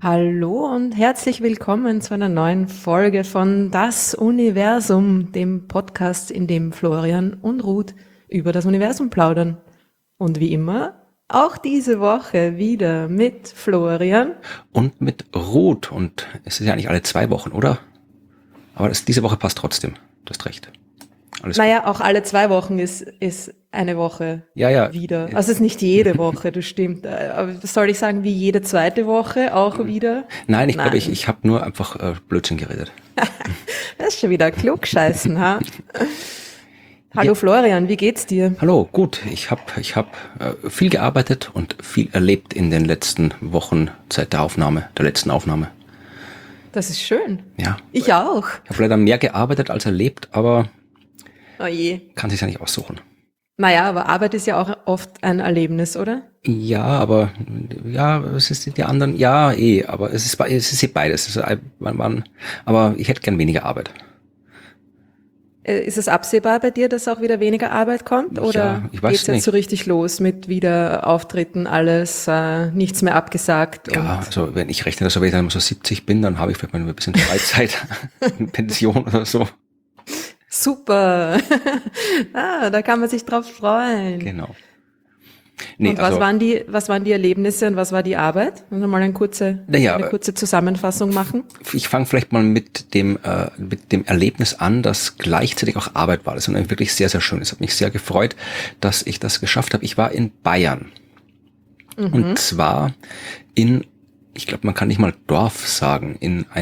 Hallo und herzlich willkommen zu einer neuen Folge von Das Universum, dem Podcast, in dem Florian und Ruth über das Universum plaudern. Und wie immer, auch diese Woche wieder mit Florian. Und mit Ruth. Und es ist ja eigentlich alle 2 Wochen, oder? Aber diese Woche passt trotzdem. Du hast recht. Alles gut. Naja, auch alle 2 Wochen ist eine Woche Ja. wieder. Also es ist nicht jede Woche, das stimmt. Aber soll ich sagen, wie jede zweite Woche auch wieder? Nein, ich glaube, ich habe nur einfach Blödsinn geredet. Das ist schon wieder klugscheißen, ha? Hallo Ja. Florian, wie geht's dir? Hallo, gut. Ich hab viel gearbeitet und viel erlebt in den letzten Wochen seit der letzten Aufnahme. Das ist schön. Ja. Ich auch. Ich habe leider mehr gearbeitet als erlebt, aber Oh je. kann sich ja nicht aussuchen. Naja, aber Arbeit ist ja auch oft ein Erlebnis, oder? Ja, aber ja, es ist die anderen, ja, aber es ist beides. Aber ich hätte gern weniger Arbeit. Ist es absehbar bei dir, dass auch wieder weniger Arbeit kommt? Oder Ja, ich weiß geht's jetzt nicht. so richtig los mit wieder Auftritten, alles, nichts mehr abgesagt? Ja, Und also wenn ich rechne, dass wenn ich dann mal so 70 bin, dann habe ich vielleicht mal ein bisschen Freizeit, eine Pension oder so. super. Da kann man sich drauf freuen. Genau. Nee, Und also, was waren die Erlebnisse und was war die Arbeit? Wollen wir mal eine kurze Zusammenfassung machen? ich fange vielleicht mal mit dem Erlebnis an, das gleichzeitig auch Arbeit war. Das ist wirklich sehr, sehr schön. Es hat mich sehr gefreut, dass ich das geschafft habe. Ich war in Bayern. Und zwar ich glaube, man kann nicht mal Dorf sagen,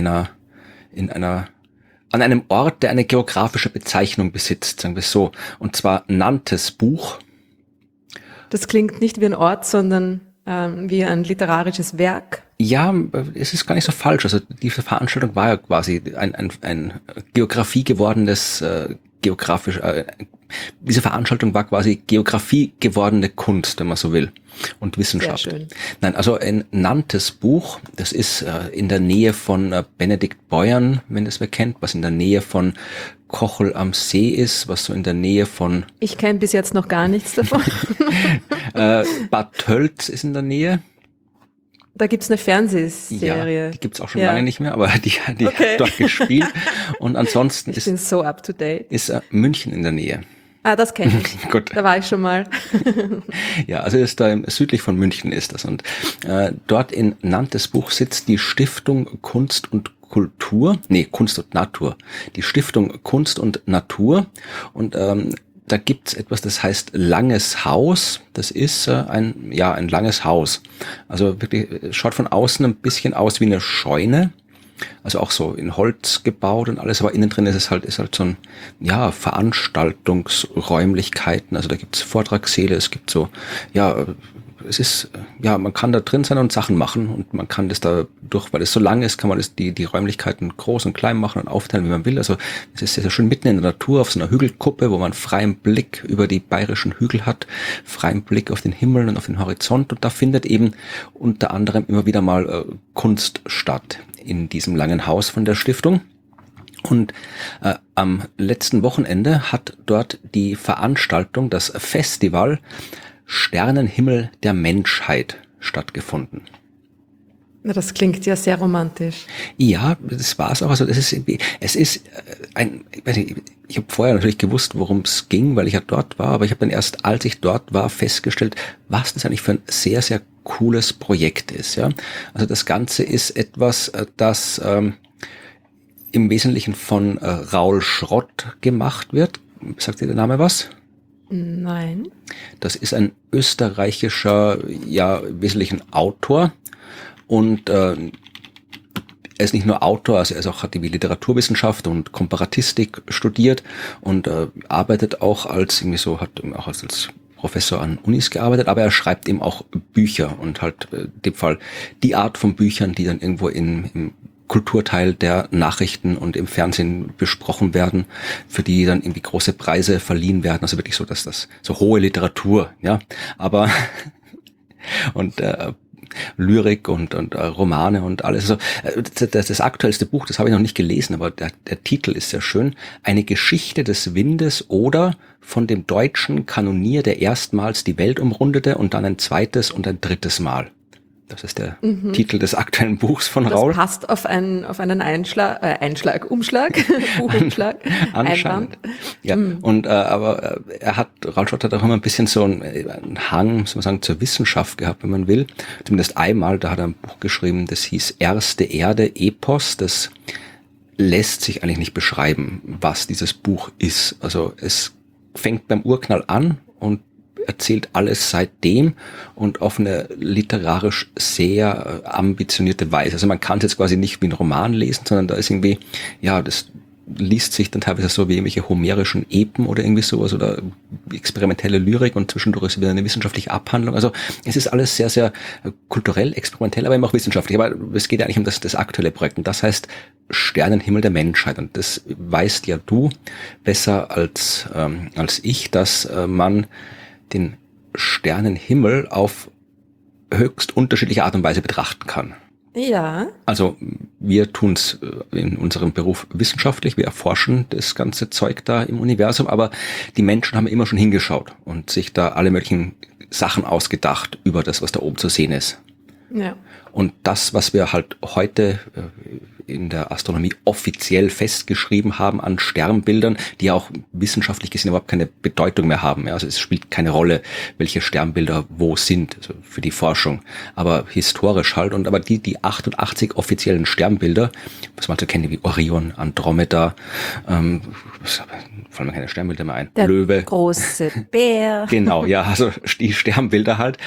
an einem Ort, der eine geografische Bezeichnung besitzt, sagen wir es so. Und zwar Nantesbuch. Das klingt nicht wie ein Ort, sondern wie ein literarisches Werk. Ja, es ist gar nicht so falsch. Also diese Veranstaltung war ja quasi ein Geografie gewordenes, diese Veranstaltung war quasi Geografie gewordene Kunst, wenn man so will, und Wissenschaft. Sehr schön. Nein, also ein Nantesbuch, das ist in der Nähe von Benedikt Beuern, wenn das wer kennt, was in der Nähe von Kochel am See ist, was so in der Nähe von Ich kenne bis jetzt noch gar nichts davon. Bad Tölz ist in der Nähe. Da gibt's eine Fernsehserie. Ja, die gibt's auch schon lange nicht mehr, aber die Okay. hat dort gespielt. Und ansonsten Ich bin so up to date. ist München in der Nähe. Das kenne ich. Gut. Da war ich schon mal. Ja, also ist da südlich von München ist das. Und dort in Nantesbuch sitzt die Stiftung Kunst und Natur. Die Stiftung Kunst und Natur. Und da gibt's etwas, das heißt Langes Haus. Das ist ein langes Haus. Also wirklich, schaut von außen ein bisschen aus wie eine Scheune. Also auch so in Holz gebaut und alles, aber innen drin ist halt so ein, Veranstaltungsräumlichkeiten. Also da gibt's Vortragssäle, es gibt so, man kann da drin sein und Sachen machen und man kann das da weil es so lang ist, kann man die Räumlichkeiten groß und klein machen und aufteilen, wie man will. Also es ist sehr, sehr schön mitten in der Natur auf so einer Hügelkuppe, wo man freien Blick über die bayerischen Hügel hat, freien Blick auf den Himmel und auf den Horizont, und da findet eben unter anderem immer wieder mal Kunst statt in diesem langen Haus von der Stiftung. Und am letzten Wochenende hat dort die Veranstaltung, das Festival Sternenhimmel der Menschheit stattgefunden. Na, das klingt ja sehr romantisch. Ja, das war's auch. Also ich weiß nicht, ich habe vorher natürlich gewusst, worum es ging, weil ich ja dort war, aber ich habe dann erst, als ich dort war, festgestellt, was das eigentlich für ein sehr, sehr cooles Projekt ist. Ja, also das Ganze ist etwas, das im Wesentlichen von Raul Schrott gemacht wird. Sagt dir der Name was? Nein. Das ist ein österreichischer, im Wesentlichen Autor, und er ist nicht nur Autor, also hat die Literaturwissenschaft und Komparatistik studiert und arbeitet auch als Professor an Unis gearbeitet, aber er schreibt eben auch Bücher und halt in dem Fall die Art von Büchern, die dann irgendwo im Kulturteil der Nachrichten und im Fernsehen besprochen werden, für die dann irgendwie große Preise verliehen werden. Also wirklich so, dass das so hohe Literatur, ja, aber und Lyrik und Romane und alles. Also das aktuellste Buch, das habe ich noch nicht gelesen, aber der Titel ist sehr schön. Eine Geschichte des Windes oder von dem deutschen Kanonier, der erstmals die Welt umrundete und dann ein zweites und ein drittes Mal. Das ist der Titel des aktuellen Buchs von Das Raul. passt auf einen Umschlag, Buchumschlag, Anscheinend. Einband. Ja, und aber Raul Schott hat auch immer ein bisschen so einen Hang, soll man sagen, zur Wissenschaft gehabt, wenn man will. Zumindest einmal, da hat er ein Buch geschrieben, das hieß Erste Erde, Epos. Das lässt sich eigentlich nicht beschreiben, was dieses Buch ist. Also es fängt beim Urknall an und erzählt alles seitdem und auf eine literarisch sehr ambitionierte Weise. Also man kann es jetzt quasi nicht wie ein Roman lesen, sondern da ist irgendwie, ja, das liest sich dann teilweise so wie irgendwelche homerischen Epen oder irgendwie sowas oder experimentelle Lyrik und zwischendurch ist wieder eine wissenschaftliche Abhandlung. Also es ist alles sehr, sehr kulturell, experimentell, aber eben auch wissenschaftlich. Aber es geht ja eigentlich um das aktuelle Projekt und das heißt Sternenhimmel der Menschheit. Und das weißt ja du besser als ich, dass man den Sternenhimmel auf höchst unterschiedliche Art und Weise betrachten kann. Ja. Also wir tun's in unserem Beruf wissenschaftlich, wir erforschen das ganze Zeug da im Universum, aber die Menschen haben immer schon hingeschaut und sich da alle möglichen Sachen ausgedacht über das, was da oben zu sehen ist. Ja. Und das, was wir halt heute in der Astronomie offiziell festgeschrieben haben an Sternbildern, die auch wissenschaftlich gesehen überhaupt keine Bedeutung mehr haben. Also es spielt keine Rolle, welche Sternbilder wo sind, also für die Forschung. Aber historisch halt. Und aber die 88 offiziellen Sternbilder, was man so kennt, wie Orion, Andromeda, fallen mir keine Sternbilder mehr ein. Der Löwe. große Bär. Genau, ja, also die Sternbilder halt.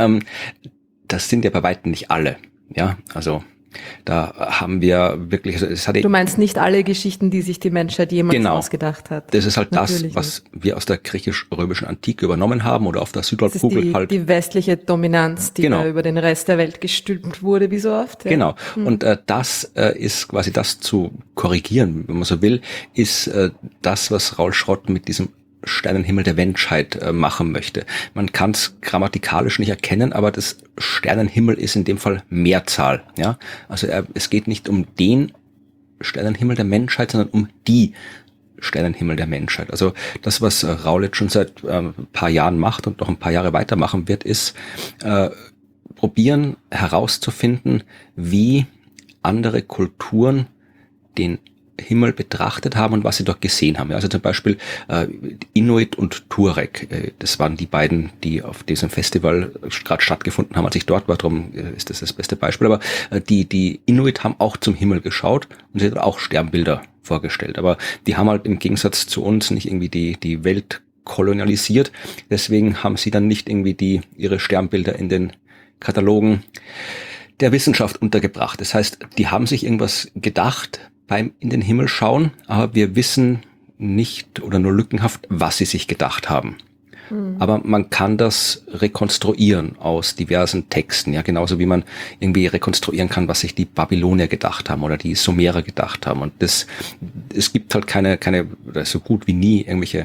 Das sind ja bei weitem nicht alle. Ja, also da haben wir wirklich, also es hatte. Du meinst nicht alle Geschichten, die sich die Menschheit jemals ausgedacht hat. Das ist halt Natürlich das, was wir aus der griechisch-römischen Antike übernommen haben oder auf der Südhalbkugel halt. Die westliche Dominanz, die da über den Rest der Welt gestülpt wurde, wie so oft. Ja. Genau. Und das ist quasi das zu korrigieren, wenn man so will, ist das, was Raul Schott mit diesem Sternenhimmel der Menschheit machen möchte. Man kann es grammatikalisch nicht erkennen, aber das Sternenhimmel ist in dem Fall Mehrzahl. Ja, also es geht nicht um den Sternenhimmel der Menschheit, sondern um die Sternenhimmel der Menschheit. Also das, was Raul jetzt schon seit ein paar Jahren macht und noch ein paar Jahre weitermachen wird, ist probieren herauszufinden, wie andere Kulturen den Himmel betrachtet haben und was sie dort gesehen haben. Also zum Beispiel Inuit und Tuareg. Das waren die beiden, die auf diesem Festival gerade stattgefunden haben, als ich dort war. Darum ist das beste Beispiel. Aber die Inuit haben auch zum Himmel geschaut und sie haben auch Sternbilder vorgestellt. Aber die haben halt im Gegensatz zu uns nicht irgendwie die Welt kolonialisiert. Deswegen haben sie dann nicht irgendwie ihre Sternbilder in den Katalogen der Wissenschaft untergebracht. Das heißt, die haben sich irgendwas gedacht beim in den Himmel schauen, aber wir wissen nicht oder nur lückenhaft, was sie sich gedacht haben. Aber man kann das rekonstruieren aus diversen Texten, ja, genauso wie man irgendwie rekonstruieren kann, was sich die Babylonier gedacht haben oder die Sumerer gedacht haben. Und es gibt halt keine, oder so gut wie nie irgendwelche,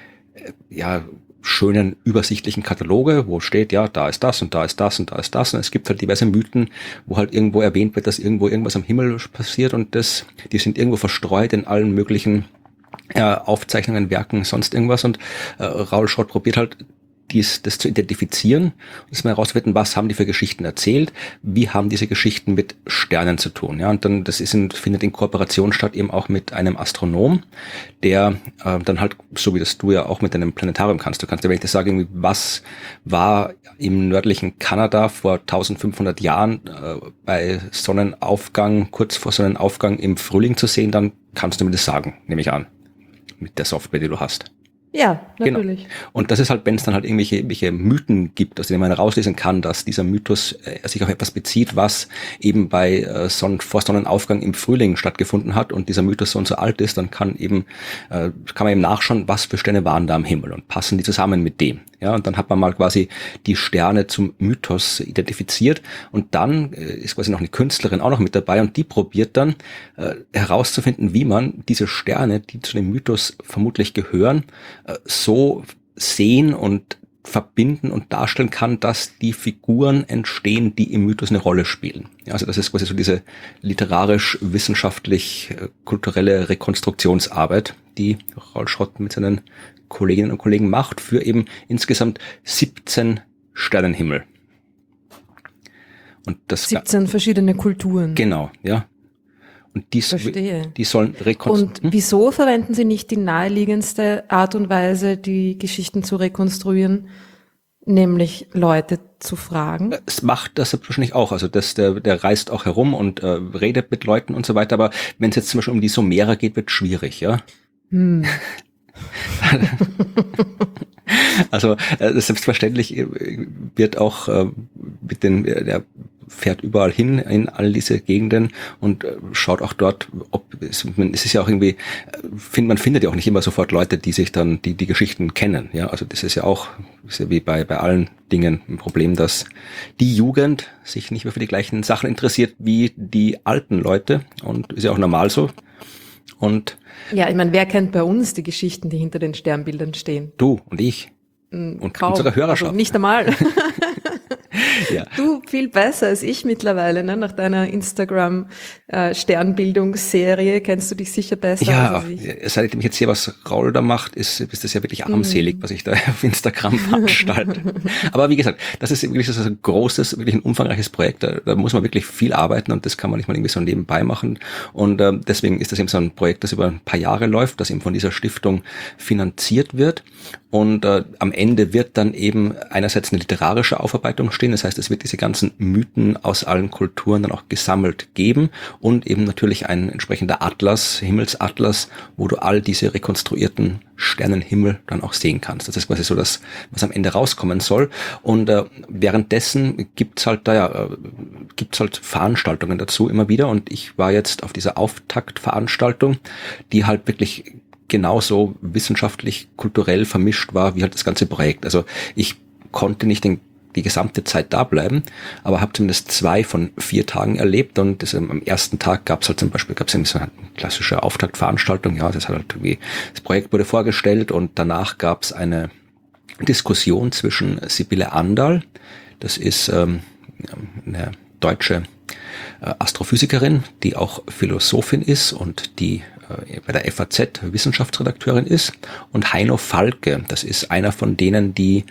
schönen, übersichtlichen Kataloge, wo steht, ja, da ist das und da ist das und da ist das. Und es gibt halt diverse Mythen, wo halt irgendwo erwähnt wird, dass irgendwo irgendwas am Himmel passiert und die sind irgendwo verstreut in allen möglichen Aufzeichnungen, Werken, sonst irgendwas. Und Raul Schott probiert halt, das zu identifizieren und das mal herauszufinden, was haben die für Geschichten erzählt, wie haben diese Geschichten mit Sternen zu tun. Ja, und dann findet in Kooperation statt eben auch mit einem Astronom, der dann halt, so wie das du ja auch mit deinem Planetarium kannst. Du kannst ja wirklich sagen, was war im nördlichen Kanada vor 1500 Jahren bei Sonnenaufgang, kurz vor Sonnenaufgang im Frühling zu sehen, dann kannst du mir das sagen, nehme ich an, mit der Software, die du hast. Ja, natürlich. Genau. Und das ist halt, wenn es dann halt irgendwelche Mythen gibt, aus denen man herauslesen kann, dass dieser Mythos sich auf etwas bezieht, was eben bei vor Sonnenaufgang im Frühling stattgefunden hat und dieser Mythos so und so alt ist, dann kann man eben nachschauen, was für Sterne waren da am Himmel und passen die zusammen mit dem. Ja, und dann hat man mal quasi die Sterne zum Mythos identifiziert und dann ist quasi noch eine Künstlerin auch noch mit dabei und die probiert dann herauszufinden, wie man diese Sterne, die zu dem Mythos vermutlich gehören, so sehen und verbinden und darstellen kann, dass die Figuren entstehen, die im Mythos eine Rolle spielen. Ja, also das ist quasi so diese literarisch-wissenschaftlich-kulturelle Rekonstruktionsarbeit, die Raul Schott mit seinen Kolleginnen und Kollegen macht für eben insgesamt 17 Sternenhimmel. Und das 17 verschiedene Kulturen. Genau, ja. Und die sollen rekonstruieren. Und wieso verwenden Sie nicht die naheliegendste Art und Weise, die Geschichten zu rekonstruieren, nämlich Leute zu fragen? Es macht das wahrscheinlich auch. Also der reist auch herum und redet mit Leuten und so weiter. Aber wenn es jetzt zum Beispiel um die Sumerer geht, wird es schwierig, ja. Also selbstverständlich wird auch der fährt überall hin in all diese Gegenden und schaut auch dort, es ist ja auch irgendwie, man findet ja auch nicht immer sofort Leute, die sich dann die Geschichten kennen. Ja, also das ist ja auch, ist ja wie bei allen Dingen ein Problem, dass die Jugend sich nicht mehr für die gleichen Sachen interessiert wie die alten Leute, und ist ja auch normal so. Und ja, ich meine, wer kennt bei uns die Geschichten, die hinter den Sternbildern stehen? du und ich. Und kaum. Unsere Hörerschaft. Also nicht einmal. Ja. Du viel besser als ich mittlerweile, ne? Nach deiner Instagram-Sternbildungsserie kennst du dich sicher besser als ich. Ja, seitdem ich jetzt hier was Raul da macht, ist das ja wirklich armselig, was ich da auf Instagram veranstalte. Aber wie gesagt, das ist wirklich so ein großes, wirklich ein umfangreiches Projekt. Da muss man wirklich viel arbeiten, und das kann man nicht mal irgendwie so nebenbei machen. Und deswegen ist das eben so ein Projekt, das über ein paar Jahre läuft, das eben von dieser Stiftung finanziert wird. Und am Ende wird dann eben einerseits eine literarische Aufarbeitung stehen. Das heißt, es wird diese ganzen Mythen aus allen Kulturen dann auch gesammelt geben, und eben natürlich ein entsprechender Atlas, Himmelsatlas, wo du all diese rekonstruierten Sternenhimmel dann auch sehen kannst. Das ist quasi so das, was am Ende rauskommen soll. Und währenddessen gibt's halt Veranstaltungen dazu immer wieder. Und ich war jetzt auf dieser Auftaktveranstaltung, die halt wirklich genauso wissenschaftlich, kulturell vermischt war wie halt das ganze Projekt. Also ich konnte nicht die gesamte Zeit da bleiben, aber habe zumindest 2 von 4 Tagen erlebt. Und am ersten Tag gab es halt zum Beispiel so eine klassische Auftaktveranstaltung. Ja, das Projekt wurde vorgestellt, und danach gab es eine Diskussion zwischen Sibylle Anderl, das ist eine deutsche Astrophysikerin, die auch Philosophin ist und die bei der FAZ Wissenschaftsredakteurin ist, und Heino Falke, das ist einer von denen, die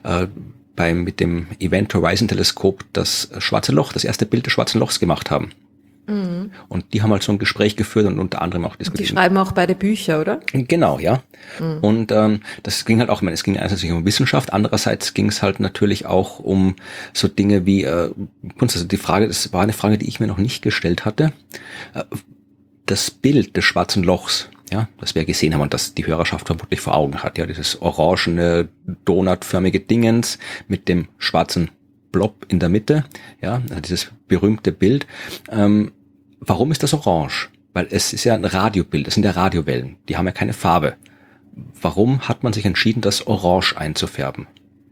mit dem Event Horizon Teleskop das schwarze Loch, das erste Bild des schwarzen Lochs gemacht haben. Mhm. Und die haben halt so ein Gespräch geführt und unter anderem auch diskutiert. Die schreiben auch beide Bücher, oder? Genau, ja. Mhm. Und das ging halt auch, es ging einerseits um Wissenschaft, andererseits ging es halt natürlich auch um so Dinge wie Kunst. Also das war eine Frage, die ich mir noch nicht gestellt hatte. Das Bild des schwarzen Lochs, ja, das wir gesehen haben und das die Hörerschaft vermutlich vor Augen hat, ja, dieses orangene, donutförmige Dingens mit dem schwarzen Blob in der Mitte, ja, also dieses berühmte Bild. Warum ist das orange? Weil es ist ja ein Radiobild, es sind ja Radiowellen, die haben ja keine Farbe. Warum hat man sich entschieden, das orange einzufärben?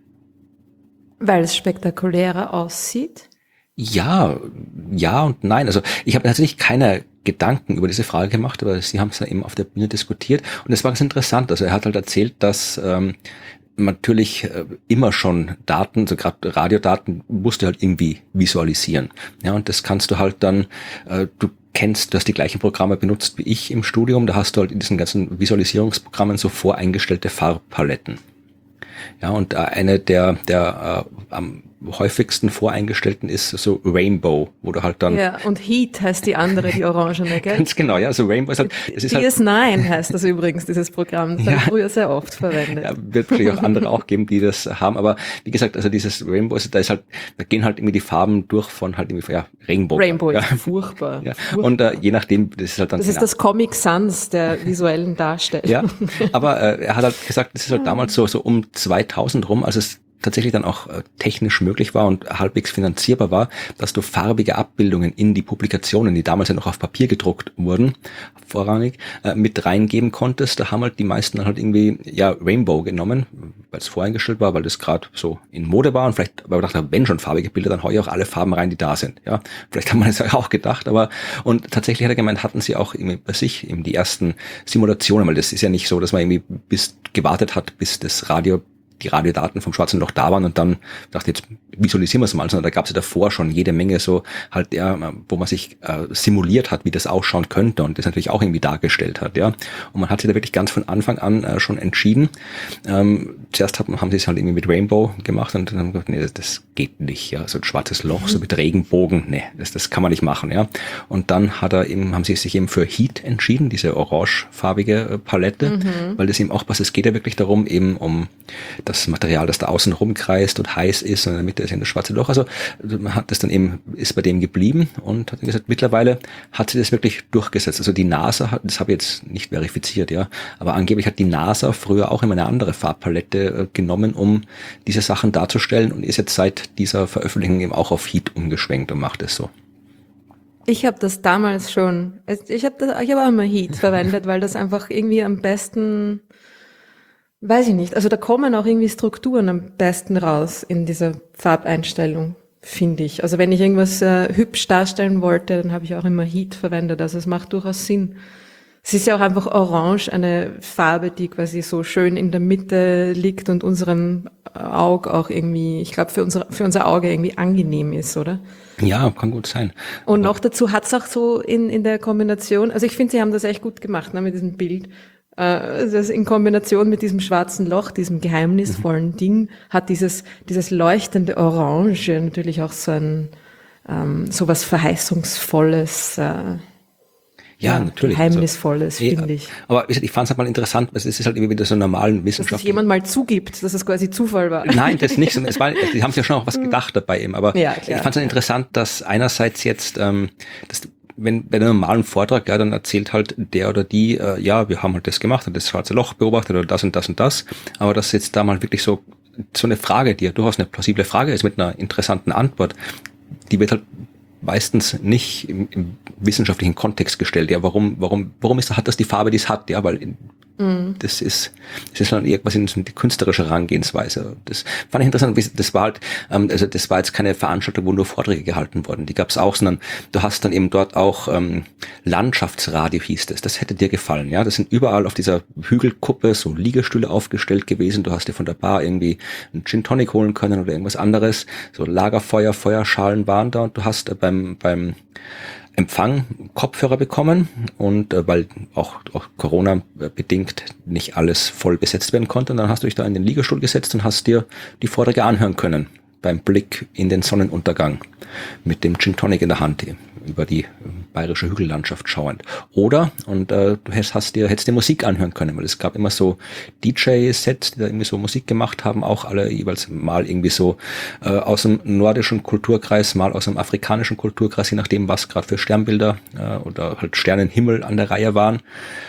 Weil es spektakulärer aussieht? Ja und nein. Also ich habe tatsächlich keine Gedanken über diese Frage gemacht, aber sie haben es ja eben auf der Bühne diskutiert, und es war ganz interessant. Also er hat halt erzählt, dass natürlich immer schon Daten, so gerade Radiodaten, musst du halt irgendwie visualisieren. Ja, und das kannst du halt dann, du hast die gleichen Programme benutzt wie ich im Studium, da hast du halt in diesen ganzen Visualisierungsprogrammen so voreingestellte Farbpaletten. Ja, und eine der am häufigsten voreingestellten ist so Rainbow, wo du halt dann... Ja, und Heat heißt die andere, die orangene, gell? Ganz genau, ja, also Rainbow ist halt... DS9 heißt das übrigens, dieses Programm. Das habe ich früher sehr oft verwendet. Ja, wird vielleicht auch andere auch geben, die das haben, aber wie gesagt, also dieses Rainbow, da gehen halt irgendwie die Farben durch von halt irgendwie, ja, Rainbow. Rainbow ja. ist furchtbar. Ja. Und je nachdem, das ist halt dann... Das ist das Comic Sans der visuellen Darstellung. Ja, aber er hat halt gesagt, das ist halt damals so um 2000 rum, als es tatsächlich dann auch technisch möglich war und halbwegs finanzierbar war, dass du farbige Abbildungen in die Publikationen, die damals ja noch auf Papier gedruckt wurden, vorrangig, mit reingeben konntest. Da haben halt die meisten dann halt irgendwie, ja, Rainbow genommen, weil es voreingestellt war, weil das gerade so in Mode war, und vielleicht, weil wir dachten, wenn schon farbige Bilder, dann hau ich auch alle Farben rein, die da sind. Ja, vielleicht haben wir das ja auch gedacht, aber, und tatsächlich hat er gemeint, hatten sie auch irgendwie bei sich eben die ersten Simulationen, weil das ist ja nicht so, dass man irgendwie gewartet hat, bis das Radio die Radiodaten vom Schwarzen Loch da waren und dann dachte jetzt visualisieren wir es mal, sondern da gab es ja davor schon jede Menge so halt, ja, wo man sich simuliert hat, wie das ausschauen könnte und das natürlich auch irgendwie dargestellt hat, ja. Und man hat sich da wirklich ganz von Anfang an schon entschieden. Zuerst haben sie es halt irgendwie mit Rainbow gemacht und dann haben wir gesagt, nee, das geht nicht, ja, so ein schwarzes Loch, so mit Regenbogen, nee, das kann man nicht machen, ja. Und dann haben sie sich eben für Heat entschieden, diese orangefarbige Palette, weil das eben auch passt. Es geht ja wirklich darum, eben um das Material, das da außen rumkreist und heiß ist und in der Mitte ist eben das schwarze Loch. Also man hat das dann eben, ist bei dem geblieben und hat gesagt, mittlerweile hat sie das wirklich durchgesetzt. Also die NASA hat, das habe ich jetzt nicht verifiziert, ja, aber angeblich hat die NASA früher auch immer eine andere Farbpalette genommen, um diese Sachen darzustellen und ist jetzt seit dieser Veröffentlichung eben auch auf Heat umgeschwenkt und macht es so. Ich habe das damals schon, ich habe auch immer Heat verwendet, weil das einfach irgendwie am besten, weiß ich nicht, also da kommen auch irgendwie Strukturen am besten raus in dieser Farbeinstellung, finde ich. Also wenn ich irgendwas hübsch darstellen wollte, dann habe ich auch immer Heat verwendet, also es macht durchaus Sinn. Es ist ja auch einfach orange, eine Farbe, die quasi so schön in der Mitte liegt und unserem Auge auch irgendwie, ich glaube, für unser Auge irgendwie angenehm ist, oder? Ja, kann gut sein. Und noch dazu hat's auch so in der Kombination, also ich finde, sie haben das echt gut gemacht, ne, mit diesem Bild. Das in Kombination mit diesem schwarzen Loch, diesem geheimnisvollen Ding, hat dieses leuchtende Orange natürlich auch so so was Verheißungsvolles, ja, natürlich. Geheimnisvolles, also, finde ich. Aber ich fand es halt mal interessant, weil es ist halt immer wieder so normalen Wissenschaft. Dass es jemand mal zugibt, dass es quasi Zufall war. Nein, das nicht. Die haben sich ja schon auch was gedacht dabei eben. Aber ja, ich fand es interessant, dass einerseits jetzt, wenn bei einem normalen Vortrag, ja, dann erzählt halt der oder die, ja, wir haben halt das gemacht und das schwarze Loch beobachtet oder das und das und das. Aber dass jetzt da mal wirklich so eine Frage, die ja durchaus eine plausible Frage ist mit einer interessanten Antwort, die wird halt meistens nicht im wissenschaftlichen Kontext gestellt. Ja, warum hat das die Farbe, die es hat? Ja, weil das ist dann irgendwas in die künstlerische Herangehensweise. Das fand ich interessant. Das war halt, also das war jetzt keine Veranstaltung, wo nur Vorträge gehalten wurden. Die gab es auch, sondern du hast dann eben dort auch Landschaftsradio hieß das. Das hätte dir gefallen. Ja, das sind überall auf dieser Hügelkuppe so Liegestühle aufgestellt gewesen. Du hast dir von der Bar irgendwie einen Gin Tonic holen können oder irgendwas anderes. So Lagerfeuer, Feuerschalen waren da und du hast beim Empfang Kopfhörer bekommen und weil auch Corona bedingt nicht alles voll besetzt werden konnte, und dann hast du dich da in den Liegestuhl gesetzt und hast dir die Vorträge anhören können beim Blick in den Sonnenuntergang mit dem Gin Tonic in der Hand über die bayerische Hügellandschaft schauend. Oder, und du hättest dir Musik anhören können, weil es gab immer so DJ-Sets, die da irgendwie so Musik gemacht haben, auch alle jeweils mal irgendwie so aus dem nordischen Kulturkreis, mal aus dem afrikanischen Kulturkreis, je nachdem, was gerade für Sternbilder oder halt Sternenhimmel an der Reihe waren.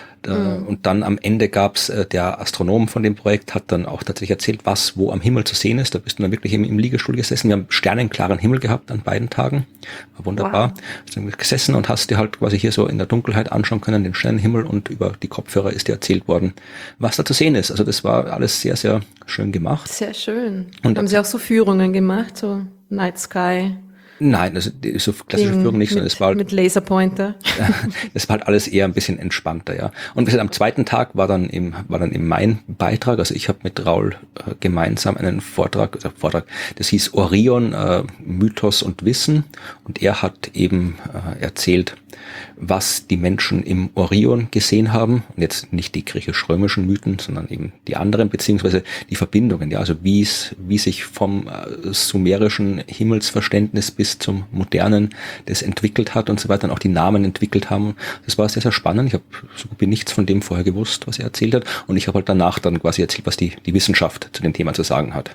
Und dann am Ende gab's, der Astronom von dem Projekt hat dann auch tatsächlich erzählt, was wo am Himmel zu sehen ist. Da bist du dann wirklich im Liegestuhl gesessen. Wir haben sternenklaren Himmel gehabt an beiden Tagen. War wunderbar. Wow. Hast du gesessen und hast dir halt quasi hier so in der Dunkelheit anschauen können, den Sternenhimmel, und über die Kopfhörer ist dir erzählt worden, was da zu sehen ist. Also das war alles sehr, sehr schön gemacht. Sehr schön. Und haben Sie auch so Führungen gemacht, so Night Sky? Nein, also so klassische Führung nicht, sondern es war halt mit Laserpointer. Es war halt alles eher ein bisschen entspannter, ja. Und wie gesagt, am zweiten Tag war dann eben mein Beitrag. Also ich habe mit Raul gemeinsam einen Vortrag, das hieß Orion, Mythos und Wissen. Und er hat eben erzählt, was die Menschen im Orion gesehen haben. Und jetzt nicht die griechisch-römischen Mythen, sondern eben die anderen, beziehungsweise die Verbindungen, ja. Also wie sich vom sumerischen Himmelsverständnis bis zum modernen das entwickelt hat und so weiter, und auch die Namen entwickelt haben. Das war sehr, sehr spannend. Ich habe so gut wie nichts von dem vorher gewusst, was er erzählt hat. Und ich habe halt danach dann quasi erzählt, was die Wissenschaft zu dem Thema zu sagen hat.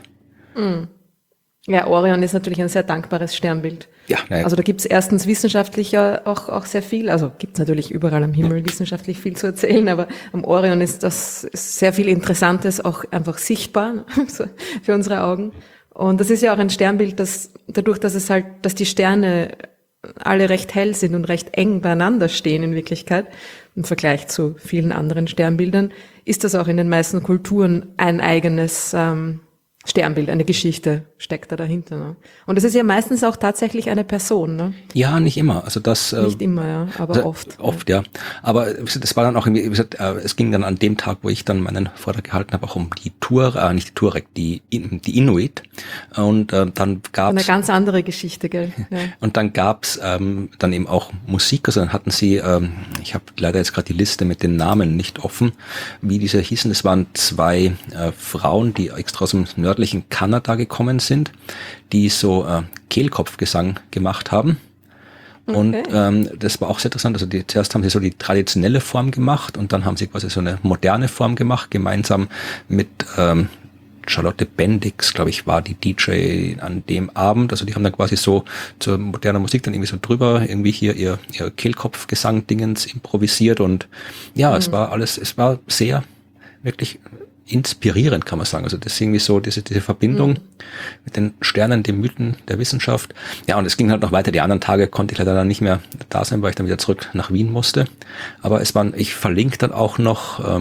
Ja, Orion ist natürlich ein sehr dankbares Sternbild. Ja, also da gibt's erstens wissenschaftlich ja auch sehr viel, also gibt's natürlich überall am Himmel wissenschaftlich viel zu erzählen, aber am Orion ist sehr viel Interessantes auch einfach sichtbar für unsere Augen. Und das ist ja auch ein Sternbild, das dadurch, dass die Sterne alle recht hell sind und recht eng beieinander stehen in Wirklichkeit, im Vergleich zu vielen anderen Sternbildern, ist das auch in den meisten Kulturen ein eigenes Sternbild, eine Geschichte steckt da dahinter. Ne? Und es ist ja meistens auch tatsächlich eine Person. Ne? Ja, nicht immer. Also das Nicht immer, ja, aber also oft. Oft, ja. Aber das war dann auch irgendwie, wie gesagt, es ging dann an dem Tag, wo ich dann meinen Vortrag gehalten habe, auch um die nicht die Tuareg, die Inuit. Und dann gab's eine ganz andere Geschichte, gell? Ja. Und dann gab's dann eben auch Musik. Also dann hatten sie, ich habe leider jetzt gerade die Liste mit den Namen nicht offen, wie diese hießen. Es waren zwei Frauen, die extra aus dem nördlichen Kanada gekommen sind, die so Kehlkopfgesang gemacht haben. Und das war auch sehr interessant. Also zuerst haben sie so die traditionelle Form gemacht und dann haben sie quasi so eine moderne Form gemacht, gemeinsam mit Charlotte Bendix, glaube ich, war die DJ an dem Abend. Also die haben dann quasi so zur modernen Musik dann irgendwie so drüber irgendwie hier ihr Kehlkopfgesang-Dingens improvisiert und ja, es war sehr wirklich inspirierend, kann man sagen. Also das ist irgendwie so diese Verbindung mit den Sternen, den Mythen der Wissenschaft. Ja, und es ging halt noch weiter. Die anderen Tage konnte ich leider dann nicht mehr da sein, weil ich dann wieder zurück nach Wien musste. Aber ich verlinke dann auch noch,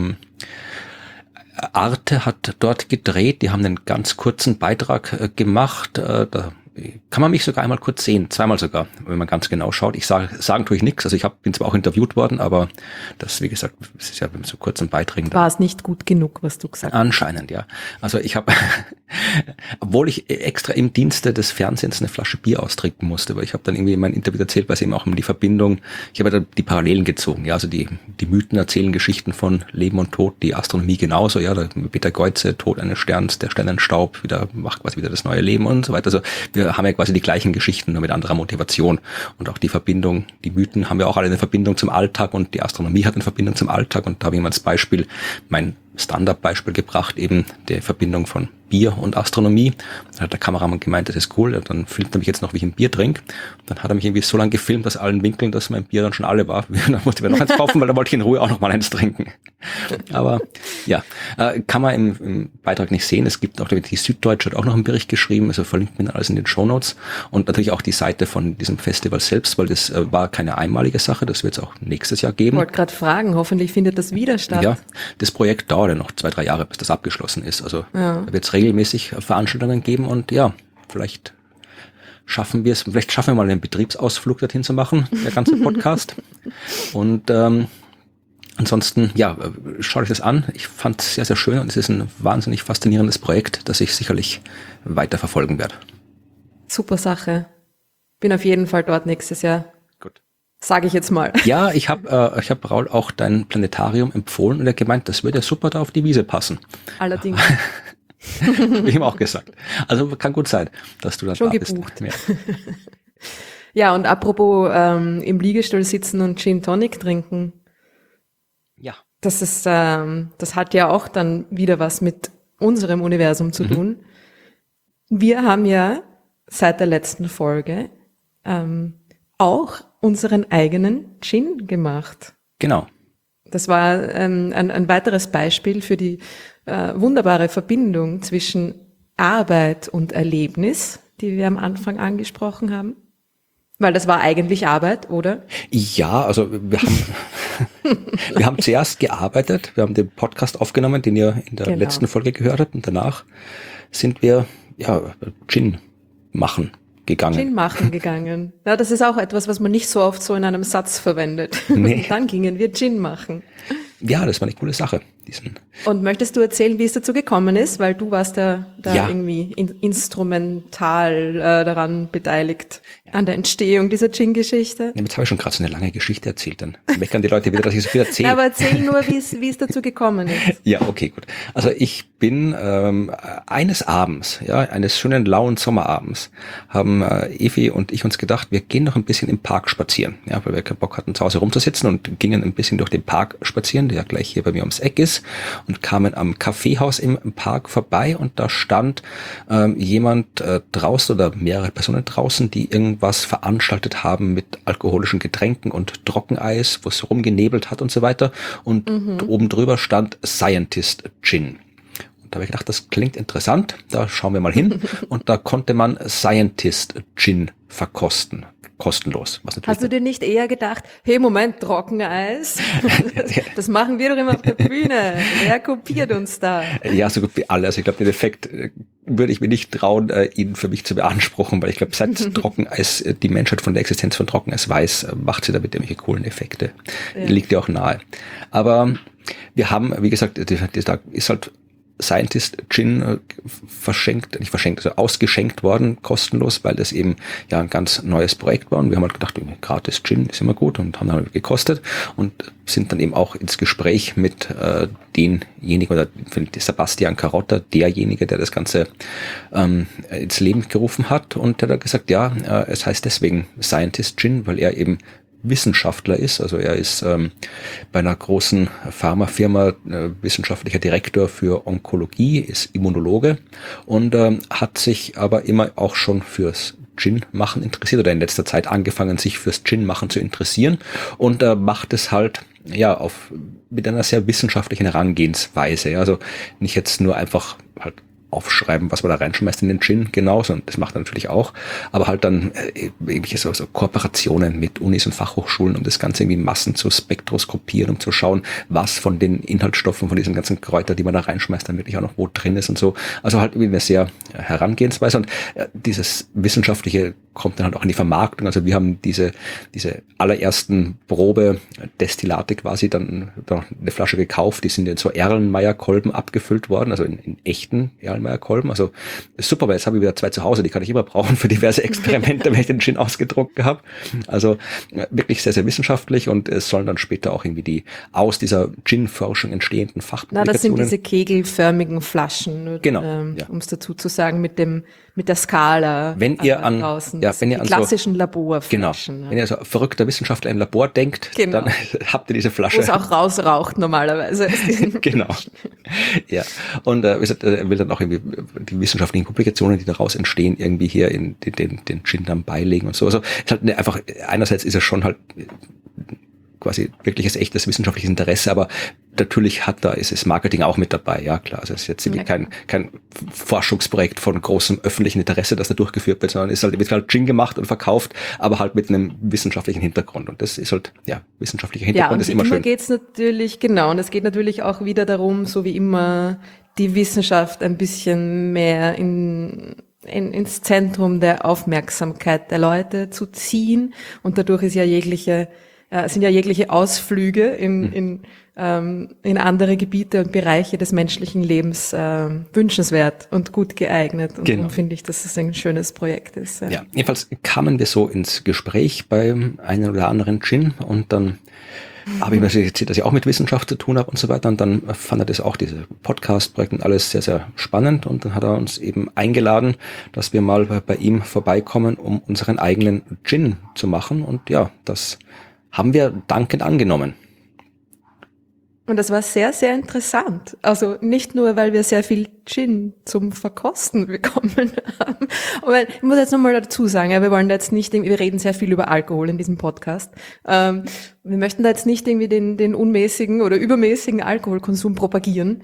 Arte hat dort gedreht. Die haben einen ganz kurzen Beitrag gemacht. Da kann man mich sogar einmal kurz sehen, zweimal sogar, wenn man ganz genau schaut. Sagen tue ich nichts. Also bin zwar auch interviewt worden, aber das, wie gesagt, es ist ja mit so kurzen Beiträgen. War es nicht gut genug, was du gesagt hast? Anscheinend, ja. Also ich habe, obwohl ich extra im Dienste des Fernsehens eine Flasche Bier austrinken musste, weil ich habe dann irgendwie in meinem Interview erzählt, weil es eben auch um die Verbindung, ich habe da die Parallelen gezogen, ja, also die Mythen erzählen Geschichten von Leben und Tod, die Astronomie genauso, ja, der Peter Geuze, Tod eines Sterns, der Sternenstaub, macht quasi wieder das neue Leben und so weiter. Also wir haben ja quasi die gleichen Geschichten, nur mit anderer Motivation. Und auch die Verbindung, die Mythen haben ja auch alle eine Verbindung zum Alltag und die Astronomie hat eine Verbindung zum Alltag. Und da habe ich mal als Beispiel mein Standardbeispiel gebracht, eben die Verbindung von Bier und Astronomie. Dann hat der Kameramann gemeint, das ist cool, dann filmt er mich jetzt noch, wie ich ein Bier trinke. Dann hat er mich irgendwie so lange gefilmt aus allen Winkeln, dass mein Bier dann schon alle war. Dann musste ich mir noch eins kaufen, weil da wollte ich in Ruhe auch noch mal eins trinken. Aber ja, kann man im Beitrag nicht sehen. Es gibt auch, die Süddeutsche hat auch noch einen Bericht geschrieben, also verlinkt mir alles in den Shownotes. Und natürlich auch die Seite von diesem Festival selbst, weil das war keine einmalige Sache, das wird es auch nächstes Jahr geben. Ich wollte gerade fragen, hoffentlich findet das wieder statt. Ja, das Projekt dauert ja noch 2-3 Jahre, bis das abgeschlossen ist. Also da wird es regelmäßig Veranstaltungen geben und ja, vielleicht schaffen wir mal einen Betriebsausflug dorthin zu machen, der ganze Podcast. Und ansonsten, ja, schaut euch das an. Ich fand es sehr, sehr schön und es ist ein wahnsinnig faszinierendes Projekt, das ich sicherlich weiter verfolgen werde. Super Sache. Bin auf jeden Fall dort nächstes Jahr. Gut. Sage ich jetzt mal. Ja, ich hab Raul auch dein Planetarium empfohlen und er hat gemeint, das würde ja super da auf die Wiese passen. Allerdings. Hab ich ihm auch gesagt. Also kann gut sein, dass du dann schon da gebucht. bist. Ja, und apropos im Liegestuhl sitzen und Gin Tonic trinken. Ja. Das hat ja auch dann wieder was mit unserem Universum zu tun. Wir haben ja seit der letzten Folge auch unseren eigenen Gin gemacht. Genau. Das war ein weiteres Beispiel für die wunderbare Verbindung zwischen Arbeit und Erlebnis, die wir am Anfang angesprochen haben. Weil das war eigentlich Arbeit, oder? Ja, also wir haben zuerst gearbeitet, wir haben den Podcast aufgenommen, den ihr in der letzten Folge gehört habt und danach sind wir Gin machen gegangen. Ja, das ist auch etwas, was man nicht so oft so in einem Satz verwendet. Nee. Und dann gingen wir Gin machen. Ja, das war eine coole Sache. Und möchtest du erzählen, wie es dazu gekommen ist? Weil du warst da irgendwie instrumental daran beteiligt, an der Entstehung dieser Gin-Geschichte. Ja, jetzt habe ich schon gerade so eine lange Geschichte erzählt. Dann meckern die Leute wieder, dass ich so viel erzähle. Aber erzähl nur, wie es dazu gekommen ist. Ja, okay, gut. Also ich bin eines Abends, eines schönen lauen Sommerabends, haben Evi und ich uns gedacht, wir gehen noch ein bisschen im Park spazieren. Ja, weil wir keinen Bock hatten, zu Hause rumzusitzen und gingen ein bisschen durch den Park spazieren, der ja gleich hier bei mir ums Eck ist. Und kamen am Kaffeehaus im Park vorbei und da stand jemand draußen oder mehrere Personen draußen, die irgendwas veranstaltet haben mit alkoholischen Getränken und Trockeneis, wo es rumgenebelt hat und so weiter. Und oben drüber stand Scientist Gin. Und da habe ich gedacht, das klingt interessant, da schauen wir mal hin. Und da konnte man Scientist Gin verkosten. kostenlos. Was natürlich Hast du dir nicht eher gedacht, hey Moment, Trockeneis, das machen wir doch immer auf der Bühne, wer kopiert uns da? Ja, so gut wie alle. Also ich glaube, den Effekt würde ich mir nicht trauen, ihn für mich zu beanspruchen, weil ich glaube, seit Trockeneis die Menschheit von der Existenz von Trockeneis weiß, macht sie damit irgendwelche coolen Effekte. Ja. Liegt ja auch nahe. Aber wir haben, wie gesagt, da ist halt Scientist Gin also ausgeschenkt worden, kostenlos, weil das eben ja ein ganz neues Projekt war und wir haben halt gedacht, gratis Gin ist immer gut und haben dann gekostet und sind dann eben auch ins Gespräch mit denjenigen oder Sebastian Carotta, derjenige, der das Ganze ins Leben gerufen hat und der hat gesagt, ja, es heißt deswegen Scientist Gin, weil er eben Wissenschaftler ist, also er ist bei einer großen Pharmafirma wissenschaftlicher Direktor für Onkologie, ist Immunologe und hat sich aber immer auch schon fürs Gin-Machen interessiert oder in letzter Zeit angefangen, sich fürs Gin-Machen zu interessieren und macht es halt ja mit einer sehr wissenschaftlichen Herangehensweise, ja, also nicht jetzt nur einfach halt aufschreiben, was man da reinschmeißt in den Gin, genau, und das macht er natürlich auch, aber halt dann irgendwelche so Kooperationen mit Unis und Fachhochschulen, um das Ganze irgendwie in Massen zu spektroskopieren, um zu schauen, was von den Inhaltsstoffen, von diesen ganzen Kräutern, die man da reinschmeißt, dann wirklich auch noch wo drin ist und so. Also halt irgendwie eine sehr Herangehensweise und dieses Wissenschaftliche kommt dann halt auch in die Vermarktung. Also wir haben diese allerersten Probedestillate quasi dann eine Flasche gekauft, die sind in so Erlenmeyer-Kolben abgefüllt worden, also in echten Erlenmeyer-Kolben. Also super, weil jetzt habe ich wieder 2 zu Hause, die kann ich immer brauchen für diverse Experimente, wenn ich den Gin ausgedruckt habe. Also wirklich sehr, sehr wissenschaftlich und es sollen dann später auch irgendwie die aus dieser Gin-Forschung entstehenden Fachpublikationen. Das sind diese kegelförmigen Flaschen, genau, um es dazu zu sagen, mit der Skala. Wenn ihr an klassischen so, Laborflaschen. Genau. Wenn ihr so verrückter Wissenschaftler im Labor denkt, dann habt ihr diese Flasche. Wo es auch rausraucht normalerweise. Genau. Ja. Und wie gesagt, er will dann auch irgendwie die wissenschaftlichen Publikationen, die daraus entstehen, irgendwie hier in den Gin dann beilegen und so. Also es halt einfach, einerseits ist es schon halt quasi wirkliches, echtes wissenschaftliches Interesse, aber natürlich ist das Marketing auch mit dabei, ja klar. Also es ist jetzt irgendwie kein Forschungsprojekt von großem öffentlichen Interesse, das da durchgeführt wird, sondern wird halt Gin gemacht und verkauft, aber halt mit einem wissenschaftlichen Hintergrund. Und das ist halt, wissenschaftlicher Hintergrund ist immer schön. Geht's natürlich, genau, und es geht natürlich auch wieder darum, so wie immer, die Wissenschaft ein bisschen mehr ins Zentrum der Aufmerksamkeit der Leute zu ziehen und dadurch ist sind jegliche Ausflüge in andere Gebiete und Bereiche des menschlichen Lebens wünschenswert und gut geeignet. Und darum finde ich, dass es ein schönes Projekt ist. Ja, jedenfalls kamen wir so ins Gespräch beim einen oder anderen Gin und dann habe ich mir erzählt, dass ich auch mit Wissenschaft zu tun habe und so weiter. Und dann fand er das auch, diese Podcast-Projekte und alles sehr, sehr spannend. Und dann hat er uns eben eingeladen, dass wir mal bei ihm vorbeikommen, um unseren eigenen Gin zu machen. Und ja, das haben wir dankend angenommen. Und das war sehr, sehr interessant. Also nicht nur, weil wir sehr viel Gin zum Verkosten bekommen haben. Aber ich muss jetzt nochmal dazu sagen, wir wollen da jetzt nicht, wir reden sehr viel über Alkohol in diesem Podcast. Wir möchten da jetzt nicht irgendwie den unmäßigen oder übermäßigen Alkoholkonsum propagieren.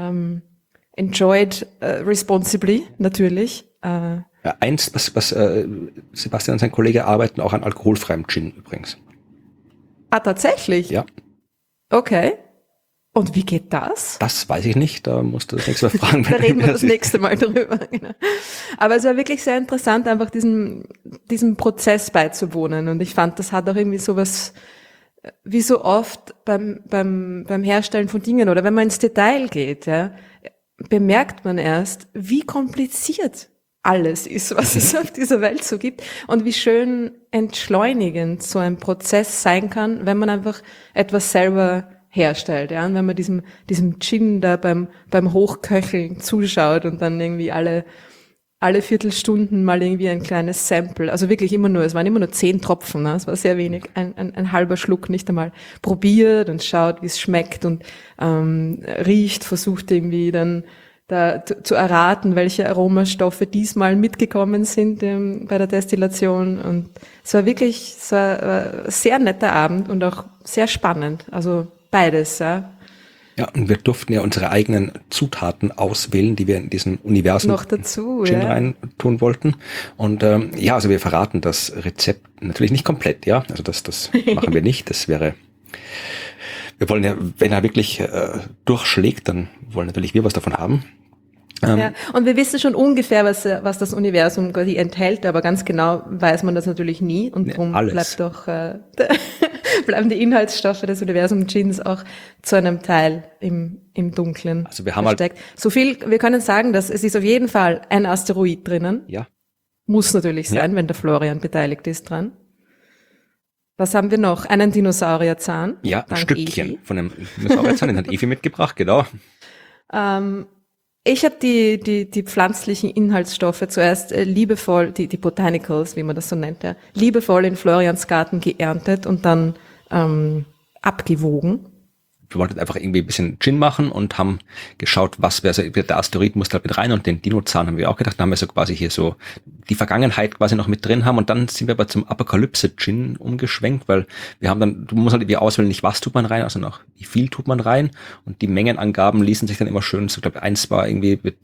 Enjoyed responsibly, natürlich. Eins, was Sebastian und sein Kollege arbeiten auch an alkoholfreiem Gin übrigens. Ah, tatsächlich? Ja. Okay. Und wie geht das? Das weiß ich nicht, da musst du das nächste Mal fragen. Da reden wir das nächste Mal drüber. Genau. Aber es war wirklich sehr interessant, einfach diesem Prozess beizuwohnen. Und ich fand, das hat auch irgendwie sowas, wie so oft beim Herstellen von Dingen oder wenn man ins Detail geht, bemerkt man erst, wie kompliziert alles ist, was es auf dieser Welt so gibt und wie schön entschleunigend so ein Prozess sein kann, wenn man einfach etwas selber herstellt, und wenn man diesem Gin da beim Hochköcheln zuschaut und dann irgendwie alle Viertelstunden mal irgendwie ein kleines Sample, also wirklich es waren immer nur 10 Tropfen, es war sehr wenig, ein halber Schluck, nicht einmal probiert und schaut, wie es schmeckt und riecht, versucht irgendwie dann da zu erraten, welche Aromastoffe diesmal mitgekommen sind bei der Destillation. Und es war wirklich ein sehr netter Abend und auch sehr spannend. Also beides, ja. Ja, und wir durften ja unsere eigenen Zutaten auswählen, die wir in diesen Universen noch dazu, Gin rein tun wollten. Und also wir verraten das Rezept natürlich nicht komplett, ja. Also das machen wir nicht. Das wäre, wir wollen ja, wenn er wirklich durchschlägt, dann wollen natürlich wir was davon haben. Ja, und wir wissen schon ungefähr, was das Universum quasi enthält, aber ganz genau weiß man das natürlich nie und darum bleiben die Inhaltsstoffe des Universum-Gins auch zu einem Teil im Dunkeln also wir haben versteckt. So viel, wir können sagen, dass es ist auf jeden Fall ein Asteroid drinnen. Ja. Muss natürlich sein, wenn der Florian beteiligt ist dran. Was haben wir noch? Einen Dinosaurierzahn. Ja, ein Stückchen Evi. Von einem Dinosaurierzahn, den hat Evi mitgebracht, genau. Ich habe die pflanzlichen Inhaltsstoffe zuerst liebevoll, die Botanicals, wie man das so nennt, ja, liebevoll in Florians Garten geerntet und dann abgewogen. Wir wollten einfach irgendwie ein bisschen Gin machen und haben geschaut, was wäre so, der Asteroid muss da mit rein und den Dinozahn haben wir auch gedacht, da haben wir so quasi hier so die Vergangenheit quasi noch mit drin haben und dann sind wir aber zum Apokalypse-Gin umgeschwenkt, weil wir haben dann, du musst halt irgendwie auswählen, nicht was tut man rein, also noch wie viel tut man rein und die Mengenangaben ließen sich dann immer schön, so ich glaube eins war irgendwie mit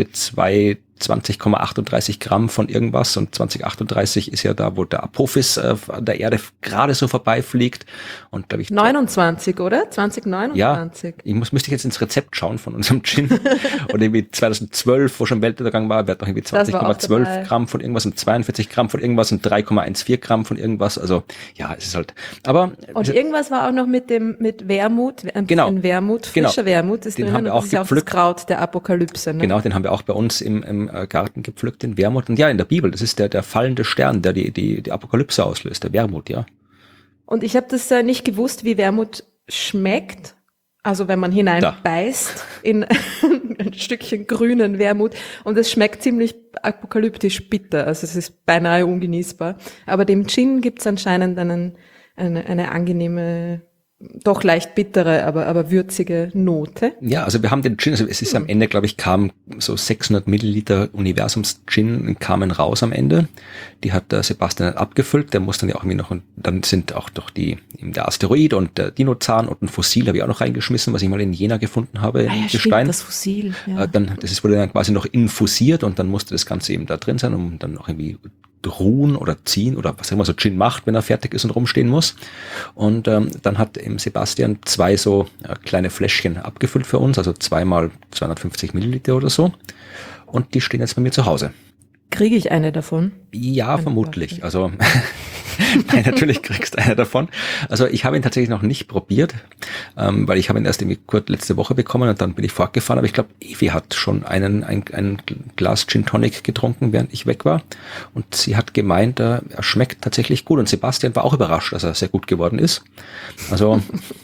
20,38 Gramm von irgendwas und 2038 ist ja da, wo der Apophis an der Erde gerade so vorbeifliegt und glaube ich 29, oder? 2029. Ja, müsste ich jetzt ins Rezept schauen von unserem Gin und irgendwie 2012, wo schon Weltuntergang war, wir hatten noch irgendwie 20,12 Gramm von irgendwas und 42 Gramm von irgendwas und 3,14 Gramm von irgendwas, also ja, es ist halt, aber und irgendwas war auch noch mit Wermut, genau, Wermut, frischer Wermut ist den drin, haben wir auch das ist gepflückt. Auch das Kraut der Apokalypse, ne? Genau, den haben wir auch bei uns im Garten gepflückt, den Wermut. Und ja, in der Bibel, das ist der fallende Stern, der die Apokalypse auslöst, der Wermut, ja. Und ich habe das nicht gewusst, wie Wermut schmeckt. Also wenn man hineinbeißt in ein Stückchen grünen Wermut und es schmeckt ziemlich apokalyptisch bitter, also es ist beinahe ungenießbar. Aber dem Gin gibt's anscheinend eine angenehme, doch leicht bittere, aber würzige Note. Ja, also wir haben den Gin, also es ist am Ende, glaube ich, kamen so 600 Milliliter Universums-Gin kamen raus am Ende. Die hat der Sebastian abgefüllt, der muss dann ja auch irgendwie noch, und dann sind auch doch der Asteroid und der Dinozahn und ein Fossil habe ich auch noch reingeschmissen, was ich mal in Jena gefunden habe, im Gestein. Stimmt, das Fossil. Ja. Wurde dann quasi noch infusiert und dann musste das Ganze eben da drin sein, um dann auch irgendwie ruhen oder ziehen oder was immer so Gin macht, wenn er fertig ist und rumstehen muss. Und dann hat eben Sebastian 2 so kleine Fläschchen abgefüllt für uns, also 2 mal 250 Milliliter oder so. Und die stehen jetzt bei mir zu Hause. Kriege ich eine davon? Ja, vermutlich. Also nein, natürlich kriegst du eine davon. Also ich habe ihn tatsächlich noch nicht probiert, weil ich habe ihn erst irgendwie kurz letzte Woche bekommen und dann bin ich fortgefahren. Aber ich glaube, Evi hat schon ein Glas Gin Tonic getrunken, während ich weg war. Und sie hat gemeint, er schmeckt tatsächlich gut. Und Sebastian war auch überrascht, dass er sehr gut geworden ist. Also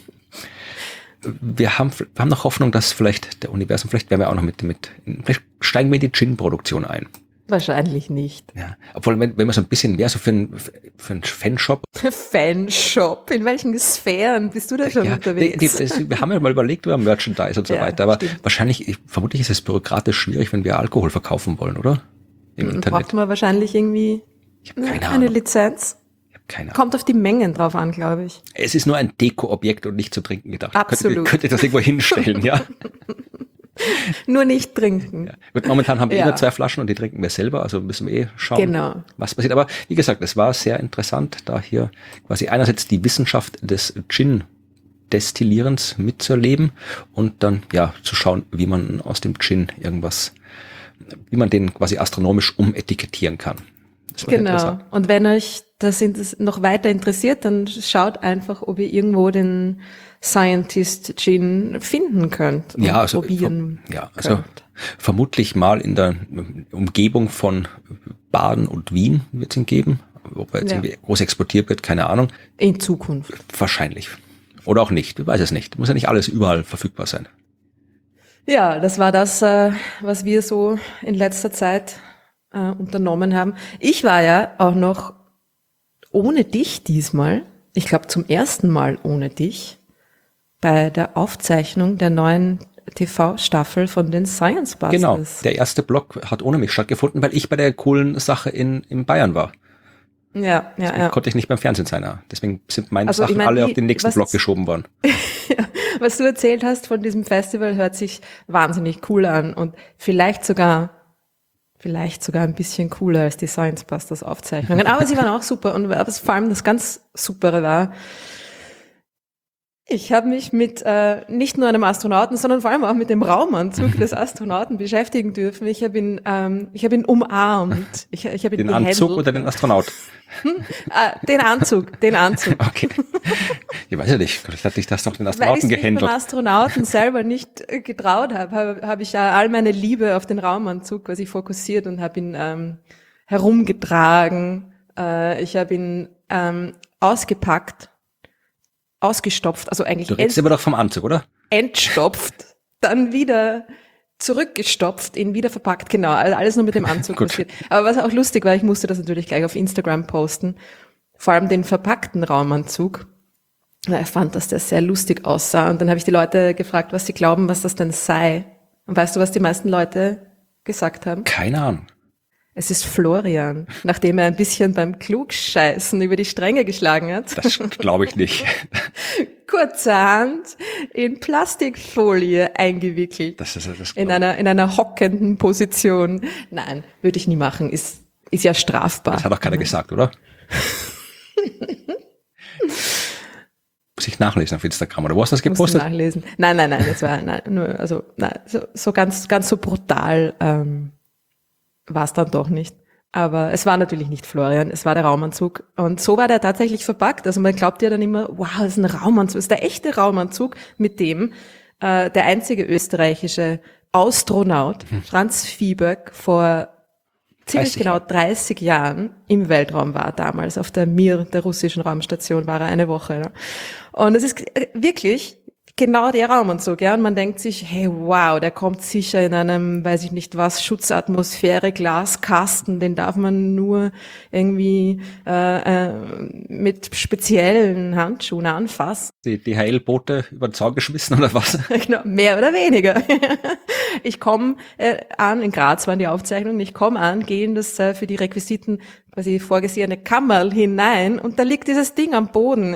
wir haben noch Hoffnung, dass vielleicht der Universum, vielleicht werden wir auch noch vielleicht steigen wir in die Gin-Produktion ein. Wahrscheinlich nicht. Ja, obwohl, wenn man so ein bisschen mehr so für einen Fanshop. Fanshop? In welchen Sphären bist du da schon unterwegs? Wir haben ja mal überlegt über Merchandise und so weiter, aber stimmt. vermutlich ist es bürokratisch schwierig, wenn wir Alkohol verkaufen wollen, oder? Im Internet. Braucht man wahrscheinlich irgendwie eine Lizenz? Keine Ahnung. Kommt auf die Mengen drauf an, glaube ich. Es ist nur ein Deko-Objekt und nicht zu trinken gedacht. Absolut. Könnte ich das irgendwo hinstellen, ja? Nur nicht trinken. Ja. Momentan haben wir nur 2 Flaschen und die trinken wir selber, also müssen wir schauen, was passiert. Aber wie gesagt, es war sehr interessant, da hier quasi einerseits die Wissenschaft des Gin-Destillierens mitzuerleben und dann zu schauen, wie man aus dem Gin wie man den quasi astronomisch umetikettieren kann. Genau. Und wenn euch das noch weiter interessiert, dann schaut einfach, ob ihr irgendwo den Scientist Gin finden könnt und probieren könnt. Vermutlich mal in der Umgebung von Baden und Wien wird es ihn geben. Ob er jetzt irgendwie groß exportiert wird, keine Ahnung. In Zukunft. Wahrscheinlich. Oder auch nicht, ich weiß es nicht. Muss ja nicht alles überall verfügbar sein. Ja, das war das, was wir so in letzter Zeit unternommen haben. Ich war ja auch noch ohne dich diesmal, ich glaube zum ersten Mal ohne dich, bei der Aufzeichnung der neuen TV-Staffel von den Science Busters. Genau, der erste Block hat ohne mich stattgefunden, weil ich bei der coolen Sache in Bayern war. Deswegen konnte ich nicht beim Fernsehen sein. Deswegen sind meine Sachen alle auf den nächsten Block geschoben worden. Was du erzählt hast von diesem Festival hört sich wahnsinnig cool an und vielleicht sogar ein bisschen cooler als die Science Busters Aufzeichnungen. Aber sie waren auch super und was vor allem das ganz Supere war, ich habe mich mit nicht nur einem Astronauten, sondern vor allem auch mit dem Raumanzug des Astronauten beschäftigen dürfen. Ich habe ihn umarmt. Ich habe ihn Den Anzug oder den Astronaut? Den Anzug. Okay. Ich weiß ja nicht, vielleicht hat dich das noch den Astronauten gehandelt. Weil ich gehandelt. dem Astronauten selber nicht getraut habe ich ja all meine Liebe auf den Raumanzug quasi fokussiert und habe ihn herumgetragen. Ich habe ihn ausgepackt, ausgestopft, also eigentlich Du redest aber doch vom Anzug, oder? entstopft, dann wieder zurückgestopft, ihn wieder verpackt, genau, also alles nur mit dem Anzug Gut. passiert. Aber was auch lustig war, ich musste das natürlich gleich auf Instagram posten, vor allem den verpackten Raumanzug. Er fand, dass der sehr lustig aussah und dann habe ich die Leute gefragt, was sie glauben, was das denn sei. Und weißt du, was die meisten Leute gesagt haben? Keine Ahnung. Es ist Florian, nachdem er ein bisschen beim Klugscheißen über die Stränge geschlagen hat. Das glaube ich nicht. Kurzerhand in Plastikfolie eingewickelt. Das In einer hockenden Position. Nein, würde ich nie machen. Ist ja strafbar. Das hat auch keiner gesagt, oder? Muss ich nachlesen auf Instagram, oder wo hast du das Musst du gepostet? nachlesen. Nein, das war so ganz so brutal war es dann doch nicht. Aber es war natürlich nicht Florian, es war der Raumanzug. Und so war der tatsächlich verpackt. Also man glaubt ja dann immer, wow, das ist ein Raumanzug, das ist der echte Raumanzug, mit dem der einzige österreichische Astronaut Franz Viehböck vor ziemlich 30 genau 30 Jahren im Weltraum war damals. Auf der Mir, der russischen Raumstation, war er eine Woche. Ja. Und es ist wirklich genau der Raumanzug, ja. Und man denkt sich, hey, wow, der kommt sicher in einem, weiß ich nicht was, Schutzatmosphäre, Glaskasten, den darf man nur irgendwie mit speziellen Handschuhen anfassen. Die DHL-Boote über den Zaun geschmissen oder was? Genau, mehr oder weniger. Ich komme an, in Graz waren die Aufzeichnungen, ich komme an, gehe in das für die Requisiten quasi vorgesehene Kammerl hinein und da liegt dieses Ding am Boden.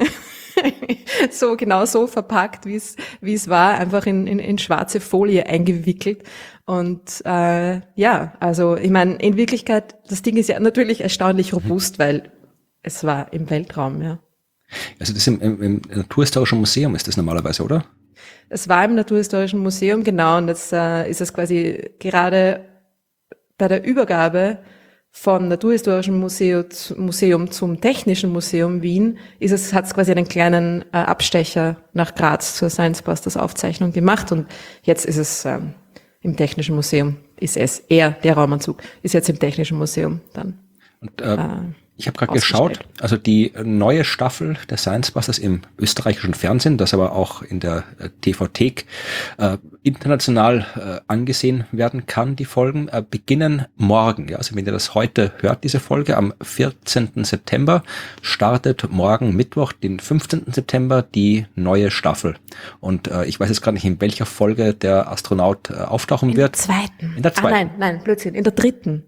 So genau so verpackt, wie es war, einfach in schwarze Folie eingewickelt. Und also ich meine, in Wirklichkeit, das Ding ist ja natürlich erstaunlich robust, weil es war im Weltraum, ja. Also das im Naturhistorischen Museum ist das normalerweise, oder? Es war im Naturhistorischen Museum, genau, und jetzt ist es quasi gerade bei der Übergabe von Naturhistorischen Museum zum Technischen Museum Wien hat es quasi einen kleinen Abstecher nach Graz zur Science Busters Aufzeichnung gemacht und jetzt ist es im Technischen Museum, der Raumanzug ist jetzt im Technischen Museum dann. Und ich habe gerade geschaut, also die neue Staffel der Science Busters im österreichischen Fernsehen, das aber auch in der TV-Thek international angesehen werden kann, die Folgen, beginnen morgen. Ja, also wenn ihr das heute hört, diese Folge, am 14. September startet morgen Mittwoch, den 15. September, die neue Staffel. Und ich weiß jetzt gar nicht, in welcher Folge der Astronaut auftauchen wird. In der zweiten. Nein, Blödsinn, in der dritten.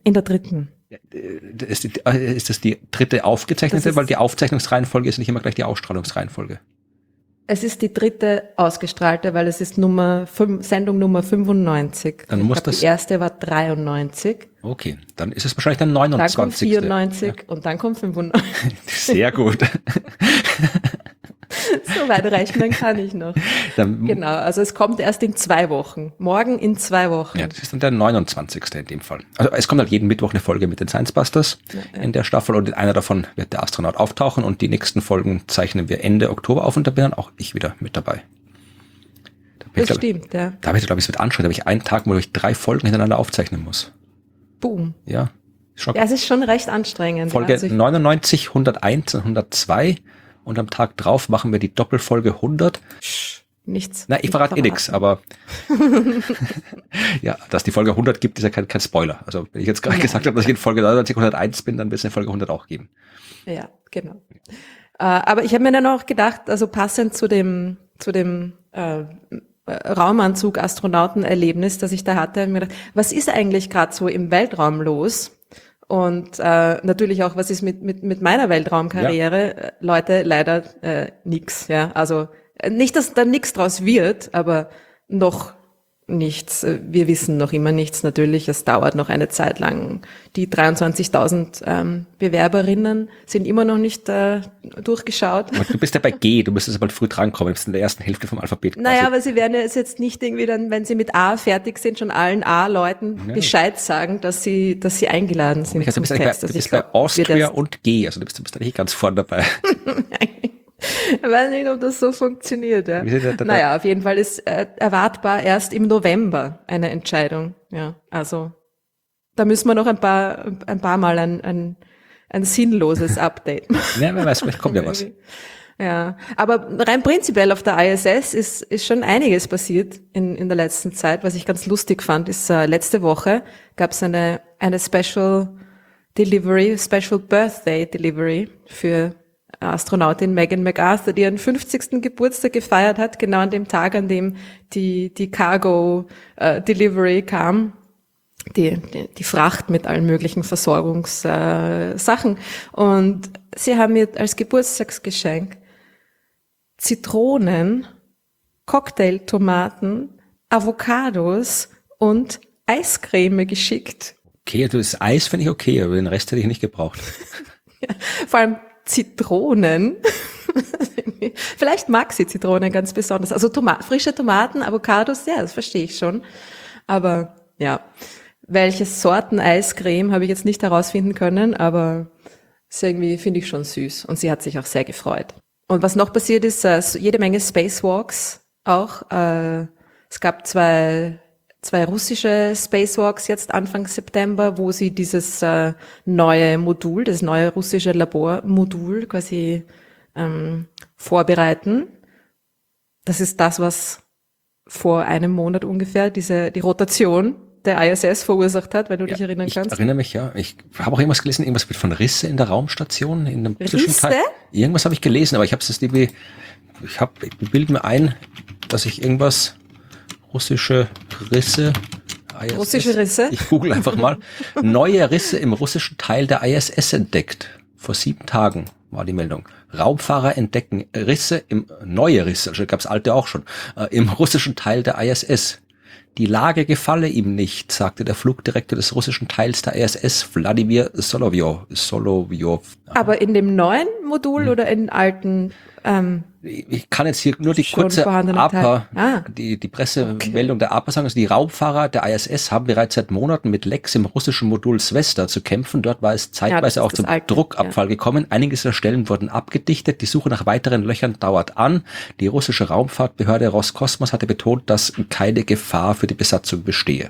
Ist das die dritte aufgezeichnete? Weil die Aufzeichnungsreihenfolge ist nicht immer gleich die Ausstrahlungsreihenfolge. Es ist die dritte ausgestrahlte, weil es ist Sendung Nummer 95. Dann muss das. Die erste war 93. Okay, dann ist es wahrscheinlich der 29. Dann kommt 94 und dann kommt 95. Sehr gut. So weit rechnen kann ich noch. Genau, also es kommt erst in 2 Wochen. Morgen in 2 Wochen. Ja, das ist dann der 29. in dem Fall. Also es kommt halt jeden Mittwoch eine Folge mit den Science Busters in der Staffel und in einer davon wird der Astronaut auftauchen und die nächsten Folgen zeichnen wir Ende Oktober auf und da bin dann auch ich wieder mit dabei. Stimmt, ja. Da habe ich, glaube ich, es wird anstrengend, da habe ich einen Tag, wo ich 3 Folgen hintereinander aufzeichnen muss. Boom. Ja. Ja, es ist schon recht anstrengend. Folge 99, 101 und 102 und am Tag drauf machen wir die Doppelfolge 100. Nichts. Na, ich verrate nichts, aber ja, dass die Folge 100 gibt, ist ja kein Spoiler. Also wenn ich jetzt gerade gesagt habe, dass ich in Folge 99, 101 bin, dann wird es eine Folge 100 auch geben. Ja, genau. Aber ich habe mir dann auch gedacht, also passend zu dem Raumanzug-Astronauten-Erlebnis, das ich da hatte, habe ich mir gedacht, was ist eigentlich gerade so im Weltraum los? Und natürlich auch, was ist mit meiner Weltraumkarriere? Ja. Leute, leider nix. Ja, also Nicht, dass da nichts draus wird, aber noch nichts. Wir wissen noch immer nichts natürlich. Es dauert noch eine Zeit lang. Die 23.000 Bewerberinnen sind immer noch nicht durchgeschaut. Aber du bist ja bei G, du müsstest bald früh drankommen, du bist in der ersten Hälfte vom Alphabet quasi. Naja, aber sie werden ja jetzt nicht irgendwie dann, wenn sie mit A fertig sind, schon allen A-Leuten Bescheid sagen, dass sie eingeladen sind Also zum Test. du bist bei Austria und G, also du bist eigentlich ganz vorne dabei. Ich weiß nicht, ob das so funktioniert. Ja. Naja, auf jeden Fall ist erwartbar erst im November eine Entscheidung. Ja, also da müssen wir noch ein paar Mal ein sinnloses Update machen. Ja, wer weiß, vielleicht kommt ja was. Ja, aber rein prinzipiell auf der ISS ist schon einiges passiert in der letzten Zeit. Was ich ganz lustig fand, ist letzte Woche gab es eine Special Birthday Delivery für Astronautin Megan McArthur, die ihren 50. Geburtstag gefeiert hat, genau an dem Tag, an dem die Cargo Delivery kam, die Fracht mit allen möglichen Versorgungssachen. Und sie haben mir als Geburtstagsgeschenk Zitronen, Cocktailtomaten, Avocados und Eiscreme geschickt. Okay, das Eis finde ich okay, aber den Rest hätte ich nicht gebraucht. Ja, vor allem Zitronen. Vielleicht mag sie Zitronen ganz besonders. Also frische Tomaten, Avocados, ja, das verstehe ich schon. Aber ja, welche Sorten Eiscreme habe ich jetzt nicht herausfinden können, aber ist irgendwie, finde ich schon süß. Und sie hat sich auch sehr gefreut. Und was noch passiert ist, jede Menge Spacewalks auch. Es gab zwei russische Spacewalks jetzt Anfang September, wo sie dieses neue Modul, das neue russische Labormodul quasi vorbereiten. Das ist das, was vor einem Monat ungefähr die Rotation der ISS verursacht hat, wenn du dich erinnern kannst. Ich erinnere mich, ja. Ich habe auch irgendwas gelesen, irgendwas von Risse in der Raumstation, in dem russischen Teil. Irgendwas habe ich gelesen, aber ich bilde mir ein, dass ich irgendwas russische Risse. ISS. Russische Risse? Ich google einfach mal. Neue Risse im russischen Teil der ISS entdeckt. Vor 7 Tagen war die Meldung. Raumfahrer entdecken neue Risse, also gab es alte auch schon, im russischen Teil der ISS. Die Lage gefalle ihm nicht, sagte der Flugdirektor des russischen Teils der ISS, Wladimir Solovyov. Aber in dem neuen Modul oder in alten? Ich kann jetzt hier nur die kurze APA, die Pressemeldung der APA sagen. Also die Raumfahrer der ISS haben bereits seit Monaten mit Lecks im russischen Modul Svesta zu kämpfen. Dort war es zeitweise auch zum Druckabfall gekommen. Einige dieser Stellen wurden abgedichtet. Die Suche nach weiteren Löchern dauert an. Die russische Raumfahrtbehörde Roskosmos hatte betont, dass keine Gefahr für die Besatzung bestehe.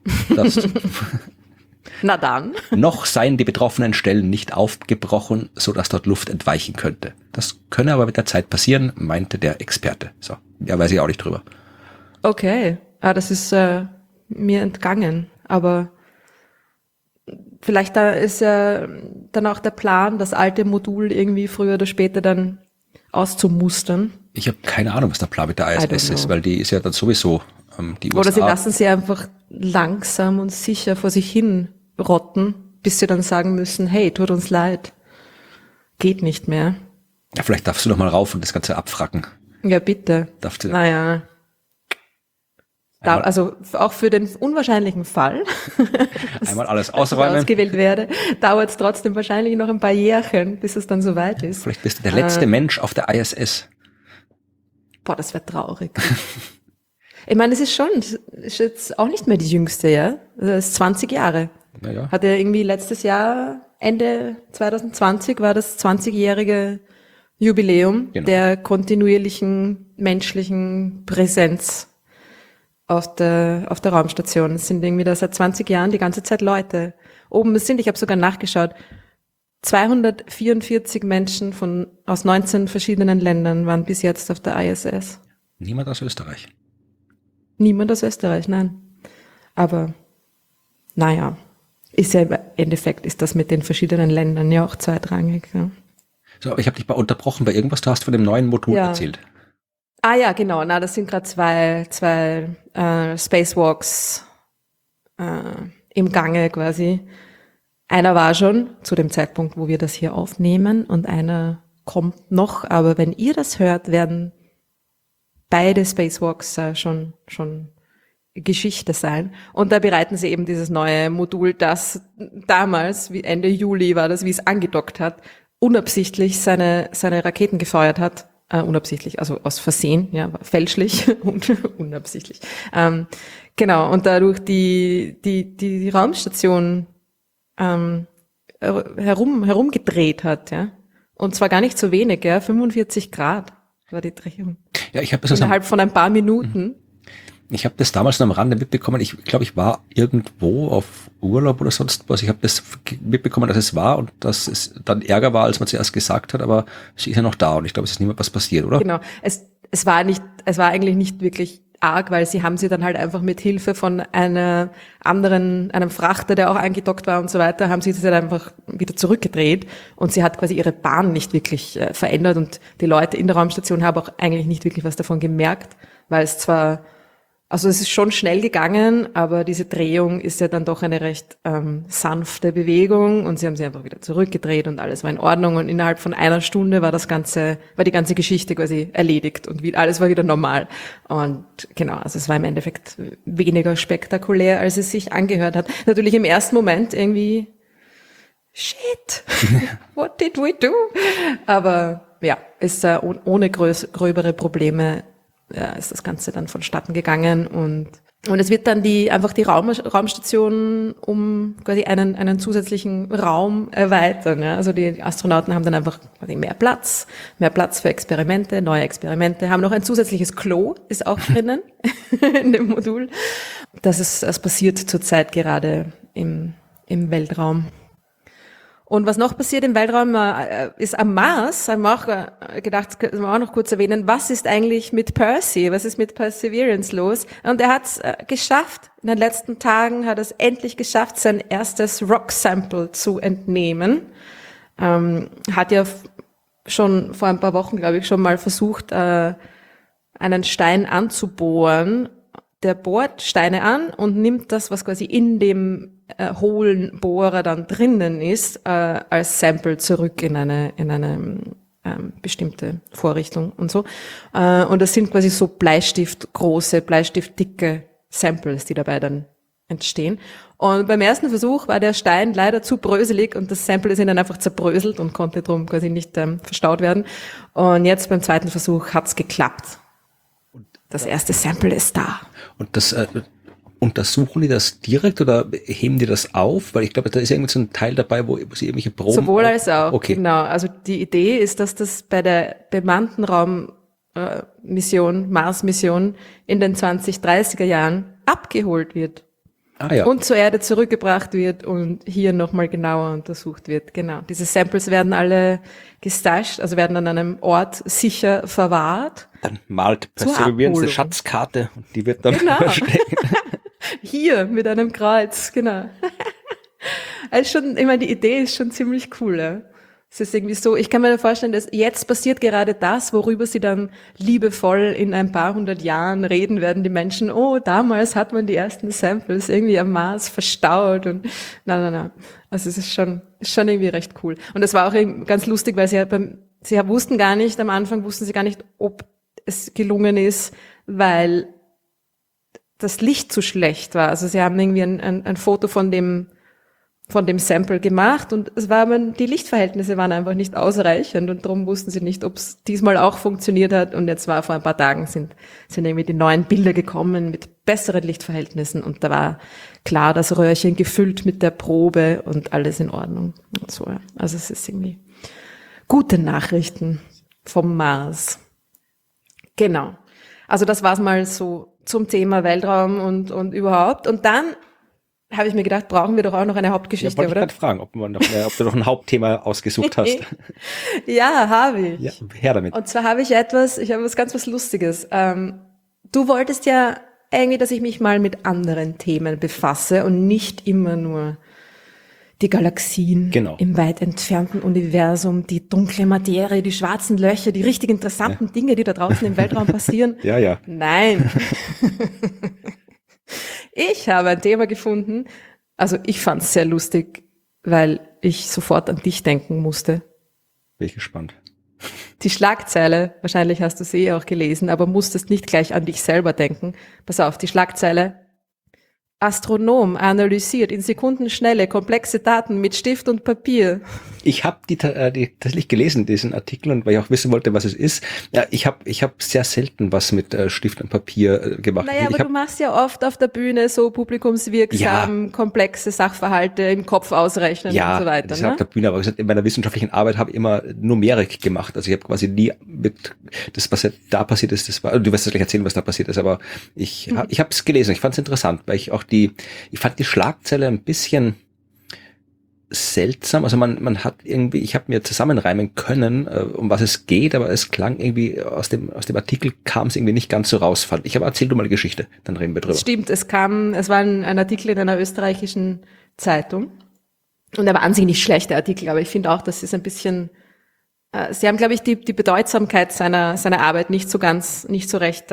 Na dann. Noch seien die betroffenen Stellen nicht aufgebrochen, sodass dort Luft entweichen könnte. Das könne aber mit der Zeit passieren, meinte der Experte. So, ja, weiß ich auch nicht drüber. Okay, das ist mir entgangen. Aber vielleicht da ist ja dann auch der Plan, das alte Modul irgendwie früher oder später dann auszumustern. Ich habe keine Ahnung, was der Plan mit der ISS ist, weil die ist ja dann sowieso die USA. Oder sie lassen sie einfach langsam und sicher vor sich hin rotten, bis sie dann sagen müssen, hey, tut uns leid, geht nicht mehr. Ja, vielleicht darfst du noch mal rauf und das Ganze abfracken. Ja, bitte. Darfst du? Naja. Also auch für den unwahrscheinlichen Fall, einmal alles ausräumen, ausgewählt werde, dauert es trotzdem wahrscheinlich noch ein paar Jährchen, bis es dann soweit ist. Vielleicht bist du der letzte Mensch auf der ISS. Boah, das wäre traurig. Ich meine, ist jetzt auch nicht mehr die jüngste, ja? Das ist 20 Jahre. Naja. Hat er irgendwie letztes Jahr, Ende 2020, war das 20-jährige Jubiläum der kontinuierlichen menschlichen Präsenz auf der Raumstation. Es sind irgendwie da seit 20 Jahren die ganze Zeit Leute. Oben sind, ich habe sogar nachgeschaut, 244 Menschen aus 19 verschiedenen Ländern waren bis jetzt auf der ISS. Niemand aus Österreich. Niemand aus Österreich, nein. Aber naja, ist ja im Endeffekt ist das mit den verschiedenen Ländern ja auch zweitrangig. Ja. So, aber ich habe dich unterbrochen bei irgendwas, du hast von dem neuen Modul erzählt. Ah ja, genau. Das sind gerade zwei Spacewalks im Gange quasi. Einer war schon zu dem Zeitpunkt, wo wir das hier aufnehmen, und einer kommt noch. Aber wenn ihr das hört, werden beide Spacewalks schon Geschichte sein. Und da bereiten sie eben dieses neue Modul, das damals, wie Ende Juli war das, wie es angedockt hat, unabsichtlich seine Raketen gefeuert hat. Unabsichtlich, also aus Versehen, ja, fälschlich und unabsichtlich. Genau, und dadurch die Raumstation herumgedreht hat, ja. Und zwar gar nicht so wenig, ja, 45 Grad war die Drehung. Ja, ich habe das innerhalb von ein paar Minuten. Ich habe das damals am Rande mitbekommen. Ich glaube, ich war irgendwo auf Urlaub oder sonst was. Ich habe das mitbekommen, dass es war und dass es dann Ärger war, als man zuerst gesagt hat, aber sie ist ja noch da und ich glaube, es ist niemand was passiert, oder? Genau. Es war eigentlich nicht wirklich arg, weil sie dann halt einfach mit Hilfe von einem Frachter, der auch angedockt war und so weiter, haben sie das halt einfach wieder zurückgedreht und sie hat quasi ihre Bahn nicht wirklich verändert und die Leute in der Raumstation haben auch eigentlich nicht wirklich was davon gemerkt, weil es ist schon schnell gegangen, aber diese Drehung ist ja dann doch eine recht sanfte Bewegung und sie haben sie einfach wieder zurückgedreht und alles war in Ordnung und innerhalb von einer Stunde war die ganze Geschichte quasi erledigt und alles war wieder normal. Und genau, also es war im Endeffekt weniger spektakulär, als es sich angehört hat. Natürlich im ersten Moment irgendwie shit, what did we do? Aber ja, ist ohne gröbere Probleme ist das Ganze dann vonstatten gegangen und es wird dann die Raumstation um quasi einen zusätzlichen Raum erweitern. Ja? Also die Astronauten haben dann einfach quasi mehr Platz für Experimente, neue Experimente, haben noch ein zusätzliches Klo, ist auch drinnen in dem Modul. Das passiert zurzeit gerade im Weltraum. Und was noch passiert im Weltraum, ist am Mars, haben wir auch gedacht, können wir auch noch kurz erwähnen, was ist eigentlich mit Percy, was ist mit Perseverance los? Und er hat es geschafft, in den letzten Tagen hat er es endlich geschafft, sein erstes Rock-Sample zu entnehmen. Hat ja schon vor ein paar Wochen, glaube ich, schon mal versucht, einen Stein anzubohren. Der bohrt Steine an und nimmt das, was quasi in dem hohlen Bohrer dann drinnen ist, als Sample zurück in eine bestimmte Vorrichtung und so. Und das sind quasi so bleistiftdicke Samples, die dabei dann entstehen. Und beim ersten Versuch war der Stein leider zu bröselig und das Sample ist ihnen einfach zerbröselt und konnte drum quasi nicht verstaut werden. Und jetzt beim zweiten Versuch hat's geklappt. Das erste Sample ist da. Und das untersuchen die das direkt oder heben die das auf? Weil ich glaube, da ist irgendwie so ein Teil dabei, wo sie irgendwelche Proben... Sowohl als auch, okay. Genau. Also die Idee ist, dass das bei der bemannten Raummission, Mars-Mission in den 2030er Jahren abgeholt wird. Ah, ja. Und zur Erde zurückgebracht wird und hier nochmal genauer untersucht wird. Genau. Diese Samples werden alle gestasht, also werden an einem Ort sicher verwahrt. Dann malt Perseverance eine Schatzkarte und die wird dann versteckt. Hier mit einem Kreuz, genau. Also ich meine, die Idee ist schon ziemlich cool. Ja? Es ist irgendwie so, ich kann mir vorstellen, dass jetzt passiert gerade das, worüber sie dann liebevoll in ein paar hundert Jahren reden werden, die Menschen, oh, damals hat man die ersten Samples irgendwie am Mars verstaut und na. Also es ist schon irgendwie recht cool. Und es war auch ganz lustig, weil sie wussten gar nicht, am Anfang wussten sie gar nicht, ob es gelungen ist, weil das Licht zu schlecht war. Also sie haben irgendwie ein Foto von dem Sample gemacht und die Lichtverhältnisse waren einfach nicht ausreichend und darum wussten sie nicht, ob es diesmal auch funktioniert hat und jetzt war vor ein paar Tagen sind irgendwie die neuen Bilder gekommen mit besseren Lichtverhältnissen und da war klar das Röhrchen gefüllt mit der Probe und alles in Ordnung und so. Also es ist irgendwie gute Nachrichten vom Mars. Genau. Also das war's mal so zum Thema Weltraum und überhaupt und dann habe ich mir gedacht, brauchen wir doch auch noch eine Hauptgeschichte, ja, oder? Ich fragen, ob du noch ein Hauptthema ausgesucht hast. Ja, habe ich. Ja, her damit. Und zwar habe ich was Lustiges. Du wolltest ja irgendwie, dass ich mich mal mit anderen Themen befasse und nicht immer nur die Galaxien im weit entfernten Universum, die dunkle Materie, die schwarzen Löcher, die richtig interessanten Dinge, die da draußen im Weltraum passieren. Ja. Nein. Ich habe ein Thema gefunden, also ich fand es sehr lustig, weil ich sofort an dich denken musste. Bin ich gespannt. die Schlagzeile, wahrscheinlich hast du sie auch gelesen, aber musstest nicht gleich an dich selber denken. Pass auf, die Schlagzeile: Astronom analysiert in Sekundenschnelle komplexe Daten mit Stift und Papier. Ich habe die tatsächlich gelesen, diesen Artikel, und weil ich auch wissen wollte, was es ist. Ja, ich hab sehr selten was mit Stift und Papier gemacht. Naja, aber du machst ja oft auf der Bühne so publikumswirksam komplexe Sachverhalte im Kopf ausrechnen und so weiter. Das ist auf der Bühne, aber gesagt, in meiner wissenschaftlichen Arbeit habe ich immer Numerik gemacht. Also ich habe quasi nie mit das, was da passiert ist, das war, du wirst gleich erzählen, was da passiert ist, aber ich habe es gelesen, ich fand es interessant, weil ich fand die Schlagzeile ein bisschen seltsam, also man hat irgendwie, ich habe mir zusammenreimen können, um was es geht, aber es klang irgendwie, aus dem Artikel kam es irgendwie nicht ganz so raus, fand ich. Aber erzähl du mal die Geschichte, dann reden wir drüber. Stimmt, es war ein Artikel in einer österreichischen Zeitung und er war an sich nicht schlechter Artikel, aber ich finde auch, das ist ein bisschen, sie haben, glaube ich, die Bedeutsamkeit seiner Arbeit nicht so recht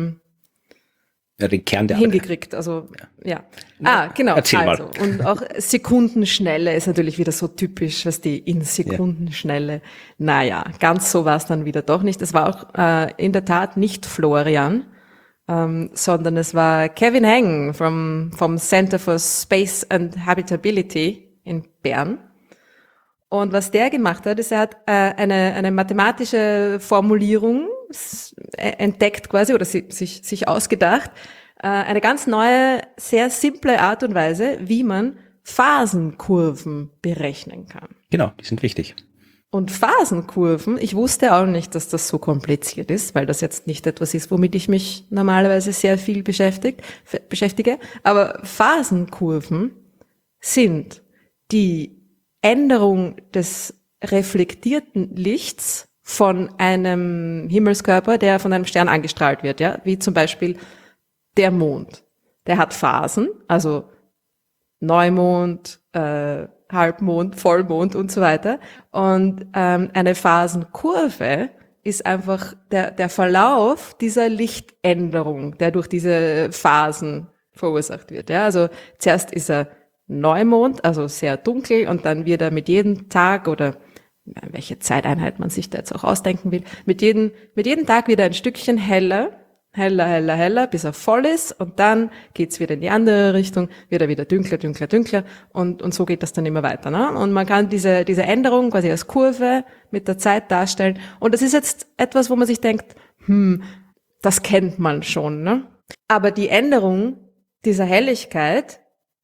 den Kern der hingekriegt, also ja. Genau. Erzähl mal. Und auch Sekundenschnelle ist natürlich wieder so typisch, was die in Sekundenschnelle. Naja, ganz so war es dann wieder doch nicht. Es war auch in der Tat nicht Florian, sondern es war Kevin Heng vom Center for Space and Habitability in Bern. Und was der gemacht hat, ist, er hat eine mathematische Formulierung entdeckt quasi oder sich ausgedacht, eine ganz neue, sehr simple Art und Weise, wie man Phasenkurven berechnen kann. Genau, die sind wichtig. Und Phasenkurven, ich wusste auch nicht, dass das so kompliziert ist, weil das jetzt nicht etwas ist, womit ich mich normalerweise sehr viel beschäftige, aber Phasenkurven sind die Änderung des reflektierten Lichts von einem Himmelskörper, der von einem Stern angestrahlt wird, ja, wie zum Beispiel der Mond. Der hat Phasen, also Neumond, Halbmond, Vollmond und so weiter. Und eine Phasenkurve ist einfach der Verlauf dieser Lichtänderung, der durch diese Phasen verursacht wird. Ja, also zuerst ist er Neumond, also sehr dunkel, und dann wird er mit jedem Tag oder welche Zeiteinheit man sich da jetzt auch ausdenken will, mit jedem Tag wieder ein Stückchen heller, bis er voll ist, und dann geht's wieder in die andere Richtung, wird er wieder dunkler und so geht das dann immer weiter, ne? Und man kann diese Änderung quasi als Kurve mit der Zeit darstellen, und das ist jetzt etwas, wo man sich denkt, das kennt man schon, ne? Aber die Änderung dieser Helligkeit,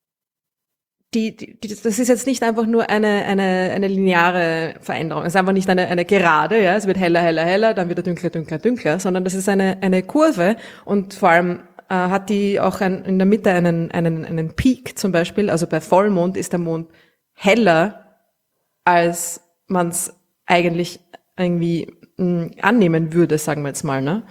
das ist jetzt nicht einfach nur eine lineare Veränderung. Es ist einfach nicht eine Gerade, ja. Es wird heller, dann wieder dunkler, sondern das ist eine Kurve, und vor allem hat die auch in der Mitte einen Peak zum Beispiel. Also bei Vollmond ist der Mond heller, als man es eigentlich irgendwie annehmen würde, sagen wir jetzt mal, ne?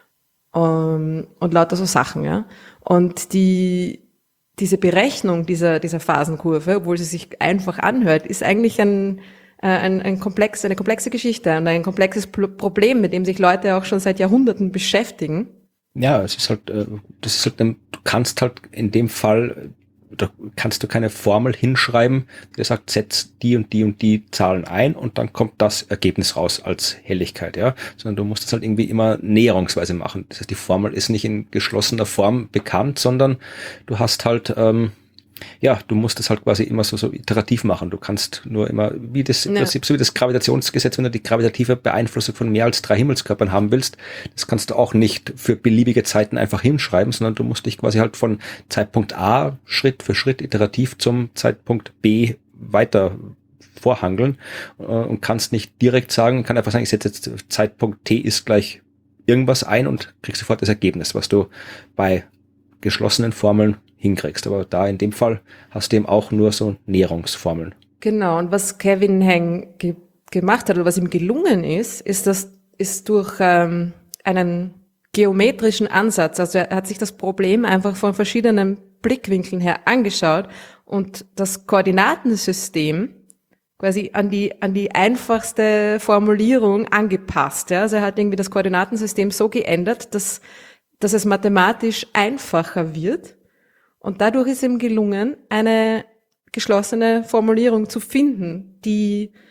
Und lauter so Sachen, ja. Und diese Berechnung dieser Phasenkurve, obwohl sie sich einfach anhört, ist eigentlich eine komplexe Geschichte und ein komplexes Problem, mit dem sich Leute auch schon seit Jahrhunderten beschäftigen. Ja, es ist halt, du kannst halt in dem Fall, da kannst du keine Formel hinschreiben, die sagt, setz die und die Zahlen ein und dann kommt das Ergebnis raus als Helligkeit, ja, sondern du musst das halt irgendwie immer näherungsweise machen. Das heißt, die Formel ist nicht in geschlossener Form bekannt, sondern du hast halt, du musst das halt quasi immer so iterativ machen. Du kannst nur immer, im Prinzip so wie das Gravitationsgesetz, wenn du die gravitative Beeinflussung von mehr als 3 Himmelskörpern haben willst, das kannst du auch nicht für beliebige Zeiten einfach hinschreiben, sondern du musst dich quasi halt von Zeitpunkt A Schritt für Schritt iterativ zum Zeitpunkt B weiter vorhangeln und kannst nicht direkt sagen, kann einfach sagen, ich setze jetzt Zeitpunkt T ist gleich irgendwas ein und kriegst sofort das Ergebnis, was du bei geschlossenen Formeln hinkriegst. Aber da in dem Fall hast du eben auch nur so Näherungsformeln. Genau. Und was Kevin Heng gemacht hat oder was ihm gelungen ist durch einen geometrischen Ansatz. Also er hat sich das Problem einfach von verschiedenen Blickwinkeln her angeschaut und das Koordinatensystem quasi an die einfachste Formulierung angepasst. Ja? Also er hat irgendwie das Koordinatensystem so geändert, dass es mathematisch einfacher wird. Und dadurch ist ihm gelungen, eine geschlossene Formulierung zu finden,